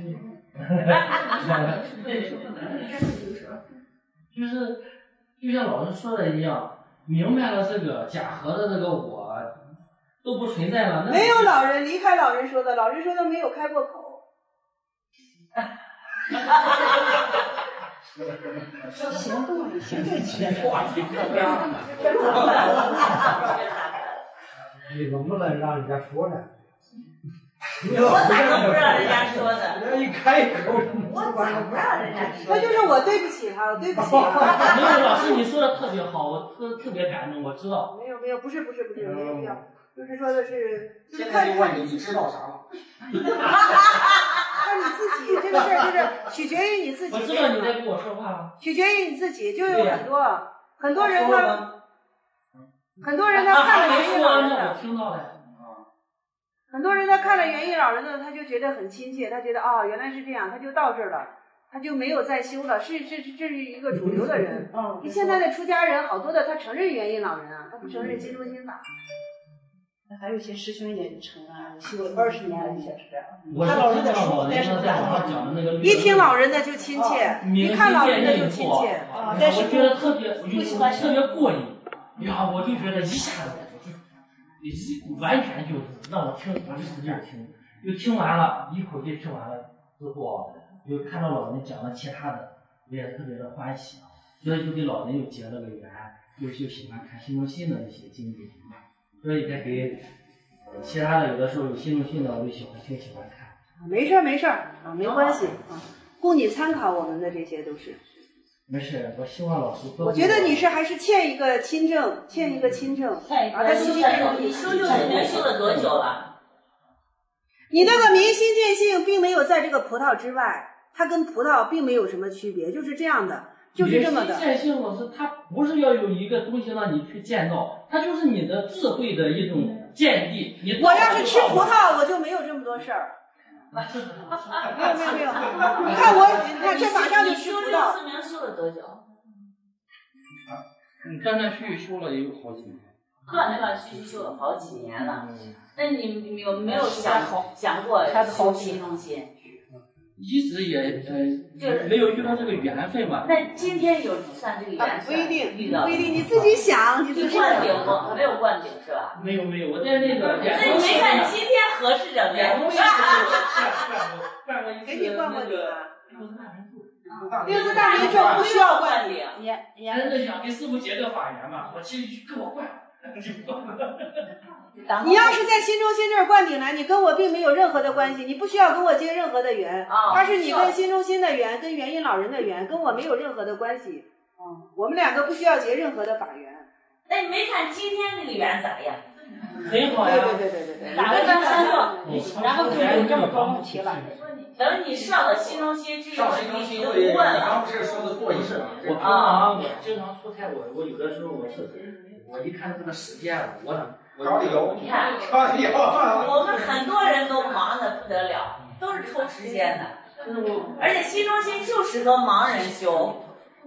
Speaker 9: 就是就像老师说的一样，明白了这个假合的这个我都不存在了。
Speaker 1: 没有老人离开老人说的，老人说的没有开过口。
Speaker 11: 行动起来。
Speaker 12: 你能不能让人家说呢？
Speaker 6: 我咋能不让人家说的？
Speaker 12: 人家一开口，
Speaker 6: 我咋不让人家说？
Speaker 1: 那就是我对不起他，我对不起。
Speaker 9: 没有老师，你说的特别好，我特别感动，我知道。
Speaker 1: 没有，不是，没有必要。就是说的是，
Speaker 8: 现在就问你知道啥了？
Speaker 1: 看你自己，这个事儿就是取决于你自己。
Speaker 9: 我知道你在跟我说话吗？
Speaker 1: 取决于你自己，就有很多人他看了元婴老人的，很多人他看了元婴老人的，他就觉得很亲切，他觉得哦原来是这样，他就到这儿了，他就没有再修了，这是一个主流的人。你现在的出家人好多的，他承认元婴老人啊，他不承认心中心法。
Speaker 11: 还有些师兄也承啊，修了20年了也是这样。
Speaker 9: 他老人的书，但是在网上讲的那个，
Speaker 1: 一听老人的就亲切，一看老人的就亲切。
Speaker 9: 但是我觉得特别过瘾。呀，我就觉得一下子完全就是让我听，我就使劲听，又听完了，一口气听完了之后，又看到老人讲了其他的，我也特别的欢喜，所以就给老人又结了个缘，又喜欢看心中心的一些经典，所以再给其他的有的时候有心中心的，我就挺喜欢看。
Speaker 1: 没事啊，没关系啊，供你参考，我们的这些都是。
Speaker 9: 没事，我希望老师。
Speaker 1: 我觉得你还是欠一个亲证，把它东西变成
Speaker 6: 你修六字明修了多久了？
Speaker 1: 你那个明心见性并没有在这个葡萄之外，它跟葡萄并没有什么区别，就是这样的，就是这么的。
Speaker 9: 明心见性老师，它不是要有一个东西让你去见到，它就是你的智慧的一种见地。
Speaker 1: 我要是吃葡萄，我就没有这么多事儿。没有，你看这马上就吃葡萄。
Speaker 6: 修六字明修了多久？
Speaker 9: 断断续续修了有好几年。
Speaker 6: 断断续续修了好几年了，那你有没有想过修心中心？
Speaker 9: 一直也没有遇到这个缘分嘛。
Speaker 6: 那今天有算这个缘分？
Speaker 1: 不一定，
Speaker 6: 遇到。
Speaker 1: 不一定，你自己想，
Speaker 6: 你灌顶不？没有灌顶是吧？
Speaker 9: 没有，我在那个。
Speaker 6: 那你没看今天合适整的？
Speaker 1: 给你灌过顶啊。
Speaker 6: 六字大明咒不需要灌顶。
Speaker 9: 真的想给师傅结个法缘嘛，我其实给我灌，
Speaker 1: 你要是在心中心这儿灌顶了，你跟我并没有任何的关系，你不需要跟我结任何的缘，它是你跟心中心的缘，跟元音老人的缘，跟我没有任何的关系。我们两个不需要结任何的法缘。
Speaker 6: 那你没看今天这个缘咋样？
Speaker 9: 很好呀。
Speaker 1: 对，
Speaker 6: 打个3个，
Speaker 11: 然后就没有这么多问题了。
Speaker 6: 等你上了心中心，这些问题你都不问了。
Speaker 8: 刚不是说的过一次吗？
Speaker 9: 我经常出差，我有的时候我一看这个时间，我
Speaker 8: 找理由，
Speaker 6: 你看，我们很多人都忙得不得了，都是抽时间的。而且心中心就适合盲人修。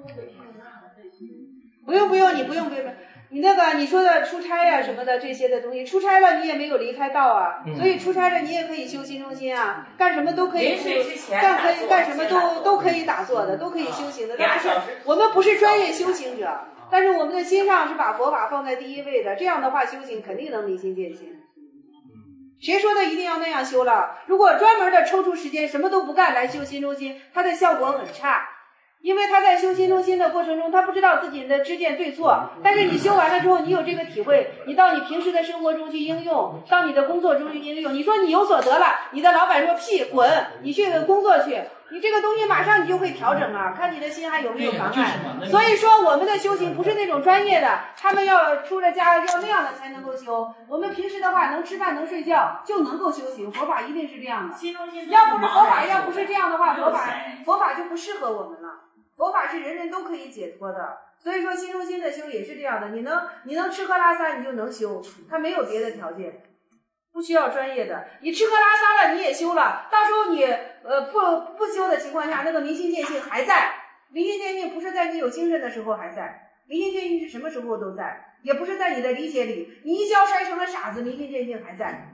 Speaker 1: 不用，你不用。你那个你说的出差呀什么的这些的东西，出差了你也没有离开道啊，所以出差了你也可以修心中心啊，干什么都可以，干什么都可以打坐的，都可以修行的。但是我们不是专业修行者，但是我们的心上是把佛法放在第一位的，这样的话修行肯定能明心见性。谁说的一定要那样修了？如果专门的抽出时间什么都不干来修心中心，它的效果很差。因为他在修心中心的过程中，他不知道自己的知见对错，但是你修完了之后，你有这个体会，你到你平时的生活中去应用，到你的工作中去应用。你说你有所得了，你的老板说屁滚，你去工作去，你这个东西马上你就会调整啊，看你的心还有没有妨碍。所以说我们的修行不是那种专业的，他们要出了家要那样的才能够修。我们平时的话能吃饭能睡觉就能够修行，佛法一定是这样的。要不是佛法，要不是这样的话，佛法就不适合我们了。佛法是人人都可以解脱的，所以说心中心的修也是这样的，你能吃喝拉撒你就能修，它没有别的条件，不需要专业的。你吃喝拉撒了你也修了，到时候你不修的情况下，那个明心见性还在。明心见性不是在你有精神的时候还在，明心见性是什么时候都在，也不是在你的理解里，你一觉摔成了傻子，明心见性还在。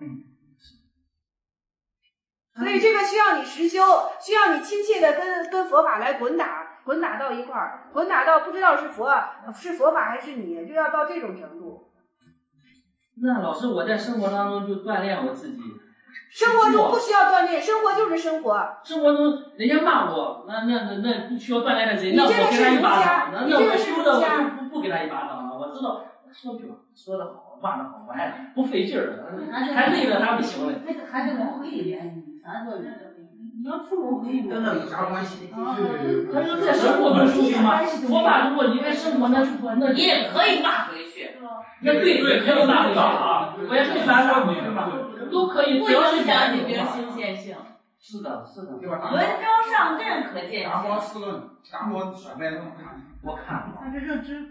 Speaker 1: 所以这个需要你实修，需要你亲切的跟佛法来滚打到一块儿，滚打到不知道是佛法还是你，就要到这种程度。
Speaker 9: 那老师，我在生活当中就锻炼我自己。
Speaker 1: 生活中不需要锻炼，生活就是生活。
Speaker 9: 生活中人家骂我，那不需要锻炼的人，那我给他一巴掌，那我修的我就不给他一巴掌了。我知道说句说的好，骂的好，我还不费劲儿，还累了他不行了。
Speaker 3: 那个还是不会的。你要出入会
Speaker 8: 跟那有啥关系？
Speaker 9: 他说在生活中修行嘛，佛法如果离开生活，那
Speaker 6: 你也可以骂回去。
Speaker 9: 那对，可以骂回去啊，我也可以骂回去嘛，都可以，
Speaker 6: 不影响你明心见性。
Speaker 9: 是的。
Speaker 6: 文章上任可见。
Speaker 8: 达摩思论，达摩甩卖论，
Speaker 9: 我看了。
Speaker 3: 他这认知。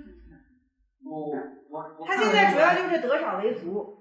Speaker 1: 他现在主要就是得少为足。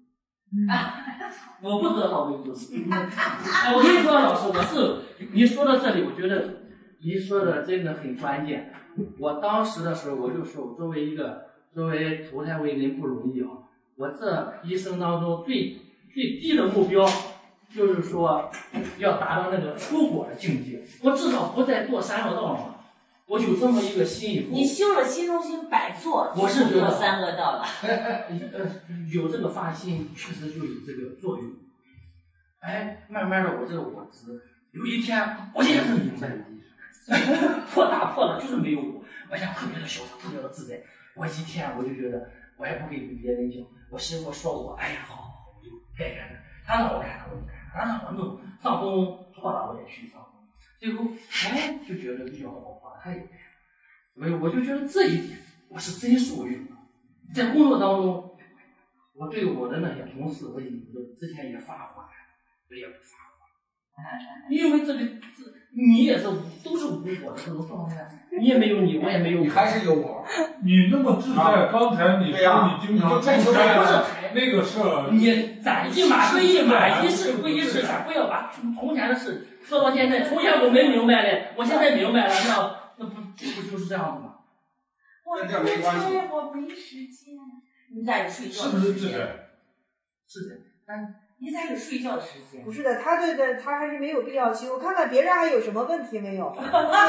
Speaker 9: 我不得少为足。我跟你说，老师，你说到这里，我觉得你说的真的很关键。我当时的时候，我就说，我作为投胎为人不容易啊。我这一生当中最低的目标，就是说要达到那个出果的境界。我至少不再做三恶道嘛。我有这么一个心以后，
Speaker 6: 你修了心中心百座，
Speaker 9: 我是觉得
Speaker 6: 三恶道了。
Speaker 9: 有这个发心，确实就有这个作用。慢慢的，我这个我执，有一天，我现在是明白了，破大破了就是没有我，我现在特别的潇洒，特别的自在。我一天我就觉得，我也不给别人讲，我媳妇说我，哎呀好，我就该干的，他让我干我就干，他让我弄上工错了我也去上工，最后就觉得比较好玩，他也，我就觉得这一点我是真受用的，在工作当中，我对我的那些同事，我之前也发过，我也不发过，因为这你也是都是无我的这种状态，你也没有你，我也没有，
Speaker 8: 你还是有我。
Speaker 10: 你那么自在，刚才你说你经常出差了，那个事儿，
Speaker 9: 你咱一码归一码，一事归一事，咱不要把从前的事说到现在。从前我没明白嘞，我现在明白了，那不就是这样子吗？
Speaker 8: 跟这没关系。
Speaker 6: 我没时间。你咋有睡觉？
Speaker 10: 是不是自在？
Speaker 9: 是的，但
Speaker 6: 你咋有睡觉的时间？
Speaker 1: 不是的，他还是没有必要修，看看别人还有什么问题没有。
Speaker 6: 好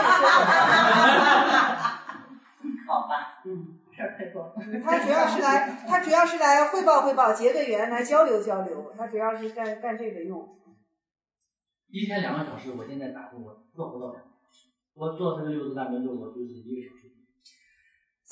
Speaker 6: 吧，
Speaker 1: 他主要是来汇报，结个缘，来交流，他主要是干这个用。
Speaker 9: 一天2个小时，我现在打坐我做不到2个小时，我做这个六字大明咒，我就是1个小时。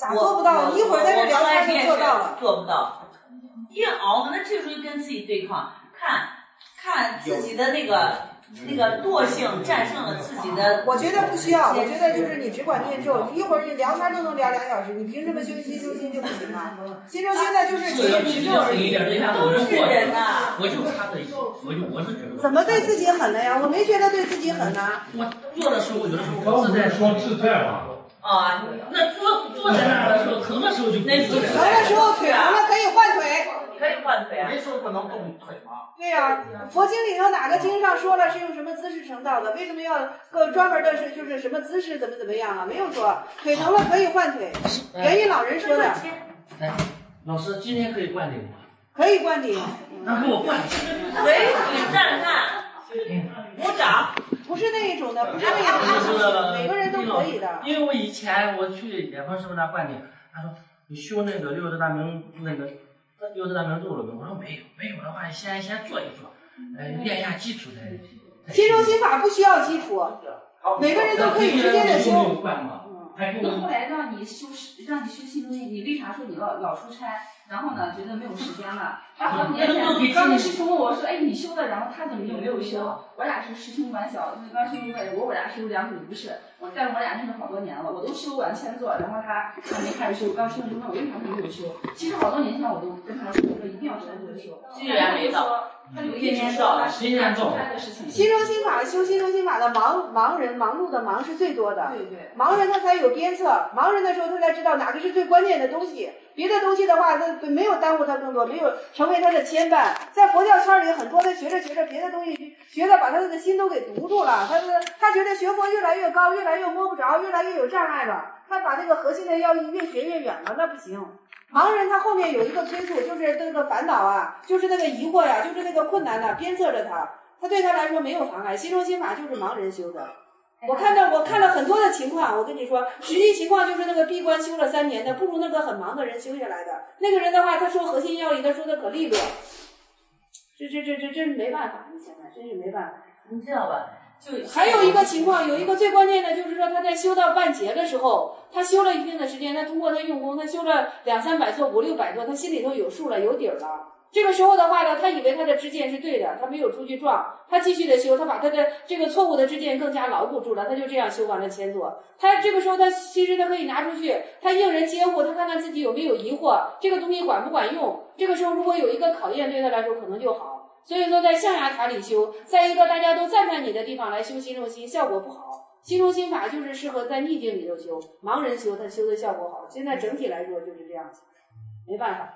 Speaker 1: 咋做不到？一会儿在这聊天就做到了。
Speaker 6: 做不到，一熬呢，那这时候就跟自己对抗，看自己的那个惰性战胜了自己的。
Speaker 1: 我觉得不需要，我觉得就是你只管念咒，一会儿你聊天都能聊2小时，你凭什么修心中心就不行吗？心中心呢就是只念持咒而已。
Speaker 6: 都是人呐，
Speaker 9: 我就差这一点，我是觉得。
Speaker 1: 怎么对自己狠了呀？我没觉得对自己狠呐。
Speaker 9: 我做的时候，有的时候
Speaker 10: 刚不是说自在吗？
Speaker 6: 啊，
Speaker 9: 那坐在那儿的时候，疼的时候就疼
Speaker 1: 的时候腿疼了可以换腿。
Speaker 6: 可以换腿啊。
Speaker 8: 没说不能动腿吗？
Speaker 1: 对呀，佛经里头哪个经上说了是用什么姿势成道的？为什么要个专门的是就是什么姿势怎么样啊？没有说腿疼了可以换腿，元音老人说的。
Speaker 9: 哎，老师今天可以灌顶吗？
Speaker 1: 可以灌顶。
Speaker 9: 那给我灌。
Speaker 6: 围举赞叹，鼓掌。
Speaker 1: 不是那一种的，不是那一种的，每个人都可以的。
Speaker 9: 因为我以前我去野峰师傅那灌顶，他说你修那个六字大明咒了没？我说没有的话，先做一做，练一下基础才。
Speaker 1: 心中心法不需要基础，每个人都可以直接的修。
Speaker 11: 那后来让你修心中心，你为啥说你老出差？然后呢，觉得没有时间了。好几年前，刚跟师兄问我说：“哎，你修的，然后他怎么就没有修？”我俩是师兄管小，因为刚师兄问我俩修两组不是，但是我俩认识好多年了，我都修完签座，然后他还没开始修。刚师兄就问我为啥没有修？其实好多年前我都跟他说，我说一定要签座修。
Speaker 6: 既然没到，
Speaker 11: 他就天天说他出差的事情。
Speaker 1: 心中心法修心中心法的忙人忙碌的忙是最多的。
Speaker 11: 对。
Speaker 1: 盲人他才有鞭策，盲人的时候他才知道哪个是最关键的东西。别的东西的话，他没有耽误他更多，没有成为他的牵绊。在佛教圈里，很多他学着别的东西，学着把他的心都给堵住了。他觉得学佛越来越高，越来越摸不着，越来越有障碍了。他把这个核心的要义越学越远了，那不行。盲人他后面有一个催促，就是那个烦恼啊，就是那个疑惑呀，就是那个困难呐，鞭策着他。他对他来说没有妨碍。心中心法就是盲人修的。我看了很多的情况，我跟你说，实际情况就是那个闭关修了3年的，不如那个很忙的人修下来的。那个人的话，他说核心要义，他说的可利落。这真是没办法，你现在真是没办法。
Speaker 6: 你知道吧？就
Speaker 1: 还有一个情况，有一个最关键的就是说，他在修到半截的时候，他修了一定的时间，他通过他用功，他修了200-300座、500-600座，他心里头有数了，有底儿了。这个时候的话呢，他以为他的知见是对的，他没有出去撞，他继续的修，他把他的这个错误的知见更加牢固住了，他就这样修完了签座。他这个时候他其实他可以拿出去，他应人接物，他看看自己有没有疑惑，这个东西管不管用。这个时候如果有一个考验，对他来说可能就好。所以说在象牙塔里修，在一个大家都赞叹你的地方来修心中心，效果不好。心中心法就是适合在逆境里头修，盲人修他修的效果好。现在整体来说就是这样子，没办法。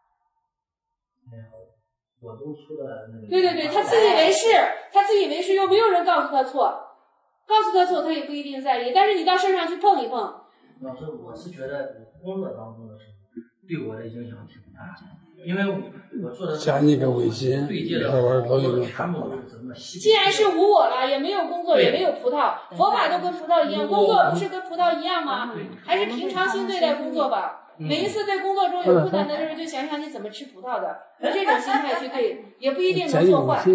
Speaker 9: 我都出了那个。
Speaker 1: 对，他自以为是，又没有人告诉他错，告诉他错他也不一定在意，但是你到身上去碰一碰。
Speaker 9: 老师，我是觉得我工作当中的时候对我的影响挺大的，因为我做的
Speaker 5: 加你个微信，
Speaker 9: 对接的全部都是怎么？
Speaker 1: 既然是无我了，也没有工作，也没有葡萄，佛法都跟葡萄一样，工作不是跟葡萄一样吗？还是平常心对待工作吧。每一次对工作中有困难的时候，就想想你怎么吃葡萄的，用这种心态去对，也不一定能做坏。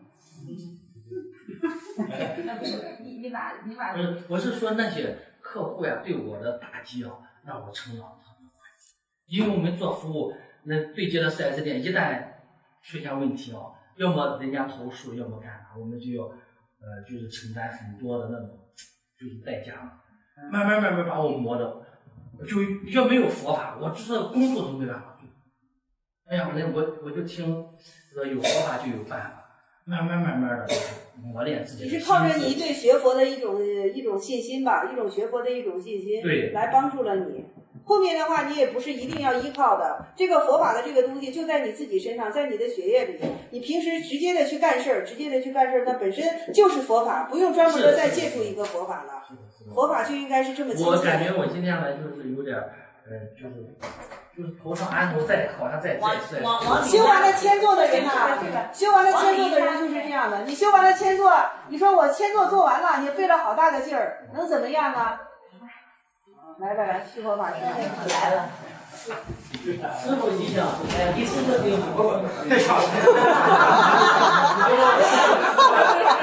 Speaker 11: 那不是你把。
Speaker 9: 我是说那些客户呀，对我的打击啊，让我成长特别快。因为我们做服务，那对接的 4S 店一旦出现问题啊，要么人家投诉，要么干啥，我们就要就是承担很多的那种就是代价了。慢慢把我磨的。就要没有佛法，我这工作都没办法做。哎呀，我就听有佛法就有办法，慢慢的磨练自己。
Speaker 1: 你是靠着你对学佛的一种信心吧，一种学佛的一种信心，
Speaker 9: 对，
Speaker 1: 来帮助了你。后面的话，你也不是一定要依靠的。这个佛法的这个东西就在你自己身上，在你的血液里。你平时直接的去干事儿，那本身就是佛法，不用专门的再借助一个佛法了。佛法就应该是这么清晰。
Speaker 9: 我感觉我今天呢，就是有点就是头上安头再好像再
Speaker 1: 修完了签座的人啊，修完了签座的人就是这样的。你修完了签座，你说我签座做完了，你费了好大的劲儿，能怎么样啊？来，续佛法师
Speaker 6: 来了。
Speaker 9: 师傅一讲，第4个给我
Speaker 8: 太巧了。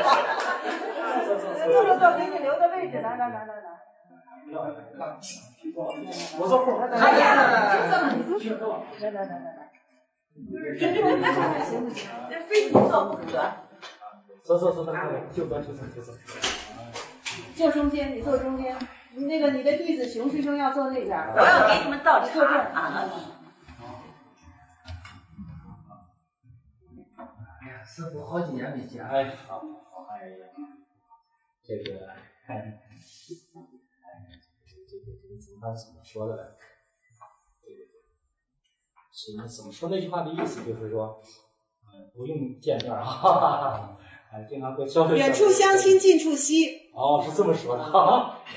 Speaker 1: 坐，给你留的位置，来。
Speaker 9: 我坐后。
Speaker 11: 哎呀，就这么，来。行不行？这非你坐不可。
Speaker 9: 走，就坐。
Speaker 1: 坐中间，你坐中间。那个你的弟子熊师兄要坐那边。
Speaker 6: 我要给你们倒茶啊。
Speaker 9: 哎呀，师傅好几年没见。哎，好，哎呀，这个怎么说的呢？是你怎么说那句话的意思？就是说，不用见面啊，经常会消费。
Speaker 1: 远处相亲，近处惜。
Speaker 9: 哦，是这么说的。哈哈。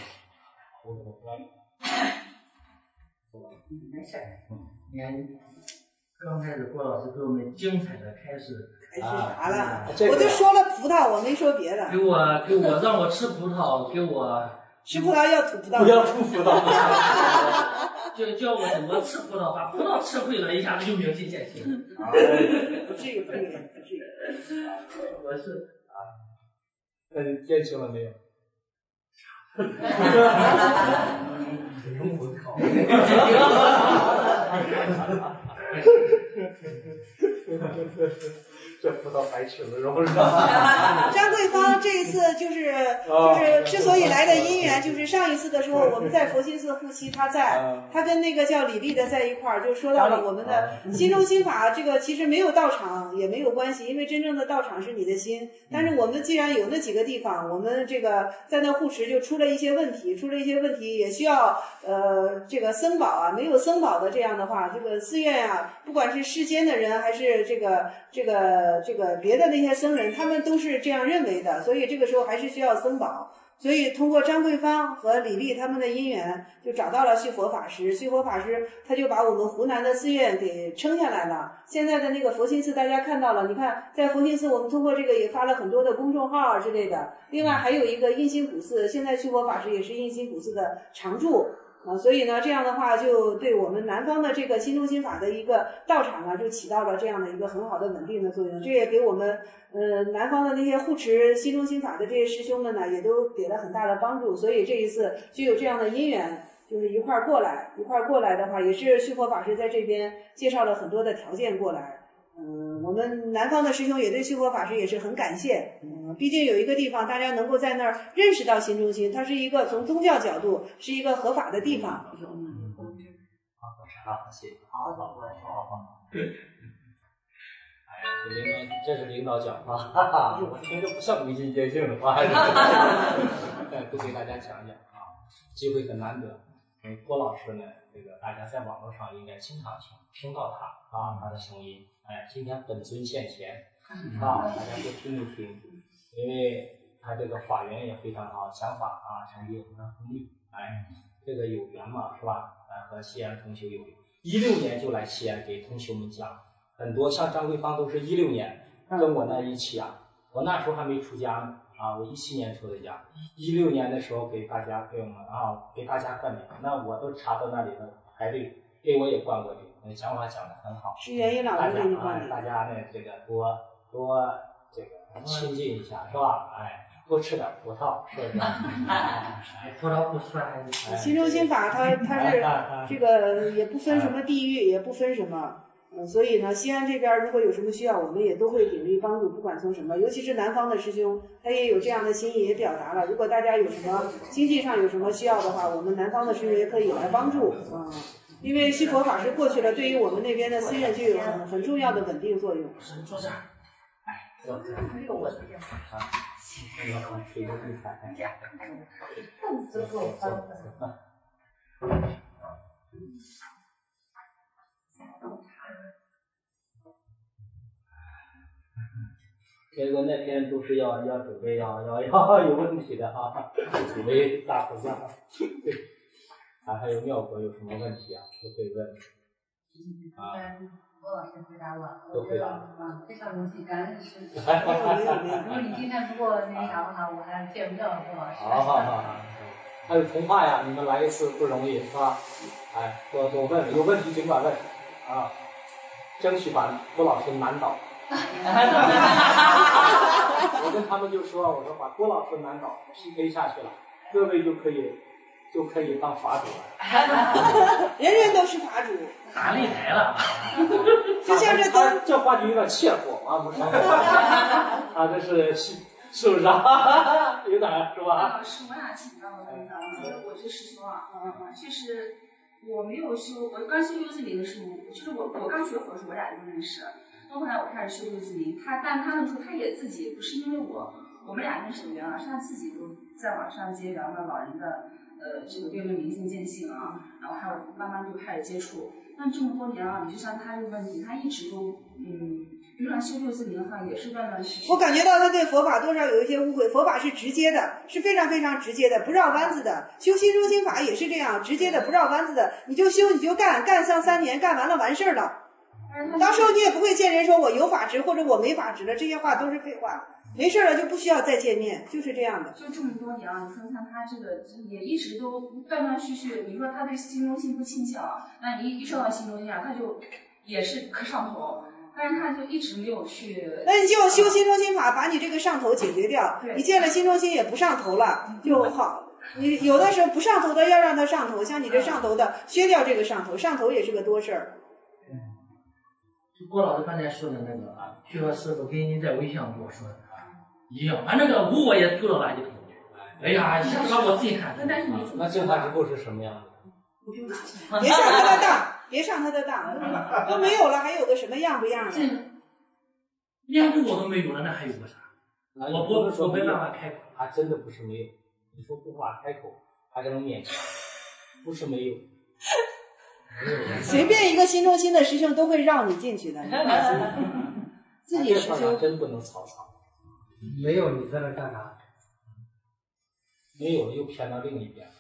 Speaker 11: 没事。
Speaker 9: 你看，刚开始郭老师给我们精彩的开始
Speaker 1: 啥了？我就说了葡萄，我没说别的。
Speaker 9: 给我让我吃葡萄，给我
Speaker 1: 吃葡萄要吐葡萄，
Speaker 9: 不要吐葡萄。就教我怎么吃葡萄，把葡萄吃会了，一下子就明心见性。
Speaker 1: 不至于。
Speaker 9: 我是那你见清了没有？用葡萄。这葡萄白吃了，是不是？
Speaker 1: 张桂芳这一次就是之所以来的因缘，就是上一次的时候我们在佛心寺护期，他跟那个叫李丽的在一块儿，就说到了我们的心中心法。这个其实没有道场也没有关系，因为真正的道场是你的心。但是我们既然有那几个地方，我们这个在那护持就出了一些问题，也需要这个僧宝啊，没有僧宝的这样的话，这个寺院啊，不管是世间的人还是这个别的那些僧人，他们都是这样认为的，所以这个时候还是需要僧宝。所以通过张桂芳和李丽他们的因缘，就找到了续佛法师。续佛法师他就把我们湖南的寺院给撑下来了。现在的那个佛心寺大家看到了，你看在佛心寺我们通过这个也发了很多的公众号之类的。另外还有一个印心古寺，现在续佛法师也是印心古寺的常住。所以呢，这样的话就对我们南方的这个心中心法的一个道场呢，就起到了这样的一个很好的稳定的作用。这也给我们南方的那些护持心中心法的这些师兄们呢，也都给了很大的帮助。所以这一次就有这样的因缘，就是一块儿过来的话，也是续佛法师在这边介绍了很多的条件过来。我们南方的师兄也对续佛法师也是很感谢。毕竟有一个地方大家能够在那儿认识到心中心，它是一个从宗教角度是一个合法的地方。
Speaker 9: 好，谢谢。好。哎，这是领导讲话，哈哈，我听着不像明心见性的话。不给大家讲讲啊，机会很难得。郭老师呢，这个大家在网络上应该经常听到他的声音。今天本尊现前大家都听一听，因为他这个法缘也非常好，讲法成绩也非常锋利。这个有缘嘛，是吧？和西安同修有缘，16年就来西安给同修们讲，很多像张桂芳都是16年跟我那一起我那时候还没出家呢我17年出的家，16年的时候给大家灌顶，那我都查到那里的排队，给我也灌过顶。讲法讲得很好，
Speaker 1: 是原因老师给你灌顶。
Speaker 9: 大家呢这个多这个亲近一下，是吧？多吃点葡萄，是不是？葡萄不酸。
Speaker 1: 心中心法它是这个也不分什么地域，也不分什么。所以呢，西安这边如果有什么需要，我们也都会鼎力帮助，不管从什么，尤其是南方的师兄，他也有这样的心意，也表达了。如果大家有什么经济上有什么需要的话，我们南方的师兄也可以来帮助因为续佛法师过去了，对于我们那边的寺院就有很重要的稳定作用。
Speaker 9: 坐这儿，
Speaker 6: 没有我的电话。
Speaker 9: 结果那天都是要准备要有问题的准备大菩萨。还有妙国有什么问题都可以问。
Speaker 11: 郭老师回答我，
Speaker 9: 都回答
Speaker 11: 非常荣幸，感恩师父。如果你今天不给我那啥的话，我还见不到郭老师。
Speaker 9: 好。还有童话呀，你们来一次不容易，是吧？多问，有问题尽管问争取把郭老师难倒。我跟他们就说，我说把郭老师难倒 PK 下去了，各位就可以就可以当法主了。
Speaker 1: 人人都是法主。
Speaker 9: 打擂台了。
Speaker 1: 就像这都
Speaker 9: 这话就有点切火啊，不是？啊，这是不是啊？有点是吧？
Speaker 11: 老师，我俩请教个问题啊，我是师兄啊，确实我没有修，我刚修六字明的时候，就是我刚学佛的时候，我俩就认识。到后来我开始修六字明，但他那时候他也自己不是因为我们俩认识的原因，是他自己都在网上接聊了老人的这个辩论明心见性啊，然后还有慢慢就开始接触。但这么多年了，你就像他这个问题，他一直都就像修六字明哈，也是断断续续。
Speaker 1: 我感觉到他对佛法多少有一些误会，佛法是直接的，是非常非常直接的，不绕弯子的。修心中心法也是这样，直接的，不绕弯子的。你就修，你就干上3年，干完了完事儿了。到时候你也不会见人说我有法执或者我没法执了，这些话都是废话。没事了就不需要再见面，就是这样的。
Speaker 11: 就这么多年啊，你说像他这个也一直都断断续续。你说他对心中心不亲切啊，那你一说到心中心啊，他就也是可上头。但是他就一直没有去。
Speaker 1: 那你就修心中心法，把你这个上头解决掉。你见了心中心也不上头了就好。你有的时候不上头的要让他上头，像你这上头的，削掉这个上头，上头也是个多事儿。
Speaker 9: 就郭老师刚才说的那个啊，就说师傅跟您在微信上跟我说的一样，把那个无我也丢到垃圾桶里。哎呀，想把我自己看。
Speaker 13: 那净化之后是什么样的？
Speaker 1: 别上他的当，别上他的当，都没有了，还有个什么样不样的？
Speaker 9: 连无我都没有了，那还有个啥？我没办法开口。
Speaker 13: 他真的不是没有，你说不法开口，他这种勉强，不是没有。
Speaker 1: 随便一个心中心的师兄都会让你进去的。自己师兄
Speaker 13: 真不能草草。
Speaker 12: 没有你在那干啥？
Speaker 13: 没有又偏到另一边。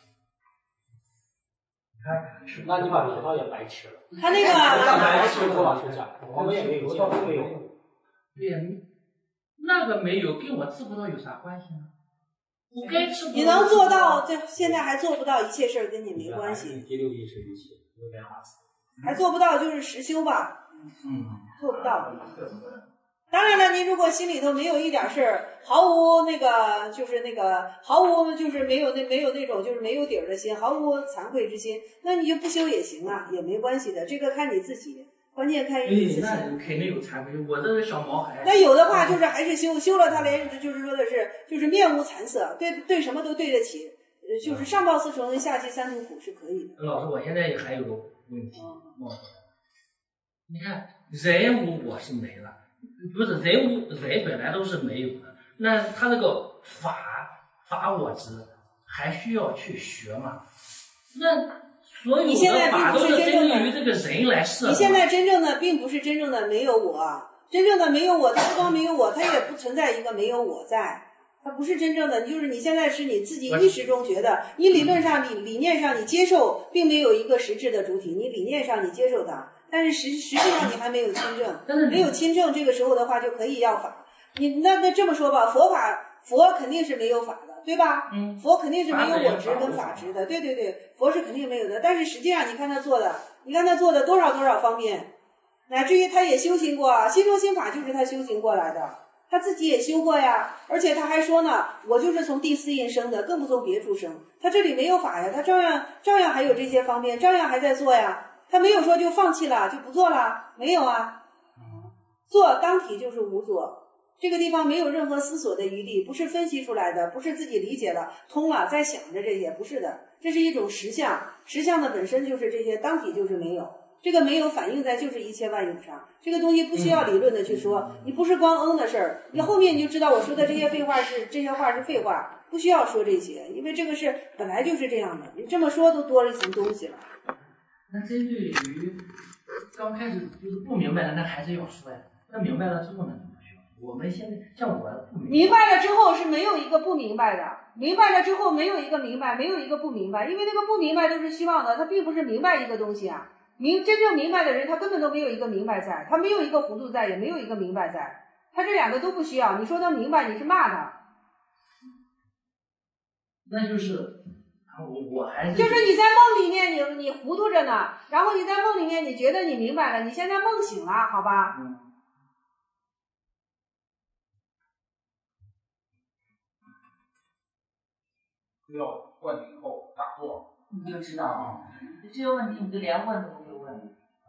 Speaker 13: 那你把葡萄也白吃了。
Speaker 1: 他那个
Speaker 13: 白吃不往身上，我们也没有，都没有。
Speaker 9: 对，那个没有跟我吃葡萄有啥关系呢？我该吃葡萄。
Speaker 1: 你能做到，这现在还做不到，一切事儿跟你没关系。
Speaker 13: 第六意识一切有变化。
Speaker 1: 还做不到就是实修吧。做不到。当然了，您如果心里头没有一点事儿，毫无那个就是毫无就是没有那种就是没有底儿的心，毫无惭愧之心，那你就不修也行啊，也没关系的，这个看你自己，关键看你自己。
Speaker 9: 那肯定有惭愧，我这个小毛孩。
Speaker 1: 那有的话就是还是修了，他连就是说的是就是面无惭色，对什么都对得起，就是上报四重恩，下济三途苦是可以的。
Speaker 9: 老师，我现在还有个问题冒出来，你看人无我是没了。不是人本来都是没有的，那他那个法我执还需要去学吗？那所有的法都是根据于这个人来设。
Speaker 1: 你现在真正的并不是真正的没有我，真正的没有我，它不光没有我，它也不存在一个没有我在，它不是真正的，就是你现在是你自己意识中觉得，你理论上理念上你接受，并没有一个实质的主体，你理念上你接受它。但是实际上你还没有亲证，没有亲证，这个时候的话就可以要法。你那这么说吧，佛肯定是没有法的，对吧？佛肯定是没有我执跟法执的，对，佛是肯定没有的。但是实际上你看他做的多少方面，乃至于他也修行过啊，心中心法就是他修行过来的，他自己也修过呀。而且他还说呢，我就是从第四印生的，更不从别处生。他这里没有法呀，他照样还有这些方面，照样还在做呀。他没有说就放弃了，就不做了，没有啊。做当体就是无做，这个地方没有任何思索的余地，不是分析出来的，不是自己理解了通了再想着这些，不是的，这是一种实相，实相的本身就是这些，当体就是没有，这个没有反映在就是一切万有上，这个东西不需要理论的去说，你不是光的事儿，你后面你就知道我说的这些话是废话，不需要说这些，因为这个是本来就是这样的，你这么说都多了一层东西了。
Speaker 9: 那针对于刚开始就是不明白的，那还是要说呀。那明白了之后呢，怎么说？我们现在像我不
Speaker 1: 明白了之后是没有一个不明白的，明白了之后没有一个明白，没有一个不明白，因为那个不明白都是虚妄的，他并不是明白一个东西啊。真正明白的人，他根本都没有一个明白在，他没有一个糊涂在，也没有一个明白在，他这两个都不需要。你说他明白，你是骂他。
Speaker 9: 那就是我还是
Speaker 1: 就是你在梦里面你糊涂着呢，然后你在梦里面你觉得你明白了，你现在梦醒了，好吧？
Speaker 8: 要灌顶后打坐，
Speaker 6: 你就知道啊。这个问题你就连问都不会问。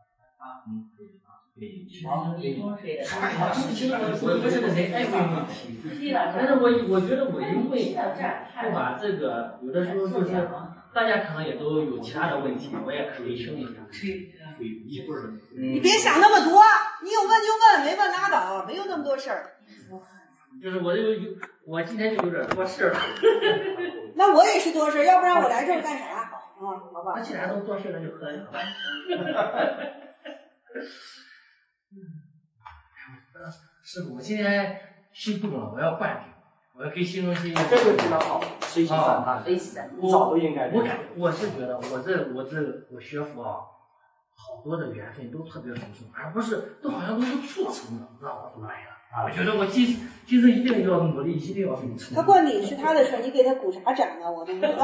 Speaker 6: 你风水的，
Speaker 9: 其实我不是个谁爱问问题，但是我觉得我因为对吧，这个有的时候就是大家可能也都有其他的问题，我也可以听一下。
Speaker 1: 你别想那么多，你有问就问，没问拉倒，没有那么多事儿。
Speaker 9: 就是我今天就有点多事儿。
Speaker 1: 那我也是多事儿，要不然我来这儿干啥？啊，好吧。
Speaker 9: 那既然都做事了，就喝。师傅，我今天虚度了，我要灌顶，我要给新中心。
Speaker 13: 这个非常好，随喜散发，早都应该。
Speaker 9: 我是觉得我学佛啊，好多的缘分都特别丰富，而不是都好像都是促成的，让我的妈呀！我觉得我今生一定要努力，一定要成。
Speaker 1: 他灌顶是他的事，你给他鼓啥掌啊？我都。
Speaker 9: 人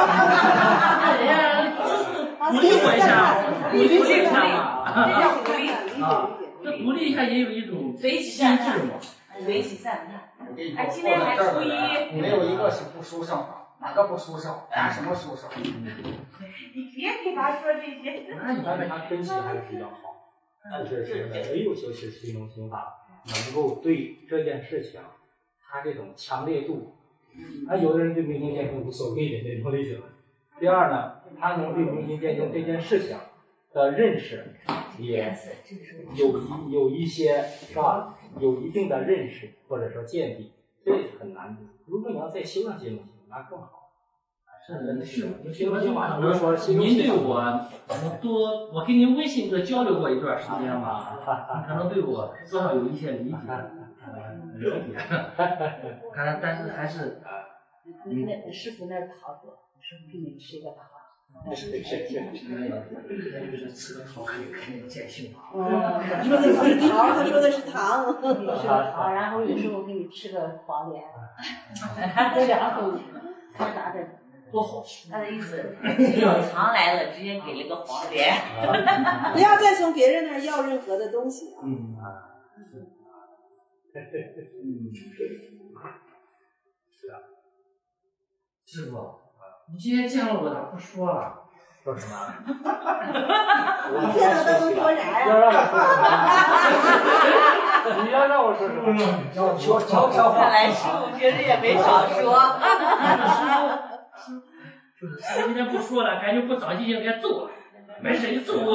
Speaker 9: 家鼓励我一下，鼓励一下嘛，
Speaker 6: 这叫鼓励
Speaker 9: 啊。这鼓励一下也有一种
Speaker 6: 随喜赞叹，随喜赞叹。哎，今天还初一，
Speaker 8: 没有一个是不书生的，哪个不书生？干什么书生？
Speaker 6: 你别给他说这些。
Speaker 13: 那你看他根基还是比较好，但是唯有就是新中心法能够对这件事情，他这种强烈度，有的人对明心见性无所谓的那种类型。第二呢，他能对明心见性这件事情的认识也有一些是吧？有一定的认识或者说见地，这是很难的。如果你要再修上新中心，那更好。
Speaker 9: 新中心法，可能您对我多，我跟您微信都交流过一段时间吧，你可能对我多少有一些理解，但是还是，
Speaker 6: 那师傅那儿桃子，师傅给你吃一个桃。
Speaker 9: 是，吃个桃可以见性嘛。
Speaker 1: 说的是桃，他说的是糖。
Speaker 6: 你吃个桃，然后有时候给你吃个黄连，这两种掺杂着。
Speaker 9: 多好吃！
Speaker 6: 他的意思，要糖来了，直接给了个黄连。
Speaker 1: 不要再从别人那儿要任何的东西啊！
Speaker 13: 是的。
Speaker 9: 师傅，你今天见了我咋不说了？
Speaker 13: 说什么？
Speaker 1: 你见了他都说啥呀？
Speaker 13: 要让我说什么？你要让我说什么？
Speaker 6: 看来师傅平时也没少说。
Speaker 9: 就是师傅今天不说了，感觉不长记性该揍了，没事一揍我。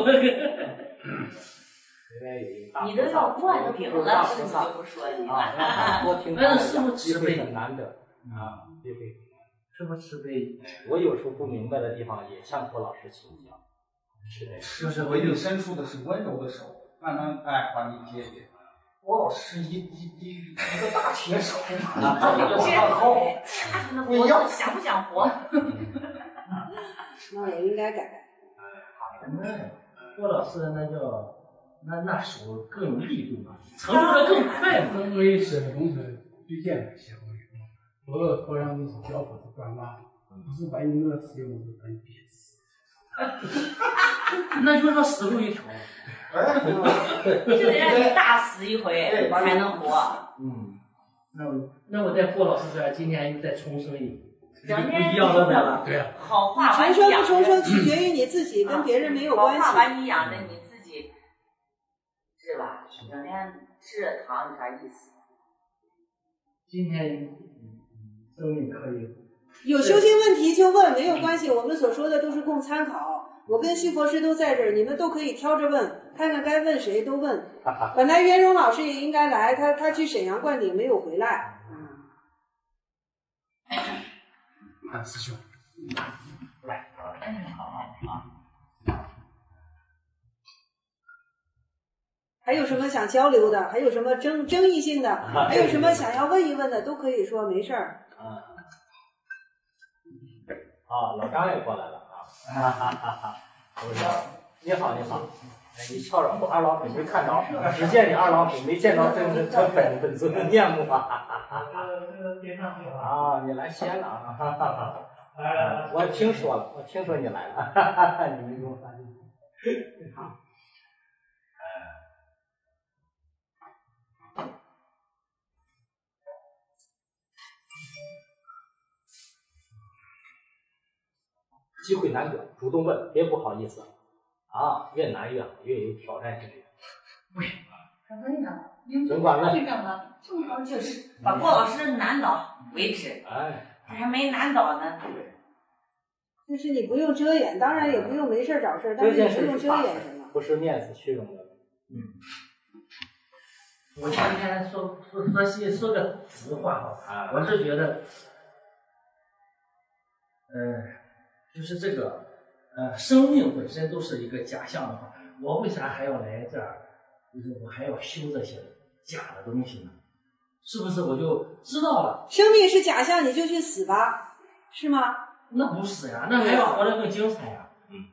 Speaker 6: 你都要灌顶了，师傅就不说你了。
Speaker 13: 但
Speaker 9: 是师傅慈悲
Speaker 13: 很难得啊，机会。
Speaker 9: 师傅慈悲，
Speaker 13: 我有时候不明白的地方也向郭老师请教。是的，
Speaker 8: 师傅一定伸出的是温柔的手，慢慢把你接接。郭老师一个大铁手，
Speaker 6: 我要想不想活？
Speaker 1: 那也应该改。
Speaker 9: 郭老师那叫那手更有力度嘛，承受的更快嘛。
Speaker 5: 因为这个东西对健康协会，所有好像都是教父是管妈，不是把你饿死，又不是把你憋死。
Speaker 9: 那就说死路一条。
Speaker 6: 就得让你大死一回才能活。
Speaker 9: 那我在郭老师这儿今天又再重生一回。
Speaker 6: 整
Speaker 9: 天一样的了，
Speaker 5: 对呀。
Speaker 6: 好话把
Speaker 1: 你重生不重生取决于你自己，跟别人没有关系。
Speaker 6: 好话把你养着你自己，是吧？整天吃着糖有啥意思？
Speaker 9: 今天生命可以。
Speaker 1: 有修心问题就问，没有关系，我们所说的都是供参考。我跟旭佛师都在这儿，你们都可以挑着问，看看该问谁都问。本来袁荣老师也应该来，他去沈阳灌顶没有回来。
Speaker 5: 师兄，
Speaker 13: 来，好。
Speaker 1: 还有什么想交流的？还有什么争议性的？还有什么想要问一问的？都可以说，没事儿。
Speaker 13: 老张也过来了啊！你好，你翘着二郎腿没看着，只见你二郎腿，没见着这本尊的面目啊！你来先了啊！我听说你来了，你没给我发信息。好。 机会难得，主动问，别不好意思啊，越难越好，越有挑战性。
Speaker 6: 尽管问，正好就是把郭老师难倒为止。
Speaker 13: 哎，
Speaker 6: 还没难倒呢。
Speaker 1: 就是你不用遮掩，当然也不用没事找事，但是你不用遮掩什么。
Speaker 13: 不是面子虚荣的。
Speaker 9: 我今天说个实话哈，我是觉得，就是这个，生命本身都是一个假象的话，我为啥还要来这儿？就是我还要修这些假的东西呢？是不是我就知道了？
Speaker 1: 生命是假象，你就去死吧，是吗？
Speaker 9: 那不是呀，那还要活得更精彩呀。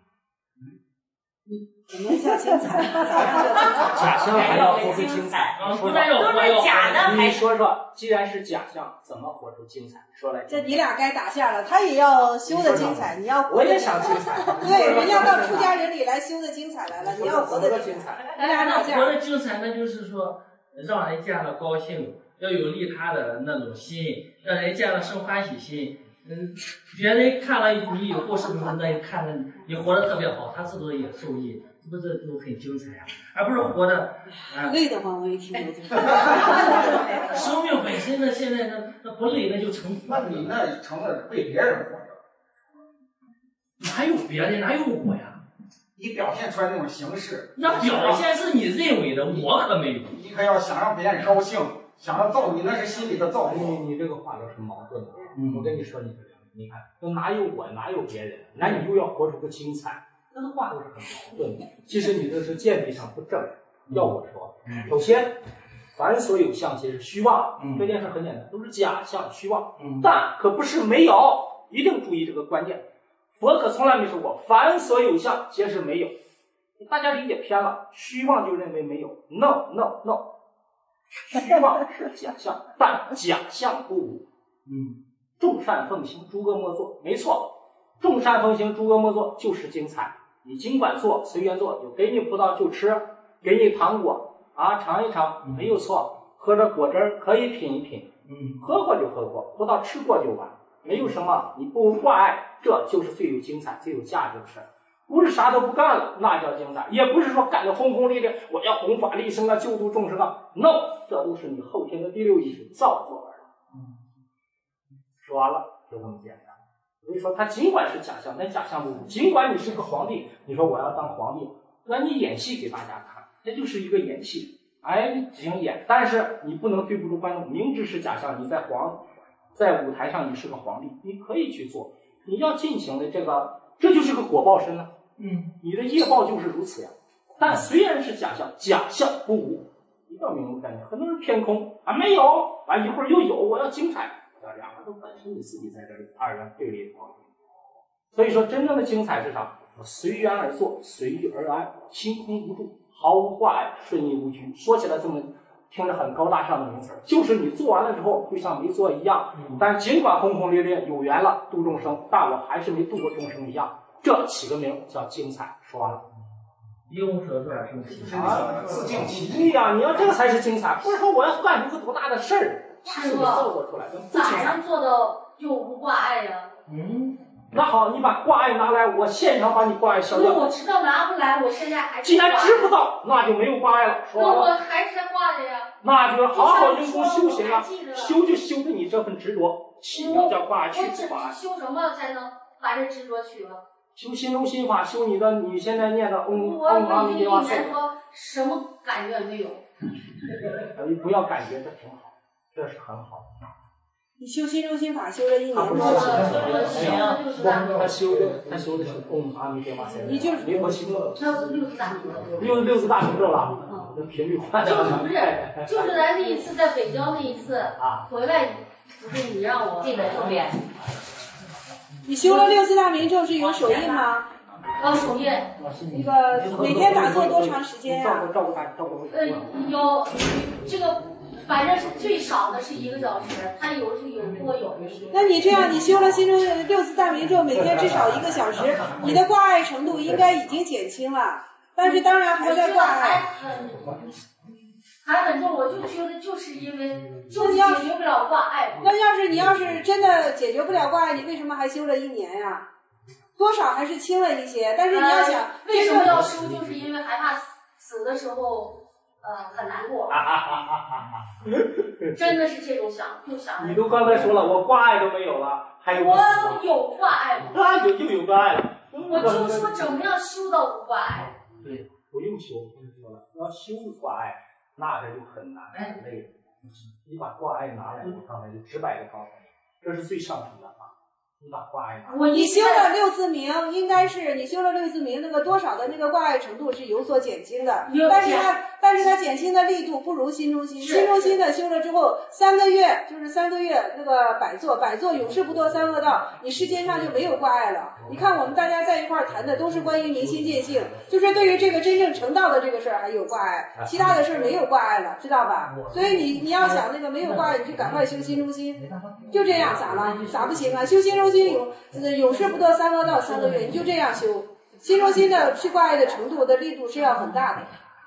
Speaker 1: 怎么叫精彩？咋样叫精彩？
Speaker 13: 假象还要活出精彩。
Speaker 9: 不但要活，要
Speaker 6: 假的。
Speaker 13: 你说说，既然是假象，怎么活出精彩？说来。
Speaker 1: 这你俩该打架了，他也要修的精彩，你要活
Speaker 13: 我也想精彩。
Speaker 1: 对，人家到出家人里来修的精彩来了，你要活的精彩。你俩打架。
Speaker 9: 活的精彩，那就是说让人见了高兴，要有利他的那种心，让人见了生欢喜心。别人看了你以后，是不是那看着你活得特别好，他是不是也受益？是不是都很精彩啊？而不是活的
Speaker 1: 累得慌，我一听就
Speaker 9: 生命本身呢，现在那不累，那就成。
Speaker 8: 那你那成了被别人活着。
Speaker 9: 哪有别人，哪有我呀？
Speaker 8: 你表现出来那种形式，
Speaker 9: 那表现是你认为的，我可没有。
Speaker 8: 你可要想让别人高兴，想要造你，那是心里的造
Speaker 13: 作。你这个话都是矛盾的。我跟你说，你看，都哪有我，哪有别人？那你又要活出个精彩，那个话都是很矛盾的。其实你这是见地上不正。要我说，首先，凡所有相，皆是虚妄。这件事很简单，都是假象、虚妄。但可不是没有，一定注意这个关键。佛可从来没说过，凡所有相，皆是没有。大家理解偏了，虚妄就认为没有。No no no， 虚妄是假象，但假象不无。众善奉行，诸恶莫作，没错。众善奉行，诸恶莫作，就是精彩。你尽管做，随缘做，有给你葡萄就吃，给你糖果啊，尝一尝，没有错。喝着果汁可以品一品，喝过就喝过，葡萄吃过就完，没有什么。你不挂碍，这就是最有精彩、最有价值的事。不是啥都不干了，那叫精彩；也不是说干得轰轰烈烈，我要弘法利生啊，救度众生啊。No， 这都是你后天的第六意识造作而来。说完了，就这么简单。所以说，它尽管是假象，但假象不无。尽管你是个皇帝，你说我要当皇帝，那你演戏给大家看，这就是一个演戏，哎，只能演。但是你不能对不住观众，明知是假象，你在舞台上你是个皇帝，你可以去做，你要尽情的这就是个果报身呢。你的业报就是如此呀。但虽然是假象，假象不无，一定要明白概念。很多人偏空啊，没有啊，一会儿又有，我要精彩。两个都本身你自己在这里二元对立的关系，所以说真正的精彩是啥？随缘而做，随遇而安，心空无住，毫无挂碍，顺应无拘。说起来这么听着很高大上的名词，就是你做完了之后就像没做一样。但尽管轰轰烈烈有缘了度众生，但我还是没度过众生一样，这起个名叫精彩。说完了。
Speaker 9: 一无所作是
Speaker 13: 自尽其力呀！你要这个才是精彩，不是说我要干出个多大的事儿。是你造作出来的，
Speaker 14: 咋能做到就不挂碍呀？
Speaker 13: 那好，你把挂碍拿来，我现场把你挂碍消掉。
Speaker 14: 我知道拿不来，我现在还
Speaker 13: 既然知不到，那就没有挂碍了。说完了，
Speaker 14: 那我还是挂着呀。
Speaker 13: 那就好好用功修行啊，修就修的你这份执着，起名叫挂碍，去不挂碍。
Speaker 14: 修什么才能把这执着去了？
Speaker 13: 修心中心法，修你现在念的阿弥陀佛。
Speaker 14: 我什么感觉也没有。
Speaker 13: 你不要感觉，这挺好，这是很好。
Speaker 1: 你修心中心法修了1年多了，
Speaker 13: 他修的是阿弥陀佛。
Speaker 1: 你就是
Speaker 13: 离佛心咒，
Speaker 14: 那是六字大明咒。
Speaker 13: 六字大明咒了，这频率换的。
Speaker 14: 就是咱那一次在北郊那一次回来，不是你让我
Speaker 6: 记得后边。
Speaker 1: 你修了6字大明咒是有手印吗？
Speaker 14: 手印。
Speaker 1: 那个每天打坐多长时间呀？
Speaker 14: 有这个，反正是最少的是1个小时，它有多有的是。
Speaker 1: 那你这样，你修了心中6字大明咒，每天至少1个小时，你的挂碍程度应该已经减轻了，但是当然还在挂碍。
Speaker 14: 还很重，我就觉得就是因为就是解决不了挂碍。
Speaker 1: 那要是你真的解决不了挂碍，你为什么还修了1年呀？ 多少还是轻了一些，但是你要想，
Speaker 14: 为什么要修，就是因为害怕死的时候，很难过。真的是这种就想。
Speaker 13: 你都刚才说了，我挂碍都没有了，还有
Speaker 14: 我有挂碍吗？
Speaker 13: 又有挂碍了。
Speaker 14: 我就说怎么样修到无挂碍。
Speaker 13: 对，不用修，我跟你说了，要修挂碍，那这就很难很累了。你把挂碍拿来，我刚才就直白的告诉你，这是最上乘的法。你把挂碍拿来。
Speaker 1: 你修了六字明，应该是你修了六字明，那个多少的那个挂碍程度是有所减轻的，但是它减轻的力度不如心中心。心中心的修了之后，3个月那个百座永世不堕三恶道，你世间上就没有挂碍了。你看我们大家在一块儿谈的都是关于明心见性，就是对于这个真正成道的这个事儿还有挂碍，其他的事儿没有挂碍了，知道吧？所以你要想那个没有挂碍，你就赶快修心中心，就这样咋了？咋不行啊？修心中心永世不堕三恶道3个月，你就这样修。心中心的去挂碍的程度的力度是要很大的。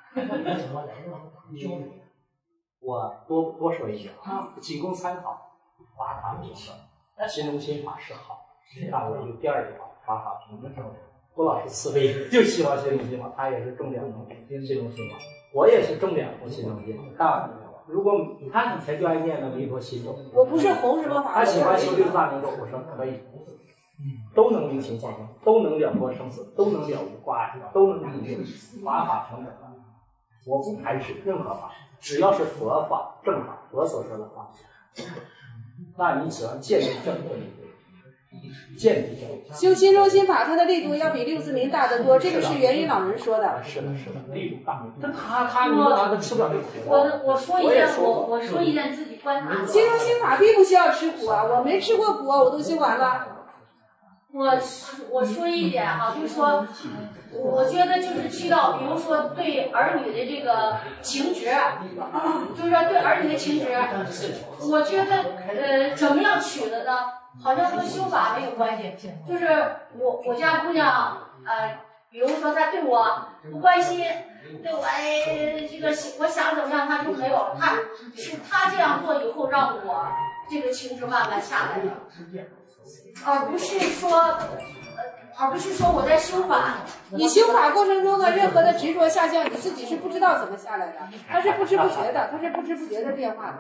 Speaker 13: 我多说一句啊，仅供参考。法法平等，心中心法是好。那我就第二句话，法法平等。郭老师慈悲，就喜欢心中心法，他也是重点心中心法，我也是重点弘心中心。但如果他以前就爱念的弥陀心咒，
Speaker 1: 我不是弘什么法，
Speaker 13: 他喜欢修六大明咒，我说可以。都能明心见性，都能了脱生死，都能了无挂碍，都能理解法法平等。我不排斥任何法，只要是佛法正法，佛所说的法，那你只要见地正义，见地正义。
Speaker 1: 修心中心法，它的力度要比六字明大得多，这个是元音老人说的。
Speaker 13: 是的，力度大。这他吃不了这苦。
Speaker 14: 我说一件自己观察。
Speaker 1: 心中心法并不需要吃苦啊，我没吃过苦啊，我都修完了。
Speaker 14: 我说一点哈，就是说，我觉得就是去到，比如说对儿女的这个情执，就是说对儿女的情执，我觉得怎么样取的呢？好像和修法没有关系。就是我家姑娘比如说她对我不关心，对我这个我想怎么样她就没有，她这样做以后让我这个情执慢慢下来了。而不是说我在修法，
Speaker 1: 你修法过程中的任何的执着下降，你自己是不知道怎么下来的，它是不知不觉的，它是不知不觉的变化的，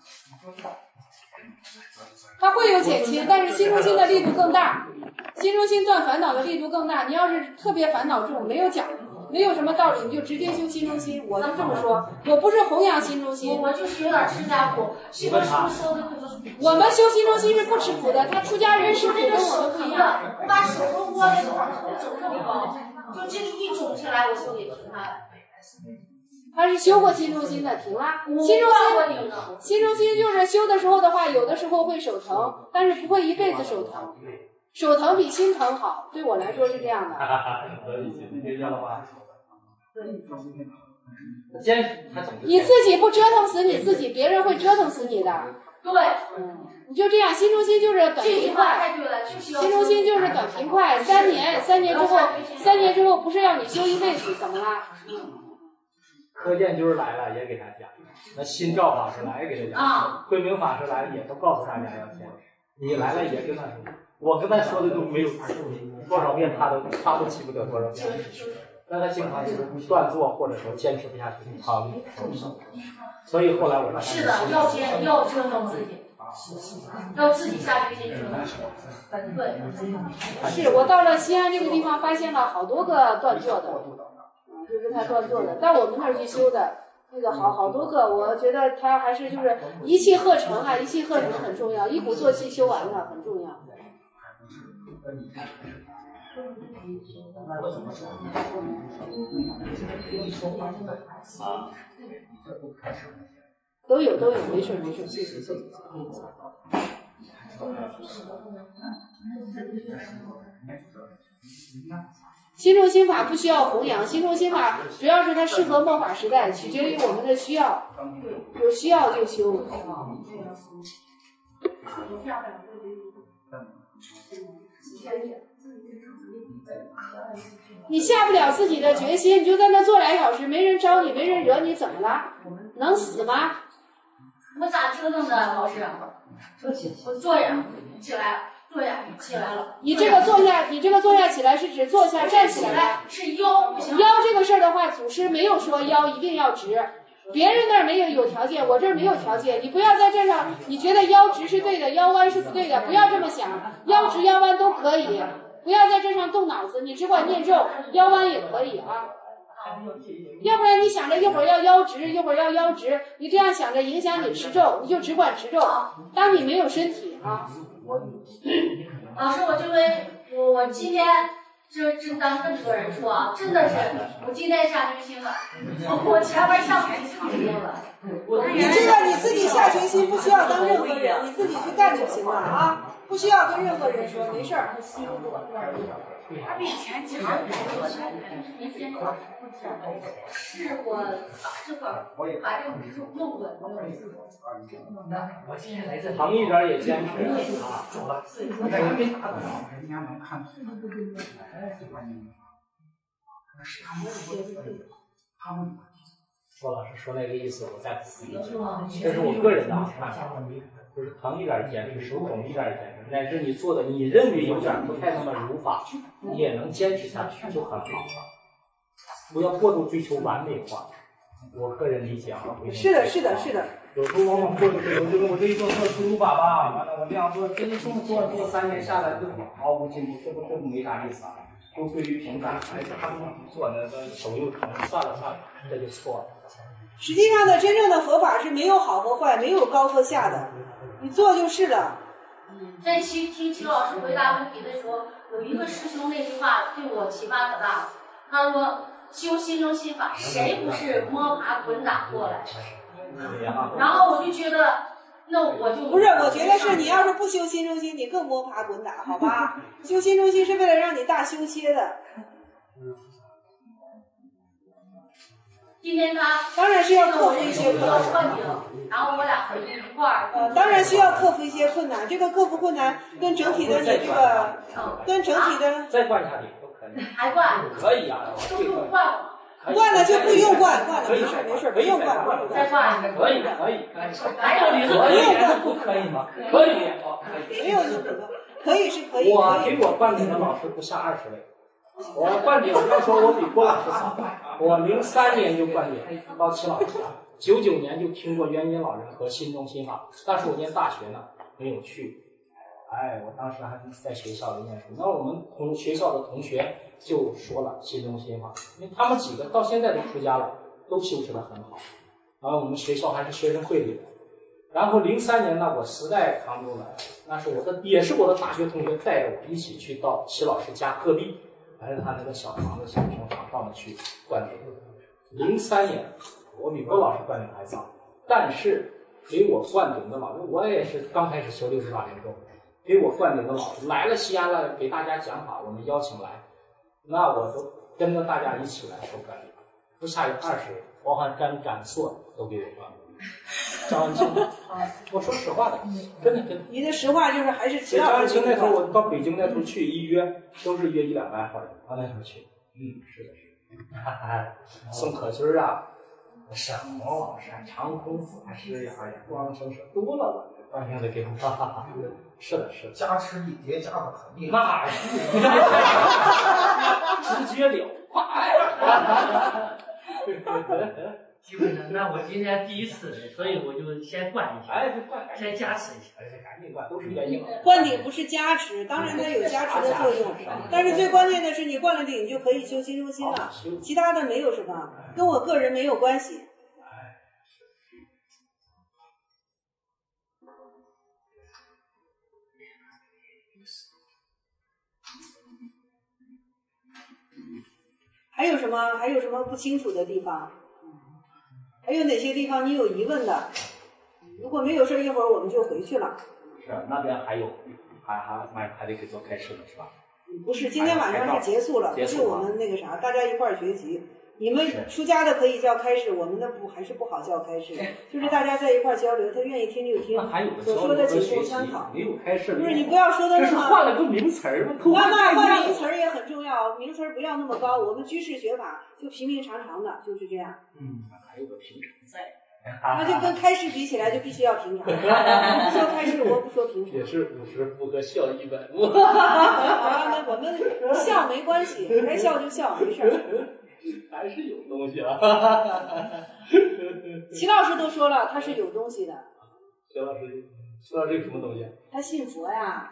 Speaker 1: 它会有减轻，但是心中心的力度更大，心中心断烦恼的力度更大。你要是特别烦恼重，没有什么道理，你就直接修心中心。我就这么说，我不是弘扬心中心，
Speaker 14: 我就是有点吃家苦。师傅说的
Speaker 1: 我们修心中心是不吃苦的，他出家人吃苦跟我们不一样。
Speaker 14: 我把手都握的头肿这么高，就这个一肿起来我就给停下来。
Speaker 1: 他是修过心中心的，停了。心中心就是修的时候的话，有的时候会手疼，但是不会一辈子手疼。手疼比心疼好，对我来说是这样的。你自己不折腾死你自己，别人会折腾死你的。
Speaker 14: 对，
Speaker 1: 你就这样，心中心就是短平快。心中心就是短平快，3年之后不是要你修一辈子，怎么啦？
Speaker 13: 柯建军来了也给他讲，那新照法师来也给他讲，慧明法师来了也都告诉大家要签，你来了也跟他说，我跟他说的都没有多少遍，他都记不得多少遍。那他经常就是断做或者说坚持不下去，好，所以后来我说
Speaker 14: 是的，要折腾自己，要自己下决心折腾。对，
Speaker 1: 是我到了西安这个地方，发现了好多个断做的。就是他断做的，到我们那儿去修的那个好多个，我觉得他还是就是一气呵成啊，一气呵成很重要，一鼓作气修完了很重要。都有，没事，谢谢。心中心法不需要弘扬，心中心法主要是它适合末法时代，取决于我们的需要，有需要就修。你下不了自己的决心，你就在那坐2小时，没人招你，没人惹你，怎么了？能死吗？
Speaker 14: 我咋折腾的，老师？我坐着起来了， 对呀，起来了。
Speaker 7: 你这个坐下起来是指坐下站起来的，
Speaker 14: 是腰不行。
Speaker 7: 腰这个事儿的话，祖师没有说腰一定要直，别人那儿没有条件，我这儿没有条件。你不要在这上，你觉得腰直是对的，腰弯是不对的，不要这么想，腰直腰弯都可以，不要在这上动脑子，你只管念咒，腰弯也可以啊。要不然你想着一会儿要腰直，一会儿要腰直，你这样想着影响你持咒，你就只管持咒。当你没有身体啊。
Speaker 14: 老师，我这回我今天真当这么多人说啊，真的是我今天下决心了，我前面下不去长多了。
Speaker 1: 你这个你自己下决心，不需要当任何人，你自己去干就行了啊，不需要跟任何人说，没事儿。
Speaker 11: 他比以前强很多。
Speaker 14: 是我把这个把这个弄稳了。
Speaker 13: 我今天来这唐一点也坚持啊，走了。
Speaker 8: 还没打倒，人家能看出来。他们
Speaker 13: 说老师说那个意思，我再补充一句，这是我个人的看法，就是疼一点坚持，手肿一点坚持，乃至你做的你认为有点不太那么如法，你也能坚持下去，就很好了。不要过度追求完美化，我个人理解啊。
Speaker 1: 是的。
Speaker 13: 有时候往往做的时候，就跟我这一做出如法吧，完了我这样做，这一做3年下来就毫无进步，这不没啥意思啊。都归于平淡，哎，他们做的手又疼，算了，这就错了。
Speaker 1: 实际上呢，真正的佛法是没有好和坏，没有高和下的，你做就是了。
Speaker 14: 在听齐老师回答问题的时候，有一个师兄那句话对我启发可大了。他说：“修心中心法，谁不是摸爬滚打过来的？”然后我就觉得，那我就
Speaker 1: 不是，我觉得是你要是不修心中心，你更摸爬滚打，好吧？修心中心是为了让你大修歇的。
Speaker 14: 今天他
Speaker 1: 当然是要克服一些困难，
Speaker 14: 然后我俩回去一块儿。
Speaker 1: 当然需要克服一些困难，这个克服困难跟整体的你这个，跟整体的
Speaker 13: 再灌下去都可以。
Speaker 14: 还灌？
Speaker 13: 可以啊，
Speaker 14: 都不用灌了。
Speaker 1: 灌了就不用灌，灌了没事，不用灌。
Speaker 14: 再灌。
Speaker 13: 可以。
Speaker 14: 还有你
Speaker 13: 可以不可以吗？可以。
Speaker 1: 没有那个，可以是可以。
Speaker 13: 我给我灌顶的老师不下20位。我灌顶要说我比郭老师早，我03年就灌顶到齐老师，99年就听过元音老人和心中心法，但是我念大学呢没有去。哎，我当时还在学校里念书，那我们学校的同学就说了心中心法，因为他们几个到现在都出家了，都修持得很好。然后我们学校还是学生会里的。然后03年呢，我实在扛不住了，那是也是我的大学同学带着我一起去到齐老师家鹤壁。还是他那个小房子、小平房到那去灌顶。03年，我比郭老师灌顶还早，但是给我灌顶的老师，我也是刚开始修68年咒，给我灌顶的老师来了西安了，给大家讲法，我们邀请来，那我都跟着大家一起来受灌顶，不下有20位，包含展硕都给我灌顶。张安庆，我说实话的，真的。
Speaker 1: 你的实话就是还是齐老师。
Speaker 13: 张安庆那时候，我到北京那时候去一约，都是约100-200号人，到那时候去。是的。宋可军啊，沈宏老师、长空法师呀，光生是多了吧？半天的给我哈哈。是的。
Speaker 8: 加持一叠加的很厉
Speaker 13: 害。那直接了。
Speaker 9: 基本上，那我今天第一次，所以我就先灌一下，先加持一下，
Speaker 13: 赶紧灌，都是原因。
Speaker 1: 灌顶不是加持，当然它有加持的作用，但是最关键的是你灌了顶，你就可以修心中心了，其他的没有什么，跟我个人没有关系。还有什么不清楚的地方？还有哪些地方你有疑问的？如果没有事，一会儿我们就回去了。
Speaker 13: 是，那边还有，还得给做开示的是吧？
Speaker 1: 不是，今天晚上是结束了，不是我们那个啥，大家一块儿学习。你们出家的可以叫开示，我们的还是不好叫开示，就是大家在一块儿交流，他愿意听就听，所说的仅供参考。
Speaker 13: 没有开示，
Speaker 1: 不是你不要说的那么，
Speaker 13: 换了个名词儿，
Speaker 1: 那换名词儿也很重要，名词儿不要那么高。我们居士学法就平平常常的，就是这样。
Speaker 13: 还有个平常在。
Speaker 1: 那就跟开市比起来就必须要平常。我不说开市，我不说平常。
Speaker 13: 也是50不和笑100步。
Speaker 1: 那我们笑没关系，该笑就笑，没事儿。
Speaker 13: 还是有东西啊。
Speaker 1: 齐老师都说了，他是有东西的。
Speaker 13: 齐老师有什么东西？
Speaker 1: 他信佛呀。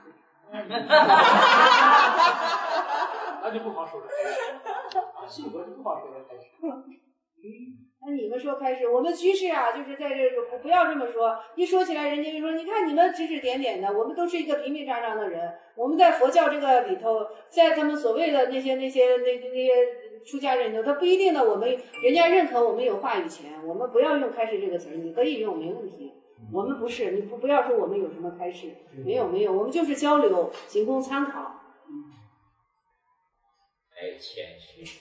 Speaker 13: 那就不好说了。信佛就不好说了，开始。
Speaker 1: 那你们说开始，我们居士啊，就是在这个不要这么说，一说起来人家就说，你看你们指指点点的，我们都是一个平平常常的人，我们在佛教这个里头，在他们所谓的那些出家人里头，他不一定的，我们人家认可我们有话语权，我们不要用开示这个词儿，你可以用没问题。我们不是，你不要说我们有什么开示，没有，我们就是交流，仅供参考。
Speaker 13: 谦虚。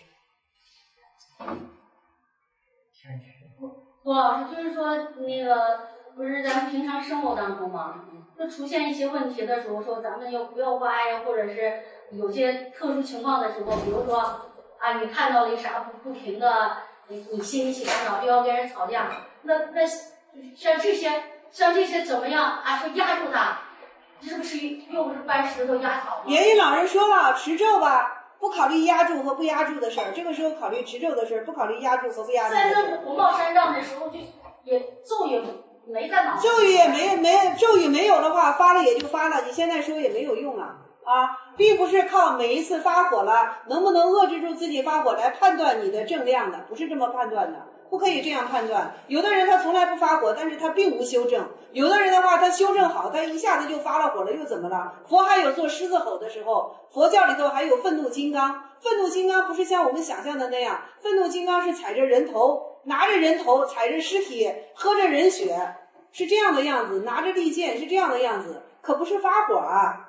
Speaker 14: 郭老师就是说那个不是咱们平常生活当中嘛，就出现一些问题的时候，说咱们要不要挖呀，或者是有些特殊情况的时候，比如说啊，你看到了一啥不停的，你心里起烦恼，就要跟人吵架，那像这些怎么样啊？说压住它，是不是又不是搬石头压草吗？
Speaker 1: 元音老人说了，持咒吧。不考虑压住和不压住的事儿，这个时候考虑持咒的事儿，不考虑压住和不压住的事儿。
Speaker 14: 在那红帽山上的时候，就咒语没在脑子。
Speaker 1: 咒语也咒语没有的话，发了也就发了，你现在说也没有用啊，并不是靠每一次发火了能不能遏制住自己发火来判断你的正量的，不是这么判断的，不可以这样判断。有的人他从来不发火，但是他并无修正；有的人的话，他修正好，他一下子就发了火了，又怎么了？佛还有做狮子吼的时候，佛教里头还有愤怒金刚。愤怒金刚不是像我们想象的那样，愤怒金刚是踩着人头，拿着人头，踩着尸体，喝着人血，是这样的样子，拿着利剑是这样的样子，可不是发火啊。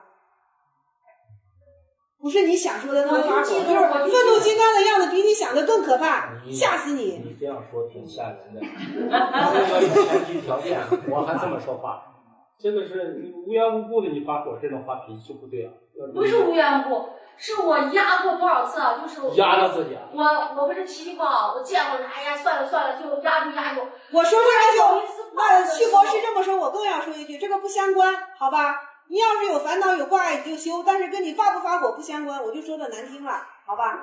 Speaker 1: 不是你想说的那么发火，就是愤怒金刚的样子比你想的更可怕，吓死你！
Speaker 13: 你这样说挺吓人的。这个有前提条件，我还这么说话，这个是你无缘无故的你发火，这种发脾气就不对了。
Speaker 14: 不是无缘无故，是我压过多少次啊？就是
Speaker 13: 压到自己啊！
Speaker 14: 我不是脾气不好，我见过人，哎呀，算了，就压住。
Speaker 1: 我说这个那旭博士这么说，我更要说一句，这个不相关，好吧？你要是有烦恼有挂碍你就修，但是跟你发不发火不相关，我就说的难听了，好吧？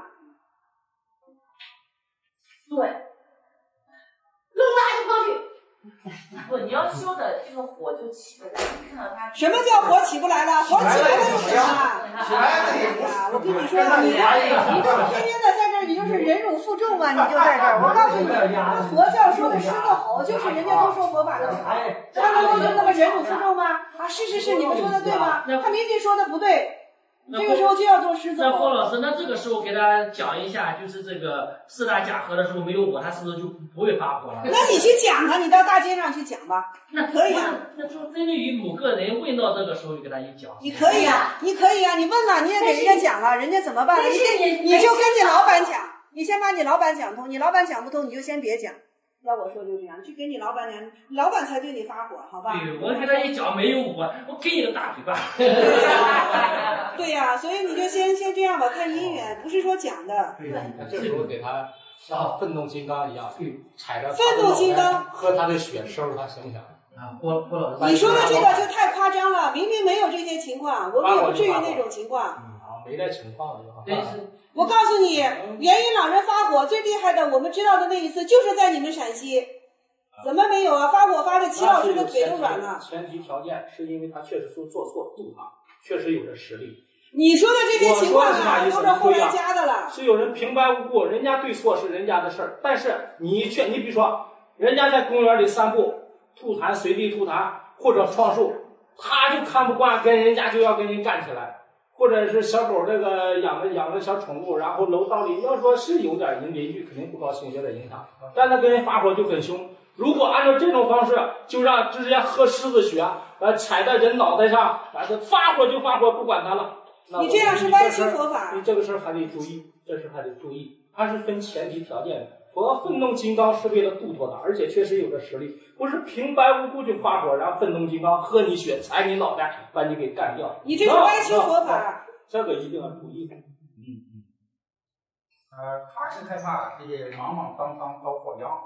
Speaker 14: 对，扔垃圾筐去。
Speaker 6: 不，你要修的这个火就起不来，看到它。
Speaker 1: 什么叫火起不来了？火起来了怎么样？
Speaker 8: 起来了，
Speaker 1: 我跟你说，你天天的在这儿，你就是忍辱负重嘛，你就在这儿。我告诉你，佛教说的狮子吼，就是人家都说佛法的好，他们都那么忍辱负重吗？是，你们说的对吗？他明明说的不对。这个时候就要做狮子吼。
Speaker 9: 那郭老师，那这个时候给他讲一下，就是这个四大假合的时候没有我，他是不是就不会发火了？
Speaker 1: 那你去讲他，你到大街上去讲吧。那可以啊。
Speaker 9: 那就针对于某个人问到这个时候，就给他一讲。
Speaker 1: 你可以啊，你问了，你也给人家讲了，人家怎么办？你就跟你老板讲，你先把你老板讲通，你老板讲不通，你就先别讲。要我说就这样，去给你老板讲，老板才对你发火，好吧？
Speaker 9: 对，我给他一讲没有我给你个大嘴巴。
Speaker 1: 对呀，所以你就先这样吧，看姻缘，不是说讲的。
Speaker 13: 对，这时候给他像愤怒金刚一样，踩着
Speaker 1: 愤怒金刚
Speaker 13: 喝他的血，收拾他形象。
Speaker 9: 郭老师，
Speaker 1: 你说的这个就太夸张了，明明没有这些情况，我们也不至于那种情况。
Speaker 13: 没这情况了。
Speaker 1: 我告诉你，元音老人发火最厉害的，我们知道的那一次就是在你们陕西，怎么没有啊？发火发的齐老师的腿都软了。
Speaker 13: 前提条件是因为他确实做错，度他确实有这实力。
Speaker 1: 你说的这些情况啊，都是后来加的了。
Speaker 13: 是有人平白无故，人家对错是人家的事儿，但是你比如说，人家在公园里散步，吐痰随地吐痰或者撞树，他就看不惯，跟人家就要跟人干起来。或者是小狗这个养的小宠物，然后楼道里要说是有点邻居肯定不高兴，有点影响，但他跟人发火就很凶。如果按照这种方式，就让直接喝狮子血，踩在人脑袋上，发火就发火，不管他了。
Speaker 1: 你这样是歪曲佛法。
Speaker 13: 你这个事儿还得注意，它是分前提条件的。佛愤怒金刚是为了度脱他，而且确实有这实力，不是平白无故就发火，然后愤怒金刚喝你血，踩你脑袋，把你给干掉。
Speaker 1: 你这是歪曲佛法，
Speaker 13: 这个一定要注意。
Speaker 8: 他是害怕这些莽莽当当遭火殃，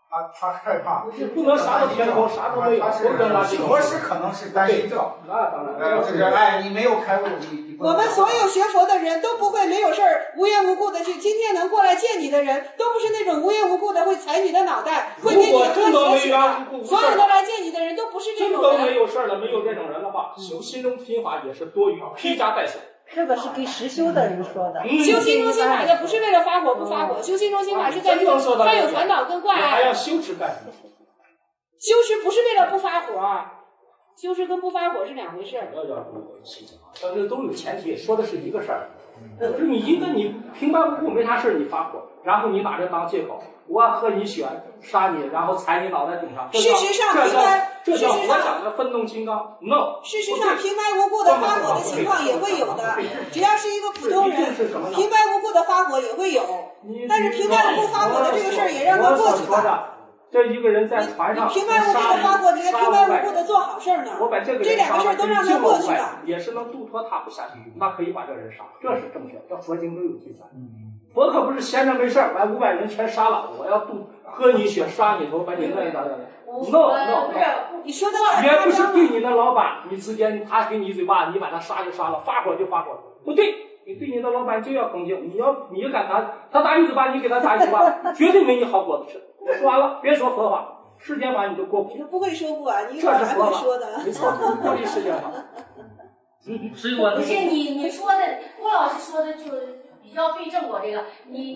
Speaker 8: 他害怕，
Speaker 13: 不能啥都填空，啥都没有。
Speaker 8: 活尸可能是单身症，
Speaker 13: 那当然，
Speaker 8: 就是哎，你没有开悟，你
Speaker 1: 我们所有学佛的人都不会没有事儿无缘无故的去。今天能过来见你的人，都不是那种无缘无故的会踩你的脑袋，会给你喝血血的。所有的来见你的人都不是这种人。
Speaker 13: 真都没有事儿了，没有这种人的话，修心中心法也是多余，披枷带锁。
Speaker 15: 这个是给实修的人说的。
Speaker 1: 修心中心法的不是为了发火不发火，修心中心法是在这个他有烦恼跟挂碍。
Speaker 13: 还要修持干什么？
Speaker 1: 修持不是为了不发火，修持跟不发火是两回事。
Speaker 13: 但这都有前提，说的是一个事儿。就是你一个你平白无故没啥事你发火，然后你拿这当借口，我喝你血杀你，然后踩你脑袋顶上。
Speaker 1: 事实上，
Speaker 13: 这叫佛讲的愤怒金刚。No。
Speaker 1: 事实上，平白无故的发火的情况也会有的，只要是一个普通人，平白无故的发火也会有。但是平白无故发火的这个事儿也让他过去了。
Speaker 13: 这一个人在船上，
Speaker 1: 平白无故的发火，你还平白无故的做好事呢。
Speaker 13: 我把这
Speaker 1: 两个事儿都让他过去了，
Speaker 13: 也是能度脱他不下地狱，那可以把这人杀，这是正确。这佛经都有记载。佛可不是闲着没事把500人全杀了，我要喝你血杀你头，把你弄一打。No，
Speaker 1: 你说的
Speaker 13: 也不是对你的老板，你之间他给你一嘴巴，你把他杀就杀了，发火就发火，不对。你对你的老板就要恭敬，你敢他打你嘴巴，你给他打一嘴巴，绝对没你好果子吃。说完了，别说佛法，世间法你都过不去。
Speaker 1: 你不会说不啊？你一会儿还会说的。
Speaker 13: 没错，过去世间法。
Speaker 14: 所以我不是你说的，郭老师说的就比较对正我这个你。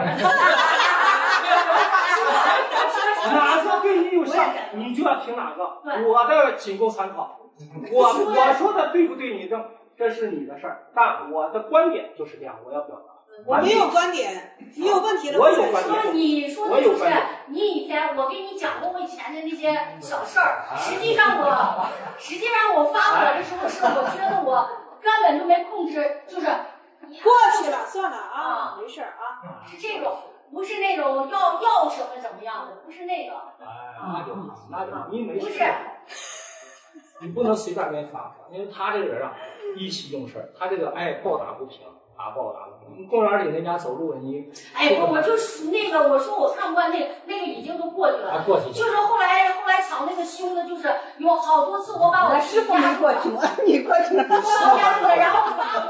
Speaker 13: 哪个对你有效，你就要听哪个。我的仅供参考。我说的对不对你正？这是你的事儿，但我的观点就是这样，我要表达。
Speaker 1: 我没有观点，你有问题了。
Speaker 13: 我有观点。
Speaker 14: 说你说的就是你以前我给你讲过我以前的那些小事儿，实际上我发火的时候是我觉得我根本就没控制，就是
Speaker 1: 过去了，算了啊，没事啊。
Speaker 14: 是这种，不是那种要什么怎么样的，不是那个。
Speaker 13: 那就你没事。
Speaker 14: 不是。
Speaker 13: 你不能随便跟发火，因为他这个人啊，意气用事，他这个爱抱打不平，暴打不平。公园里人家走路，你
Speaker 14: 我就那个，我说我看不惯那个已经都过去了，
Speaker 13: 过去
Speaker 14: 就是后来抢那个凶的，就是有好多次我把我
Speaker 15: 师傅没过去吗？你过去了，
Speaker 14: 我压住了，然后发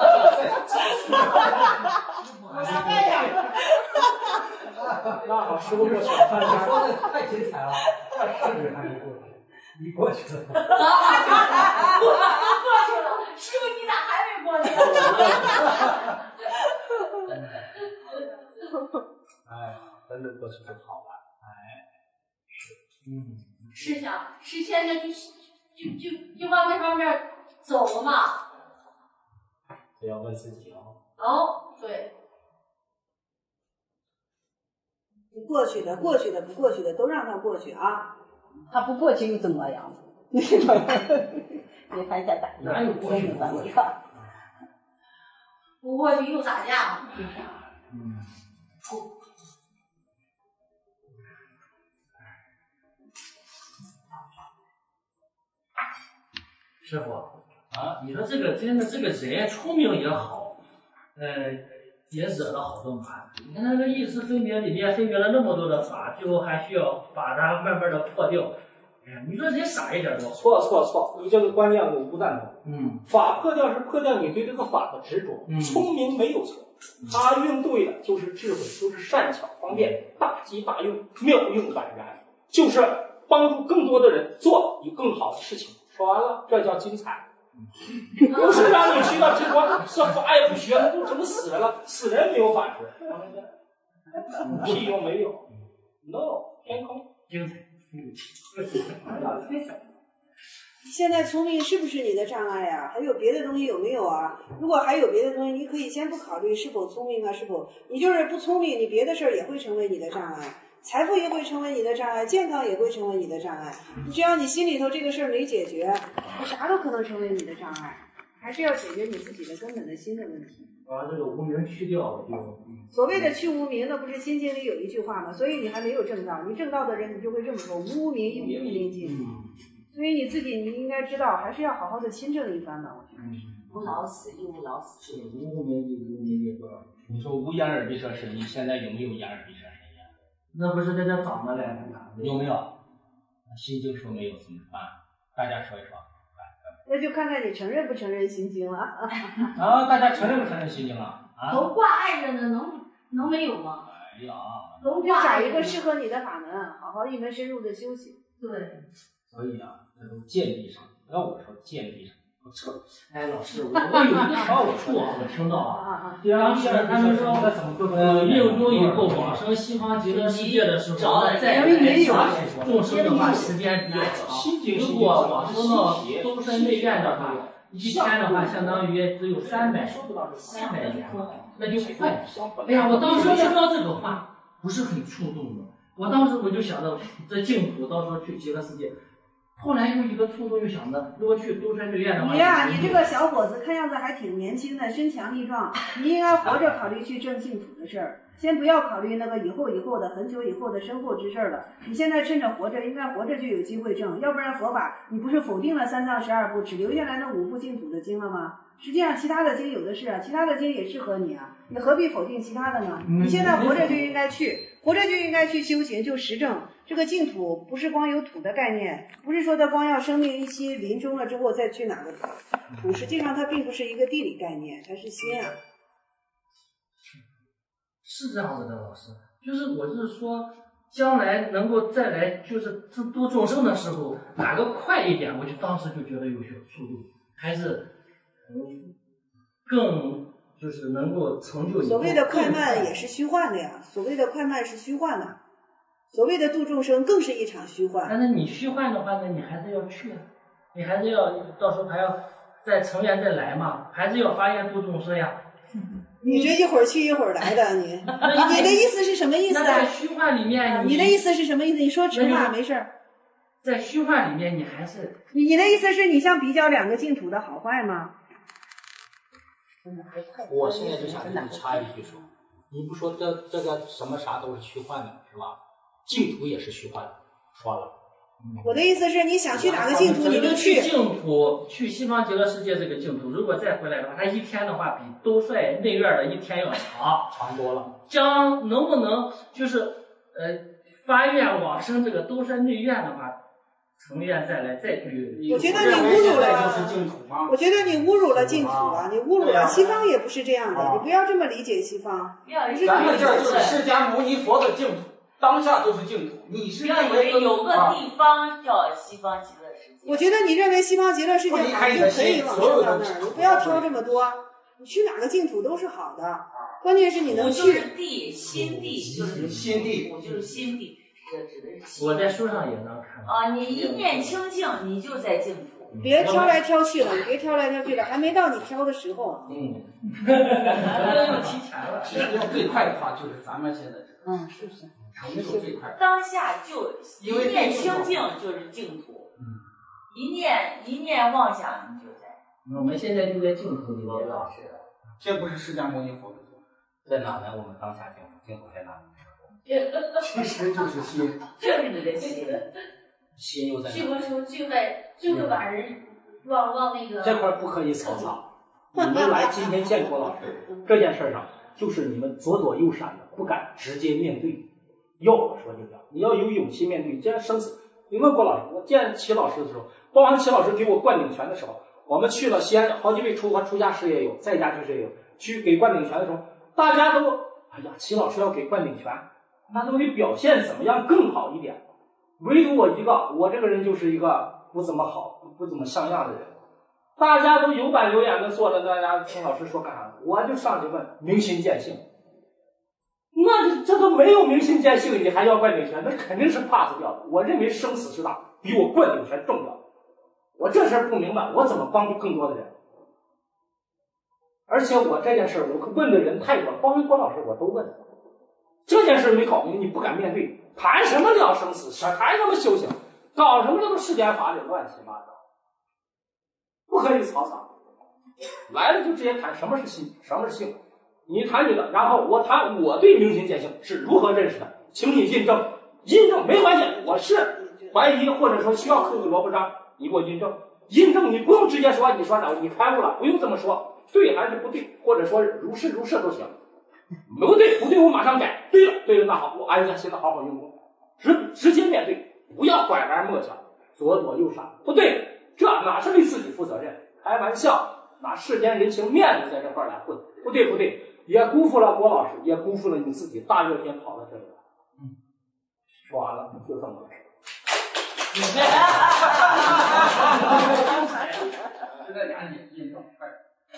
Speaker 14: 我想干点。
Speaker 13: 那好，师傅过去了，
Speaker 12: 说的太精彩了，这是还没过去。你过去了，
Speaker 14: 我过去了，师傅你咋还没过去？
Speaker 13: 哎，真的过去就好了，哎，
Speaker 14: 是想是现在就往那方面走了嘛？
Speaker 13: 这要问自己哦。
Speaker 14: 哦，对。
Speaker 1: 过去的、不过去的都让他过去啊。
Speaker 15: 他不过去又怎么样？你还在打？
Speaker 13: 哪有过去的？
Speaker 14: 不过去又咋样？
Speaker 9: 师傅啊，你说这个真的这个人聪明也好，也惹了好多麻烦。你看那个意识分别里面分别了那么多的法，最后还需要把它慢慢的破掉。你说人傻一点都
Speaker 13: 错，你这个观念我不赞同。法破掉是破掉你对这个法的执着，聪明没有错，他用对了就是智慧，就是善巧方便，大吉大用，妙用宛然，就是帮助更多的人做有更好的事情。说完了，这叫精彩。不是让你去到执着，是法也不学，那都成死人了，死人没有法执，屁用没有 ，no 天空
Speaker 9: 精彩。
Speaker 1: 现在聪明是不是你的障碍啊？还有别的东西有没有啊？如果还有别的东西，你可以先不考虑是否聪明啊，是否你就是不聪明，你别的事儿也会成为你的障碍，财富也会成为你的障碍，健康也会成为你的障碍。只要你心里头这个事儿没解决，你啥都可能成为你的障碍。还是要解决你自己的根本的心的问题。
Speaker 9: 把这个无名去掉就。
Speaker 1: 所谓的去无名，那不是《心经》里有一句话吗？所以你还没有证道，你证道的人你就会这么说：无无名，无明尽。所以你自己你应该知道，还是要好好的亲证一番的。我觉得
Speaker 6: 无老死亦无老死。
Speaker 9: 无无名亦无名亦不。你说无眼耳鼻舌身意，现在有没有眼耳鼻舌身意？ 那不是在这长着嘞？
Speaker 13: 有没有？心经说没有怎么办？大家说一说。
Speaker 1: 那就看看你承认不承认心经了。
Speaker 13: 啊，大家承认不承认心经了？啊，
Speaker 14: 头挂碍着呢，能没有吗？
Speaker 13: 哎呀，
Speaker 1: 头挂找一个适合你的法门，好好一门深入的修行。
Speaker 14: 对。
Speaker 13: 所以啊，这都见地上，不要我说见地上。哎，老师，我有一个好处啊，我听到啊，当时他们说命中以后往生西方极乐世界的时候，再来查众生的话时间比较长。如果往生到兜率内院的话，一天的话相当于只有300年，那就快。哎呀，我当时听到这个话不是很触动的，我当时我就想到这净土到时候去极乐世界。后来又一个触动，又想着，如果去兜率内院的话，
Speaker 1: 你呀，你这个小伙子看样子还挺年轻的，身强力壮，你应该活着考虑去证净土的事儿，先不要考虑那个以后的很久以后的身后之事了。你现在趁着活着，应该活着就有机会证，要不然佛法你不是否定了3藏12部，只留下来那5部净土的经了吗？实际上其他的经有的是啊，其他的经也适合你啊，你何必否定其他的呢？你现在活着就应该去，活着就应该去修行，就实证。这个净土不是光有土的概念，不是说它光要生命一息临终了之后再去哪个土，实际上它并不是一个地理概念，它是心啊。
Speaker 9: 是这样子的，老师，就是我是说，将来能够再来就是度众生的时候，哪个快一点，我就当时就觉得有些速度，还是更就是能够成就。
Speaker 1: 所谓的快慢也是虚幻的呀，所谓的快慢是虚幻的。所谓的度众生更是一场虚幻。
Speaker 9: 但是你虚幻的话呢，你还是要去，你还是要到时候还要再成缘再来嘛，还是要发愿度众生呀。
Speaker 1: 你这一会儿去一会儿来的，你的意思是什么意思啊？
Speaker 9: 在虚幻里面，
Speaker 1: 你的意思是什么意思？你说直话没事儿。
Speaker 9: 在虚幻里面，你还是
Speaker 1: 你的意思是你想比较2个净土的好坏吗？
Speaker 13: 我现在就想跟你插一句说，你不说这个什么啥都是虚幻的，是吧？净土也是虚幻的，说了。
Speaker 1: 我的意思是，你想去哪个净土你就去。
Speaker 9: 净土去西方极乐世界这个净土，如果再回来的话，它一天的话比兜率内院的一天要长
Speaker 13: 多了。
Speaker 9: 将能不能就是发愿往生这个兜率内院的话，成愿再来再去。
Speaker 1: 我觉得你侮辱了，我觉得你侮辱了净土啊！你侮辱了西方，也不是这样的，你不要这么理解西方。
Speaker 8: 咱们这就是释迦牟尼佛的净土。当下都是净土，你是认为
Speaker 6: 有个地方叫西方极乐世界？
Speaker 1: 我觉得你认为西方极乐世界好，就可以往生到那儿，你不要挑这么多。你去哪个净土都是好的，关键是你能去。
Speaker 6: 就是地，心地就是
Speaker 8: 心地，
Speaker 6: 就是心地，这指的是心。
Speaker 9: 我在书上也能看到。
Speaker 6: 啊，你一念清净，你就在净土。
Speaker 1: 别挑来挑去了，别挑来挑去了，还没到你挑的时候。
Speaker 9: 又提前了。
Speaker 8: 其实用最快的话就是咱们现在。
Speaker 1: 是不是？
Speaker 6: 当下就一念清净就是净土，一念妄想你就在。
Speaker 9: 我们现在就在净土里面了。
Speaker 8: 这不是释迦牟尼佛的净土，
Speaker 13: 在哪呢？我们当下净土在哪？
Speaker 8: 其实就是心，
Speaker 6: 就是你的心。
Speaker 13: 心又在哪？
Speaker 14: 聚合时候就会把人往那个。
Speaker 13: 这块不可以草草。你们来今天见郭老师这件事上，就是你们左躲右闪的，不敢直接面对。要我说就这样，你要有勇气面对。既然生死，你问郭老师，我见齐老师的时候，包含齐老师给我灌顶拳的时候，我们去了西安，好几位出家师也有，在家居士也有，去给灌顶拳的时候，大家都哎呀，齐老师要给灌顶拳，那都得表现怎么样更好一点。唯独我一个，我这个人就是一个不怎么好、不怎么像样的人。大家都有板有眼的坐着，大家听老师说干啥？我就上去问，明心见性。那这都没有明心见性，你还要灌顶拳，那肯定是 pass 掉的。我认为生死之大比我灌顶拳重要。我这事儿不明白，我怎么帮助更多的人？而且我这件事我问的人太多了，包括郭老师我都问。这件事没搞明，你不敢面对，谈什么了生死，谈什么修行，搞什么这个世间法理乱七八糟，不可以草草。来了就直接谈什么是心，什么是性。你谈你的，然后我谈我对明心见性是如何认识的，请你印证。印证没关系，我是怀疑或者说需要刻个萝卜章，你给我印证。印证你不用直接说你说哪你开悟了，不用这么说，对还是不对，或者说如是都行。不对我马上改，对了对了，那好，我现在好好用功，直接面对，不要拐弯抹角，左躲右闪，不对，这哪是为自己负责任？开玩笑，拿世间人情面子在这块来混，不对，也辜负了郭老师，也辜负了你自己，大热天跑到这里来。说完了，就这么回事。
Speaker 9: 现在赶紧印证，快！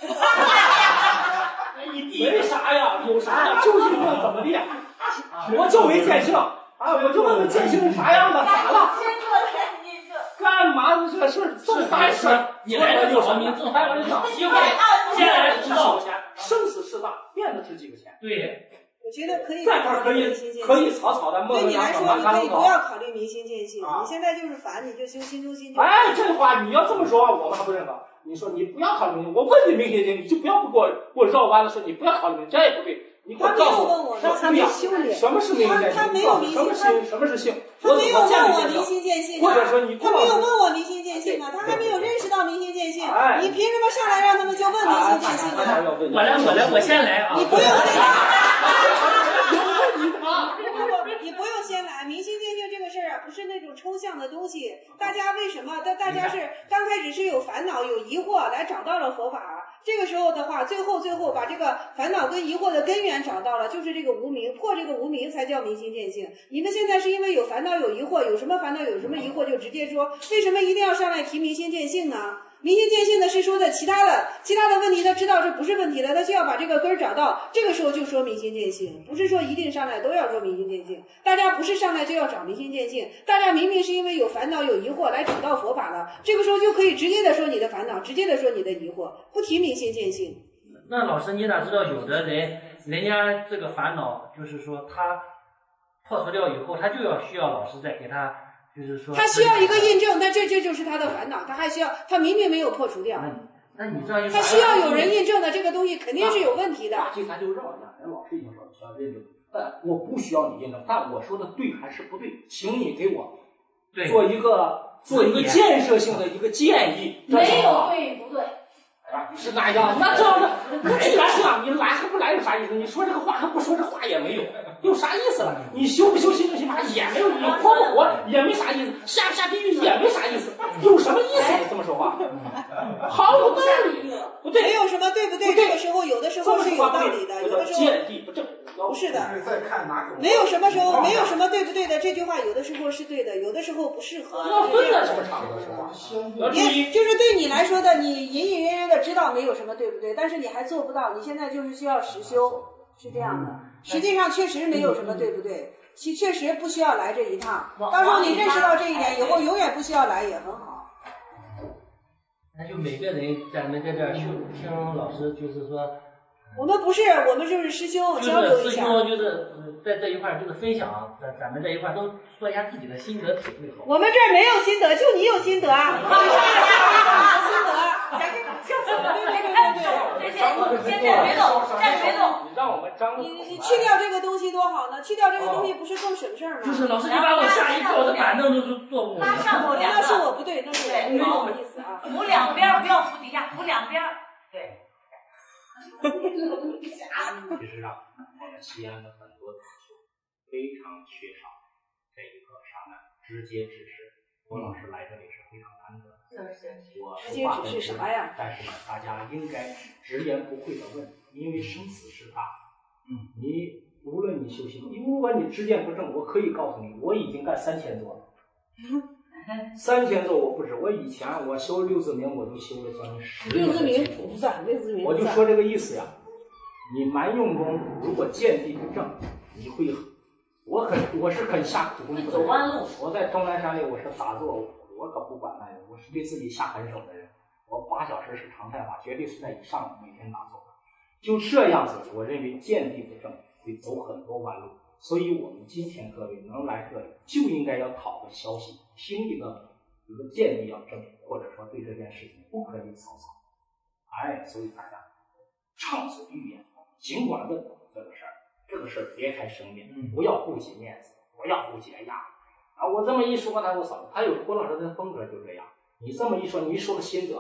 Speaker 13: 没啥呀，有啥呀？就印证怎么地？我就没见性啊！我就问问见性是啥样的？咋了？干嘛这事这么大事？
Speaker 9: 你来这有什么名？还有这种机会，接下来知道钱，
Speaker 13: 生死事大，面子值几个钱？
Speaker 9: 对。
Speaker 1: 我觉得可以
Speaker 13: 这块可以草草的摸
Speaker 1: 对你来说，你可以不要考虑明心见性。你现在就是烦，你就修心中心就。
Speaker 13: 哎，这话你要这么说，我们还不认可。你说你不要考虑明心，我问你明心见性，你就不要给我绕弯子说你不要考虑明心，这也不对。你给我告诉我，
Speaker 1: 他没修炼，
Speaker 13: 什么是明心见性？
Speaker 1: 他没有明心，
Speaker 13: 什么是性？
Speaker 1: 他没有问我明心见性，
Speaker 13: 或者说你
Speaker 1: 他没有问我明心见性啊，他还没有认识到明心见性。你凭什么上来让他们就问明心见性呢？
Speaker 9: 我先来啊！
Speaker 1: 你不用先你不用先来，明心见性这个事儿啊，不是那种抽象的东西。大家为什么？大家是刚开始是有烦恼、有疑惑，来找到了佛法。这个时候的话，最后把这个烦恼跟疑惑的根源找到了，就是这个无明，破这个无明才叫明心见性。你们现在是因为有烦恼、有疑惑，有什么烦恼、有什么疑惑就直接说，为什么一定要上来提明心见性呢？明心见性的是说的其他的问题，他知道这不是问题了，他就要把这个根儿找到，这个时候就说明心见性，不是说一定上来都要说明心见性。大家不是上来就要找明心见性，大家明明是因为有烦恼有疑惑来找到佛法了，这个时候就可以直接的说你的烦恼，直接的说你的疑惑，不提明心见性。
Speaker 9: 那老师你哪知道有的人家这个烦恼就是说他破除掉以后，他就需要老师再给他。就是说，
Speaker 1: 他需要一个印证，但这就是他的烦恼，他还需要，他明明没有破除掉。
Speaker 9: 那你知道
Speaker 1: 他需要有人印证的，这个东西肯定是有问题的。
Speaker 13: 这咱就绕一下，人老师已经说了需要认证，但我不需要你印证，但我说的对还是不对，请你给我做一个建设性的一个建议。
Speaker 14: 没有对不对？
Speaker 13: 是哪样？那这样的，那既然这样，你来还不来有啥意思？你说这个话还不说这话也没有，有啥意思了？你修不修心中心法也没有，你活不活也没啥意思，下不下地狱也没啥意思，有什么意思？你这么说话，毫无道理。不对，
Speaker 1: 没有什么对不对？这个时候有的时候是有道理的，有的时候
Speaker 13: 见地不正。
Speaker 1: 不是的，没有什么时候没有什么对不对的，这句话有的时候是对的，有的时候不适合。
Speaker 13: 要分的什么场合说话？
Speaker 1: 也就是对你来说的，你隐隐约约的知道没有什么对不对，但是你还做不到，你现在就是需要实修，是这样的。实际上确实没有什么对不对，确实不需要来这一趟。到时候你认识到这一点以后，永远不需要来也很好。
Speaker 9: 那就每个人咱们在这儿听老师，就是说。
Speaker 1: 我们不是，我们就是师兄交流一下。
Speaker 9: 师兄就是在这一块就是分享，咱们这一块都说一下自己的心得体会。
Speaker 1: 我们这儿没有心得，就你有心得啊！心得，
Speaker 13: 你让我们张
Speaker 1: 你去掉这个东西多好呢？去掉这个东西不是更省事儿吗？
Speaker 9: 就是老师，你把我吓一跳，我的板凳都是坐不稳。
Speaker 1: 那是我不对，那是我不好意思啊。
Speaker 6: 扶两边，不要扶底下，扶两边。对。
Speaker 13: 其实啊，我们西安的很多同学非常缺少这一个上来直接指示。郭老师来这里是非常难得的。我
Speaker 1: 直接指示啥呀？
Speaker 13: 但是呢，大家应该直言不讳的问，因为生死事大。你无论你修行，如果你知见不正，我可以告诉你，我已经干3000座了。3000座我不止，我以前我修六字明，我都修了将近10年。
Speaker 1: 六字明不算，六字明
Speaker 13: 我就说这个意思呀。你蛮用功，如果见地不正，你会，我是很下苦功夫的人。
Speaker 6: 走弯路。
Speaker 13: 我在终南山里，我是打坐，我可不管那个，我是对自己下狠手的人。我8小时是常态化，绝对是在以上每天打坐。就这样子，我认为见地不正会走很多弯路。所以我们今天各位能来这里，就应该要讨个消息，听一个见地要正，或者说对这件事情不可以草草。所以大家畅所欲言，尽管问这个事儿别开生面，不要顾及面子，不要顾及我这么一说，他有郭老师的风格就这样。你这么一说，你一说个心得，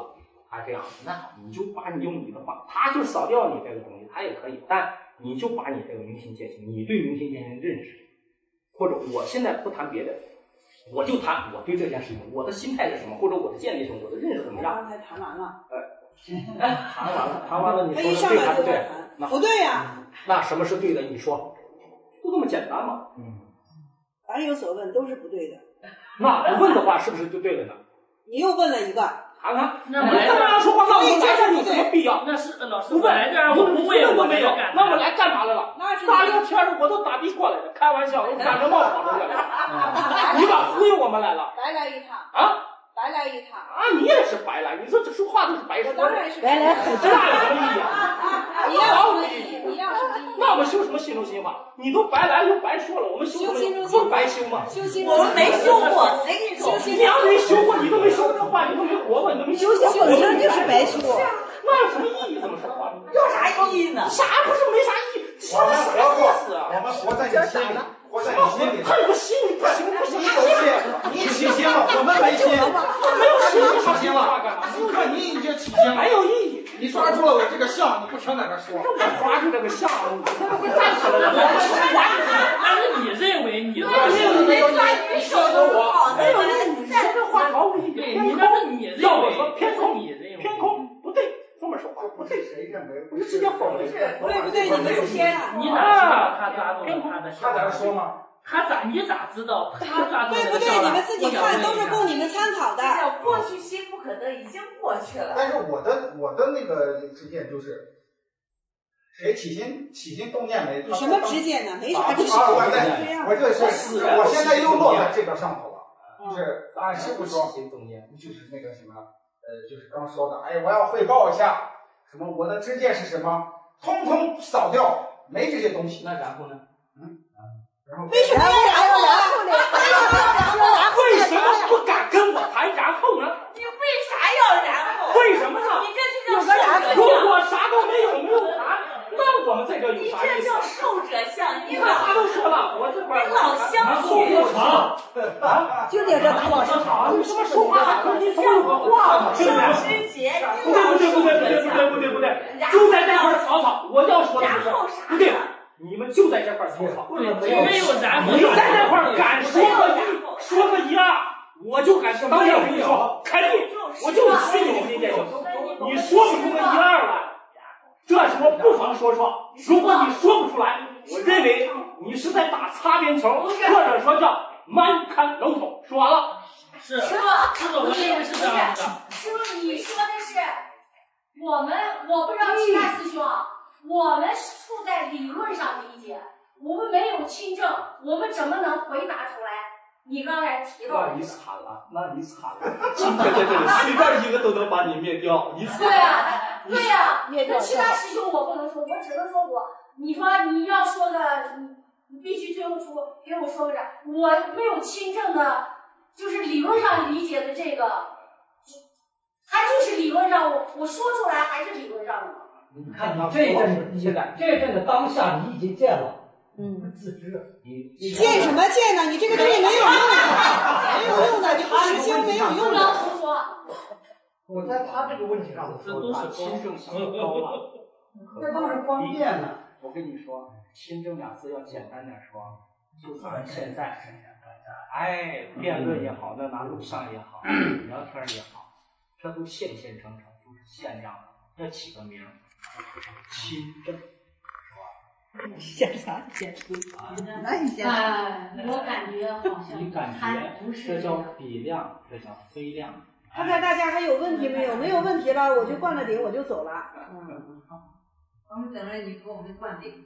Speaker 13: 他这样，那好，你就把你用你的话，他就扫掉你这个东西，他也可以，但你就把你这个明心见性，你对明心见性的认识，或者我现在不谈别的，我就谈我对这件事情我的心态是什么，或者我的见地是什么，我的认识怎么样。
Speaker 15: 刚才谈完了。
Speaker 13: 谈完了，你说的对还是对？
Speaker 15: 不对呀。
Speaker 13: 那什么是对的？你说，就这么简单嘛。
Speaker 15: 凡有所问都是不对的。
Speaker 13: 那不问的话，是不是就对了呢？
Speaker 15: 你又问了一个。
Speaker 13: 看看，那我干嘛要说话？那我们来这儿有什么必要？
Speaker 9: 那是老师
Speaker 13: 不问
Speaker 9: 来这儿，我不问
Speaker 13: 都没有。那我来干嘛来了？大热天的，我都打的过来的，开玩笑，我赶着冒跑着去了。你把忽悠我们来了？
Speaker 15: 白来一趟
Speaker 13: 啊！
Speaker 15: 白来一趟
Speaker 13: 啊！你也是白来，你说这说话都是白说。
Speaker 15: 当然是
Speaker 1: 白来很
Speaker 13: 这哪有什么意义啊？
Speaker 15: 你要什么意义？你要什么意义？
Speaker 13: 那我们修什么心中心法？你都白来又白说了，我们修什么？不白修吗？
Speaker 6: 我们没修过，谁跟你说？
Speaker 13: 你要没修过，你都没说这话，你都没活过，你都没修过，
Speaker 1: 本身就是白修。
Speaker 13: 那有什么意义？怎么说话？
Speaker 6: 有啥意义呢？
Speaker 13: 啥不是没啥意义？
Speaker 8: 我们
Speaker 13: 啥意思啊？
Speaker 8: 我们活在你心里，活在你心里。
Speaker 13: 他有个心里不行不行，
Speaker 8: 你起心了，我们没心，
Speaker 13: 没有心，你起心了。
Speaker 8: 你看你已经起心了，
Speaker 13: 没有意义。
Speaker 8: 你抓住了我这个相，你不停在这说。
Speaker 13: 我抓住这个相，我现在会站起来了。
Speaker 9: 但是你认为你
Speaker 8: 说的我
Speaker 13: 没有你说这话毫无意义。
Speaker 9: 对，你那是你认为，
Speaker 13: 要我说偏空，
Speaker 9: 你认为
Speaker 13: 偏空不对，这么说话不对，
Speaker 8: 谁认为？
Speaker 13: 我就直接否认。
Speaker 15: 不对，你们是偏啊！
Speaker 9: 你咋知道他抓住了他的？
Speaker 8: 他在这说吗？
Speaker 9: 你咋知道他抓住了？
Speaker 15: 对不对？你们自己看，都是供你们参考的。
Speaker 6: 过去心不可得，已经过去了。
Speaker 8: 但是我的那个直见就是，谁起心动念没？
Speaker 15: 你什么直见呢？没啥直见。
Speaker 8: 我这是，我现在又落在这个上头了，就是按师傅说，就是那个什么，就是刚说的，哎，我要汇报一下，什么我的知见是什么，通通扫掉，没这些东西。
Speaker 13: 那然后呢？
Speaker 8: 然后
Speaker 15: 为什么要然后呢？
Speaker 13: 为什么不敢跟我谈然后呢？
Speaker 6: 你为啥要然后？
Speaker 13: 为什么呢？
Speaker 6: 你这就叫受者相。
Speaker 13: 如果啥都没有谈，那我们这个有啥意思？
Speaker 6: 你这叫受者相。
Speaker 13: 你看他都说了，我这块
Speaker 6: 老相信。
Speaker 1: 就得这打老师长，
Speaker 13: 你什么说话？你总有个话嘛，对不对？
Speaker 6: 师姐，
Speaker 13: 不对，就在这块吵吵。我要说的是，不对，你们就在这块吵吵。
Speaker 9: 没有然后。
Speaker 13: 你在这块敢说个一二，我就敢当面跟你说，肯定我就信你这件事。你说不出个一二来，这时候不妨说。如果你说不出来，我认为你是在打擦边球，或者说叫蛮看笼统。说完了。
Speaker 9: 是的，我认为是这样子的。
Speaker 14: 师傅，你说的是我不知道其他师兄，我们是处在理论上理解，我们没有亲证，我们怎么能回答出来？你刚才提到
Speaker 13: 那你惨了，今天在这里随便一个都能把你灭掉，你惨。
Speaker 14: 对呀，那其他师兄我不能说，我只能说我。你说你要说的，你必须最后给我说个啥？我没有亲证的，就是理论上理解的这个，它就是理论上我说出来还是理论上的吗？
Speaker 12: 你看你这一阵的当下你已经见了。自知，
Speaker 15: 你见什么见呢？你这个东西没有用的，你不实修没有用的。
Speaker 12: 我在他这个问题上，
Speaker 13: 这都是亲证相高了，
Speaker 12: 这都是方便的。
Speaker 13: 我跟你说，亲证俩字要简单点说，就咱现在，辩论也好，那拿录像也好，聊天也好，这都现成，都是限量的，这起个名，亲证。
Speaker 1: 显啥显出？那你显
Speaker 14: 我感觉好像
Speaker 13: 你感觉这叫比量，这叫非量。
Speaker 1: 看看大家还有问题没有？没有问题了，我就灌了顶，我就走了。
Speaker 11: 我们等着你给我们灌顶。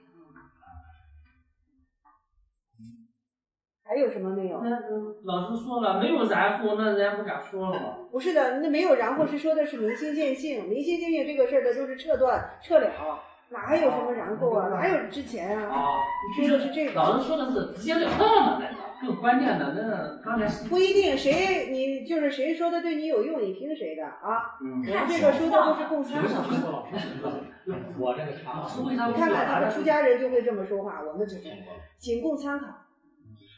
Speaker 1: 还有什么没有？
Speaker 9: 老师说了，没有然后，那人家不敢说了吗？
Speaker 1: 不是的，那没有然后是说的是明心见性，明心见性这个事儿的都是撤断撤了。哪还有什么然后啊？哪有之前啊？你说的是这个。
Speaker 9: 老师说的是直截了当的那个，更关键的那刚才
Speaker 1: 不一定，你就是谁说的对你有用，你听谁的啊？我们这个说的都是共参考。
Speaker 13: 我这个查，
Speaker 1: 你看看他们出家人就会这么说话，我们只是仅供参考。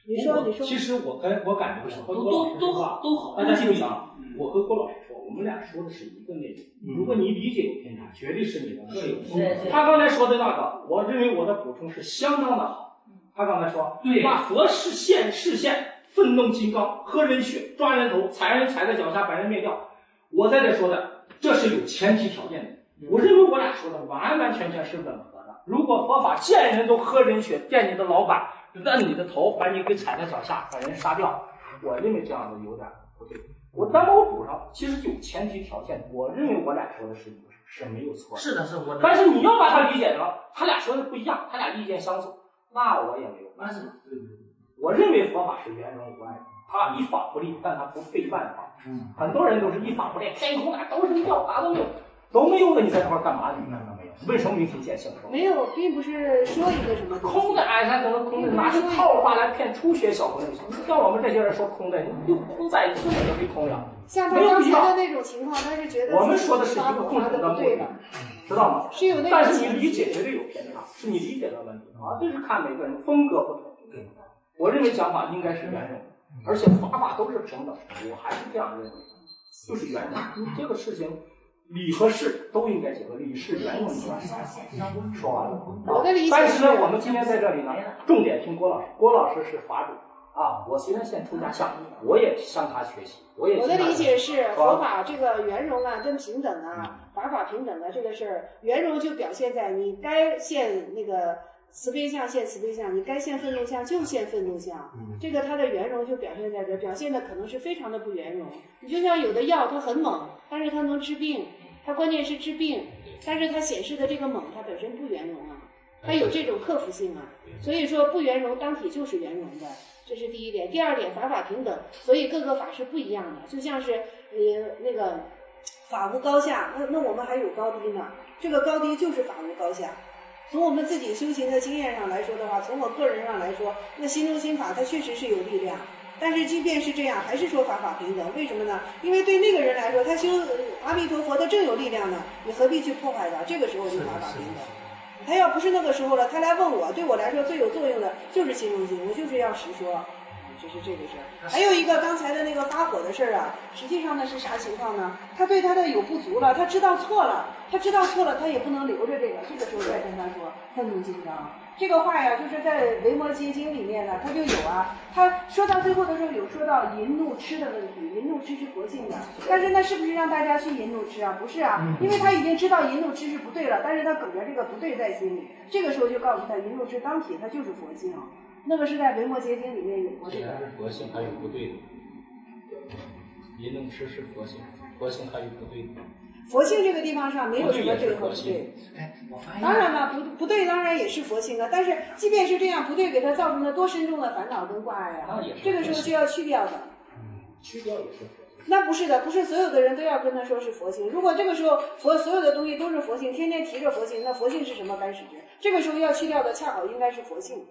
Speaker 1: 你说。
Speaker 13: 其实我感觉和郭老师说话
Speaker 4: 都好，
Speaker 13: 大家记住啊，我和郭老师说，我们俩说的是一个内容。如果你理解有偏差，绝对是你的个人。他刚才说的那个，我认为我的补充是相当的好。他刚才说，把佛视线，愤怒金刚，喝人血，抓人头，踩人踩在脚下，把人灭掉。我在这说的，这是有前提条件的。我认为我俩说的完完全全是吻合的。如果佛法见人都喝人血，见你的老板，摁你的头，把你给踩在脚下，把人杀掉，我认为这样的有点不对。我单把我补上，其实有前提条件。我认为我俩说的是没有错的。
Speaker 4: 是的，是我的。
Speaker 13: 但是你要把它理解成他俩说的不一样，他俩意见相左，那我也没有关系。我认为佛法是圆融无碍的，他一法不立，但他不废万法。很多人都是一法不立，天空哪都是尿，啥都没有。都没有的，你在这块干嘛？你看到没有？为什么明天见性说？
Speaker 1: 没有，并不是说一个什么
Speaker 13: 空的，哎，他可能空的，拿是套话来骗初学小朋友。像我们这些人说空的，你就空在一起也没空呀。
Speaker 1: 像他刚才的那种情况，他是觉得
Speaker 13: 我们说的是一个共同的目的，知道吗？
Speaker 1: 是有那种，
Speaker 13: 但是你理解绝对有偏差，是你理解的问题啊。这是看每个人风格不同。我认为讲法应该是圆融，而且法都是平等，我还是这样认为，就是圆融。你这个事情。理和事都应该结合，理是圆融的。说完了。但是呢，我们今天在这里呢，重点听郭老师。郭老师是法主啊，我虽然现出家相，我也向他学习。我
Speaker 1: 的理解是，佛法这个圆融啊，跟平等啊，法平等的这个事儿，圆融就表现在你该现那个慈悲相现慈悲相，你该现愤怒相就现愤怒相。这个它的圆融就表现在这，表现的可能是非常的不圆融。你就像有的药它很猛，但是它能治病，它关键是治病，但是它显示的这个猛它本身不圆融啊，它有这种克服性啊。所以说不圆融当体就是圆融的，这是第一点。第二点，法平等，所以各个法是不一样的，就像是那个法无高下，那我们还有高低呢，这个高低就是法无高下。从我们自己修行的经验上来说的话，从我个人上来说，那心中心法它确实是有力量，但是即便是这样，还是说法平等。为什么呢？因为对那个人来说，他修阿弥陀佛的正有力量呢，你何必去破坏它？这个时候就法平等。他要不是那个时候了，他来问我，对我来说最有作用的就是心中心，我就是要实说。这是这个事儿。还有一个刚才的那个发火的事儿啊，实际上呢是啥情况呢？他对他的有不足了，他知道错了，他也不能留着这个时候再跟他说愤怒金刚。这个话呀，就是在《维摩诘经》里面呢，他就有啊。他说到最后的时候有说到淫怒痴的问题，淫怒痴是佛性的，但是那是不是让大家去淫怒痴啊？不是啊，因为他已经知道淫怒痴是不对了，但是他梗着这个不对在心里，这个时候就告诉他淫怒痴当体它就是佛性。那个是在《维摩诘经》里面有过这个。
Speaker 13: 是佛性还有不对的，淫怒痴是佛性，佛性还有不对的。
Speaker 1: 佛性这个地方上没有什么对和不对。当然了，不对当然也是佛性啊，但是即便是这样，不对给他造成了多深重的烦恼跟挂碍啊，这个时候就要去掉的。
Speaker 13: 去掉也是佛性。
Speaker 1: 那不是的，不是所有的人都要跟他说是佛性。如果这个时候所有的东西都是佛性，天天提着佛性，那佛性是什么干使之？这个时候要去掉的恰好应该是佛性。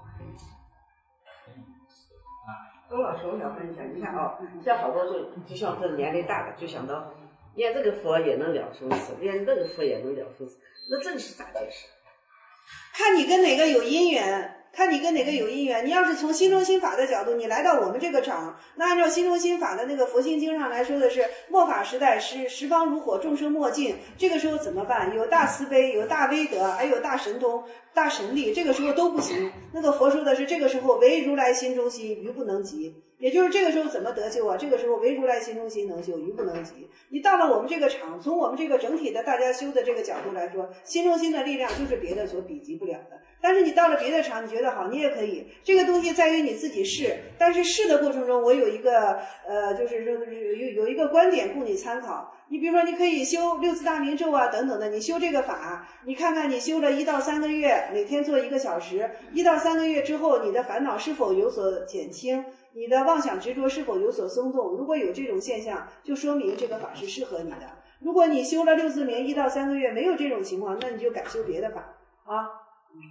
Speaker 2: 周老师，我想分享，你看啊，像好多就像这年龄大的，就想到，念这个佛也能了生死，念那个佛也能了生死，那这个是咋解释？
Speaker 1: 看你跟哪个有因缘。你要是从心中心法的角度，你来到我们这个场，那按照心中心法的那个佛性经上来说的是末法时代十方如火，众生莫尽。这个时候怎么办？有大慈悲，有大威德，还有大神通、大神力，这个时候都不行。那个佛说的是这个时候唯如来心中心，余不能及。也就是这个时候怎么得救啊？这个时候唯如来心中心能救，余不能及。你到了我们这个场，从我们这个整体的大家修的这个角度来说，心中心的力量就是别的所比及不了的。但是你到了别的场，你觉得好，你也可以。这个东西在于你自己试，但是试的过程中，我有一个就是说有一个观点供你参考。你比如说，你可以修六字大明咒啊等等的，你修这个法，你看看你修了1到3个月，每天做1个小时，1到3个月之后，你的烦恼是否有所减轻？你的妄想执着是否有所松动？如果有这种现象，就说明这个法是适合你的。如果你修了六字明1到3个月没有这种情况，那你就改修别的法啊。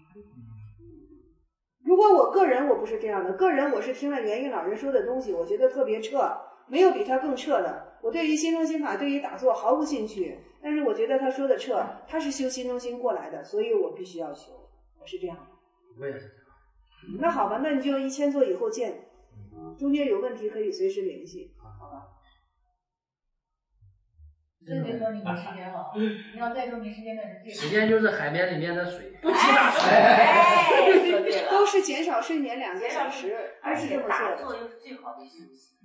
Speaker 1: 如果我个人我不是这样的，个人我是听了元印老人说的东西，我觉得特别彻，没有比他更彻的。我对于心中心法，对于打坐毫无兴趣，但是我觉得他说的彻，他是修心中心过来的，所以我必须要修，我是这样的。
Speaker 13: 我也是这样。
Speaker 1: 那好吧，那你就1000座以后见，中间有问题可以随时联系。好吧。
Speaker 14: 真得说你没时间了，你要再说没时间，那是最
Speaker 9: 时间就是海绵里面的水，
Speaker 14: 不减少水，
Speaker 1: 都是减少睡眠2个小时，
Speaker 6: 而且打坐又是最好的休息。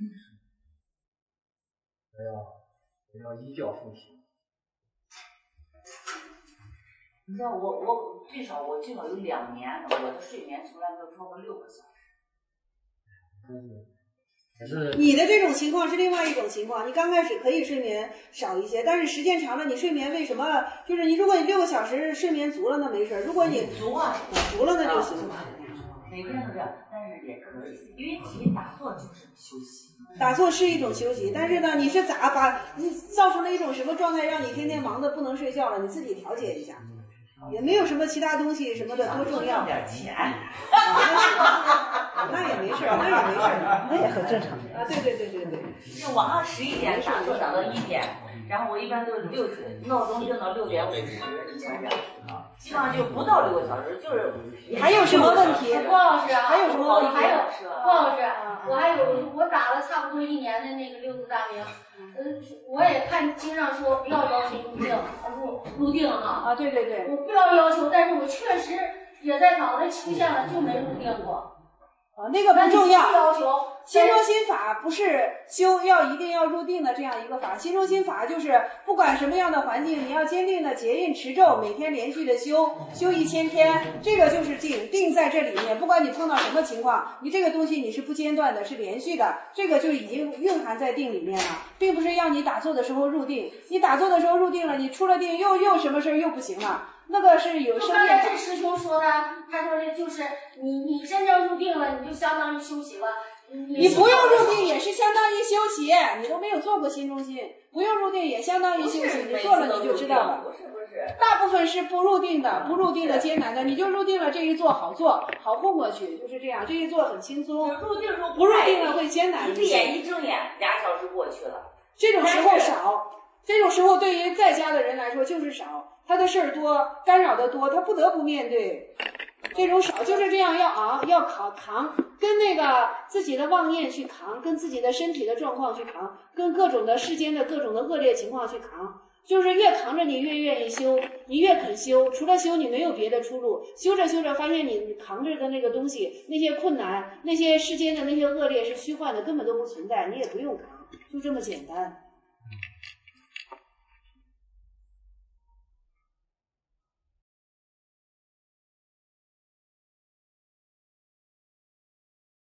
Speaker 13: 不要一觉复醒。
Speaker 6: 你知道我最少有2年，我的睡眠从来没有超过6个小时。
Speaker 1: 你的这种情况是另外一种情况，你刚开始可以睡眠少一些，但是时间长了，你睡眠为什么就是你如果你6个小时睡眠足了那没事，如果你
Speaker 6: 足了
Speaker 1: 那就行。
Speaker 6: 每天都这样，但是也可以，因为其实打坐就是休息。
Speaker 1: 打坐是一种休息，但是呢，你是咋把你造成了一种什么状态，让你天天忙得不能睡觉了？你自己调节一下。也没有什么其他东西什么的多重要。
Speaker 6: 点钱，
Speaker 1: 那也没事，那也很正常啊。对。
Speaker 6: 就晚上11点打坐打到1点，然后我一般都是闹钟定到6点50，以前是，基本上就不到6个小时，就是。
Speaker 1: 还有什么问题？
Speaker 14: 郭老师，
Speaker 1: 还有什么问题？
Speaker 14: 郭老师，我打了差不多1年的那个6字大明。我也看经上说不要要求入定哈。
Speaker 1: 啊，对。
Speaker 14: 我不要求，但是我确实也在脑袋出现了，就没入定过。
Speaker 1: 那个不重要。
Speaker 14: 要求
Speaker 1: 心中心法不是一定要入定的这样一个法，心中心法就是不管什么样的环境，你要坚定的结印持咒，每天连续的修1000天，这个就是定在这里面。不管你碰到什么情况，你这个东西你是不间断的，是连续的，这个就已经蕴含在定里面了，并不是要你打坐的时候入定。你打坐的时候入定了，你出了定又什么事又不行了。那个是有生命。
Speaker 14: 这师兄说的，他说的就是你真正入定了，你就相当于休息了。
Speaker 1: 你不用入定也是相当于休息，你都没有做过心中心，不用入定也相当于休息，你做了你就知道了。
Speaker 6: 不是，
Speaker 1: 大部分是不入定的艰难的，你就入定了这一做好混过去，就是这样，这一做很轻松。
Speaker 6: 入定时候
Speaker 1: 不入定了会艰难一些。
Speaker 6: 一睁眼2小时过去了，
Speaker 1: 这种时候少，这种时候对于在家的人来说就是少，他的事儿多，干扰的多，他不得不面对。这种少就是这样，要扛，跟那个自己的妄念去扛，跟自己的身体的状况去扛，跟各种的世间的各种的恶劣情况去扛，就是越扛着你越愿意修，你越肯修，除了修你没有别的出路。修着发现你扛着的那个东西，那些困难，那些世间的那些恶劣是虚幻的，根本都不存在，你也不用扛，就这么简单。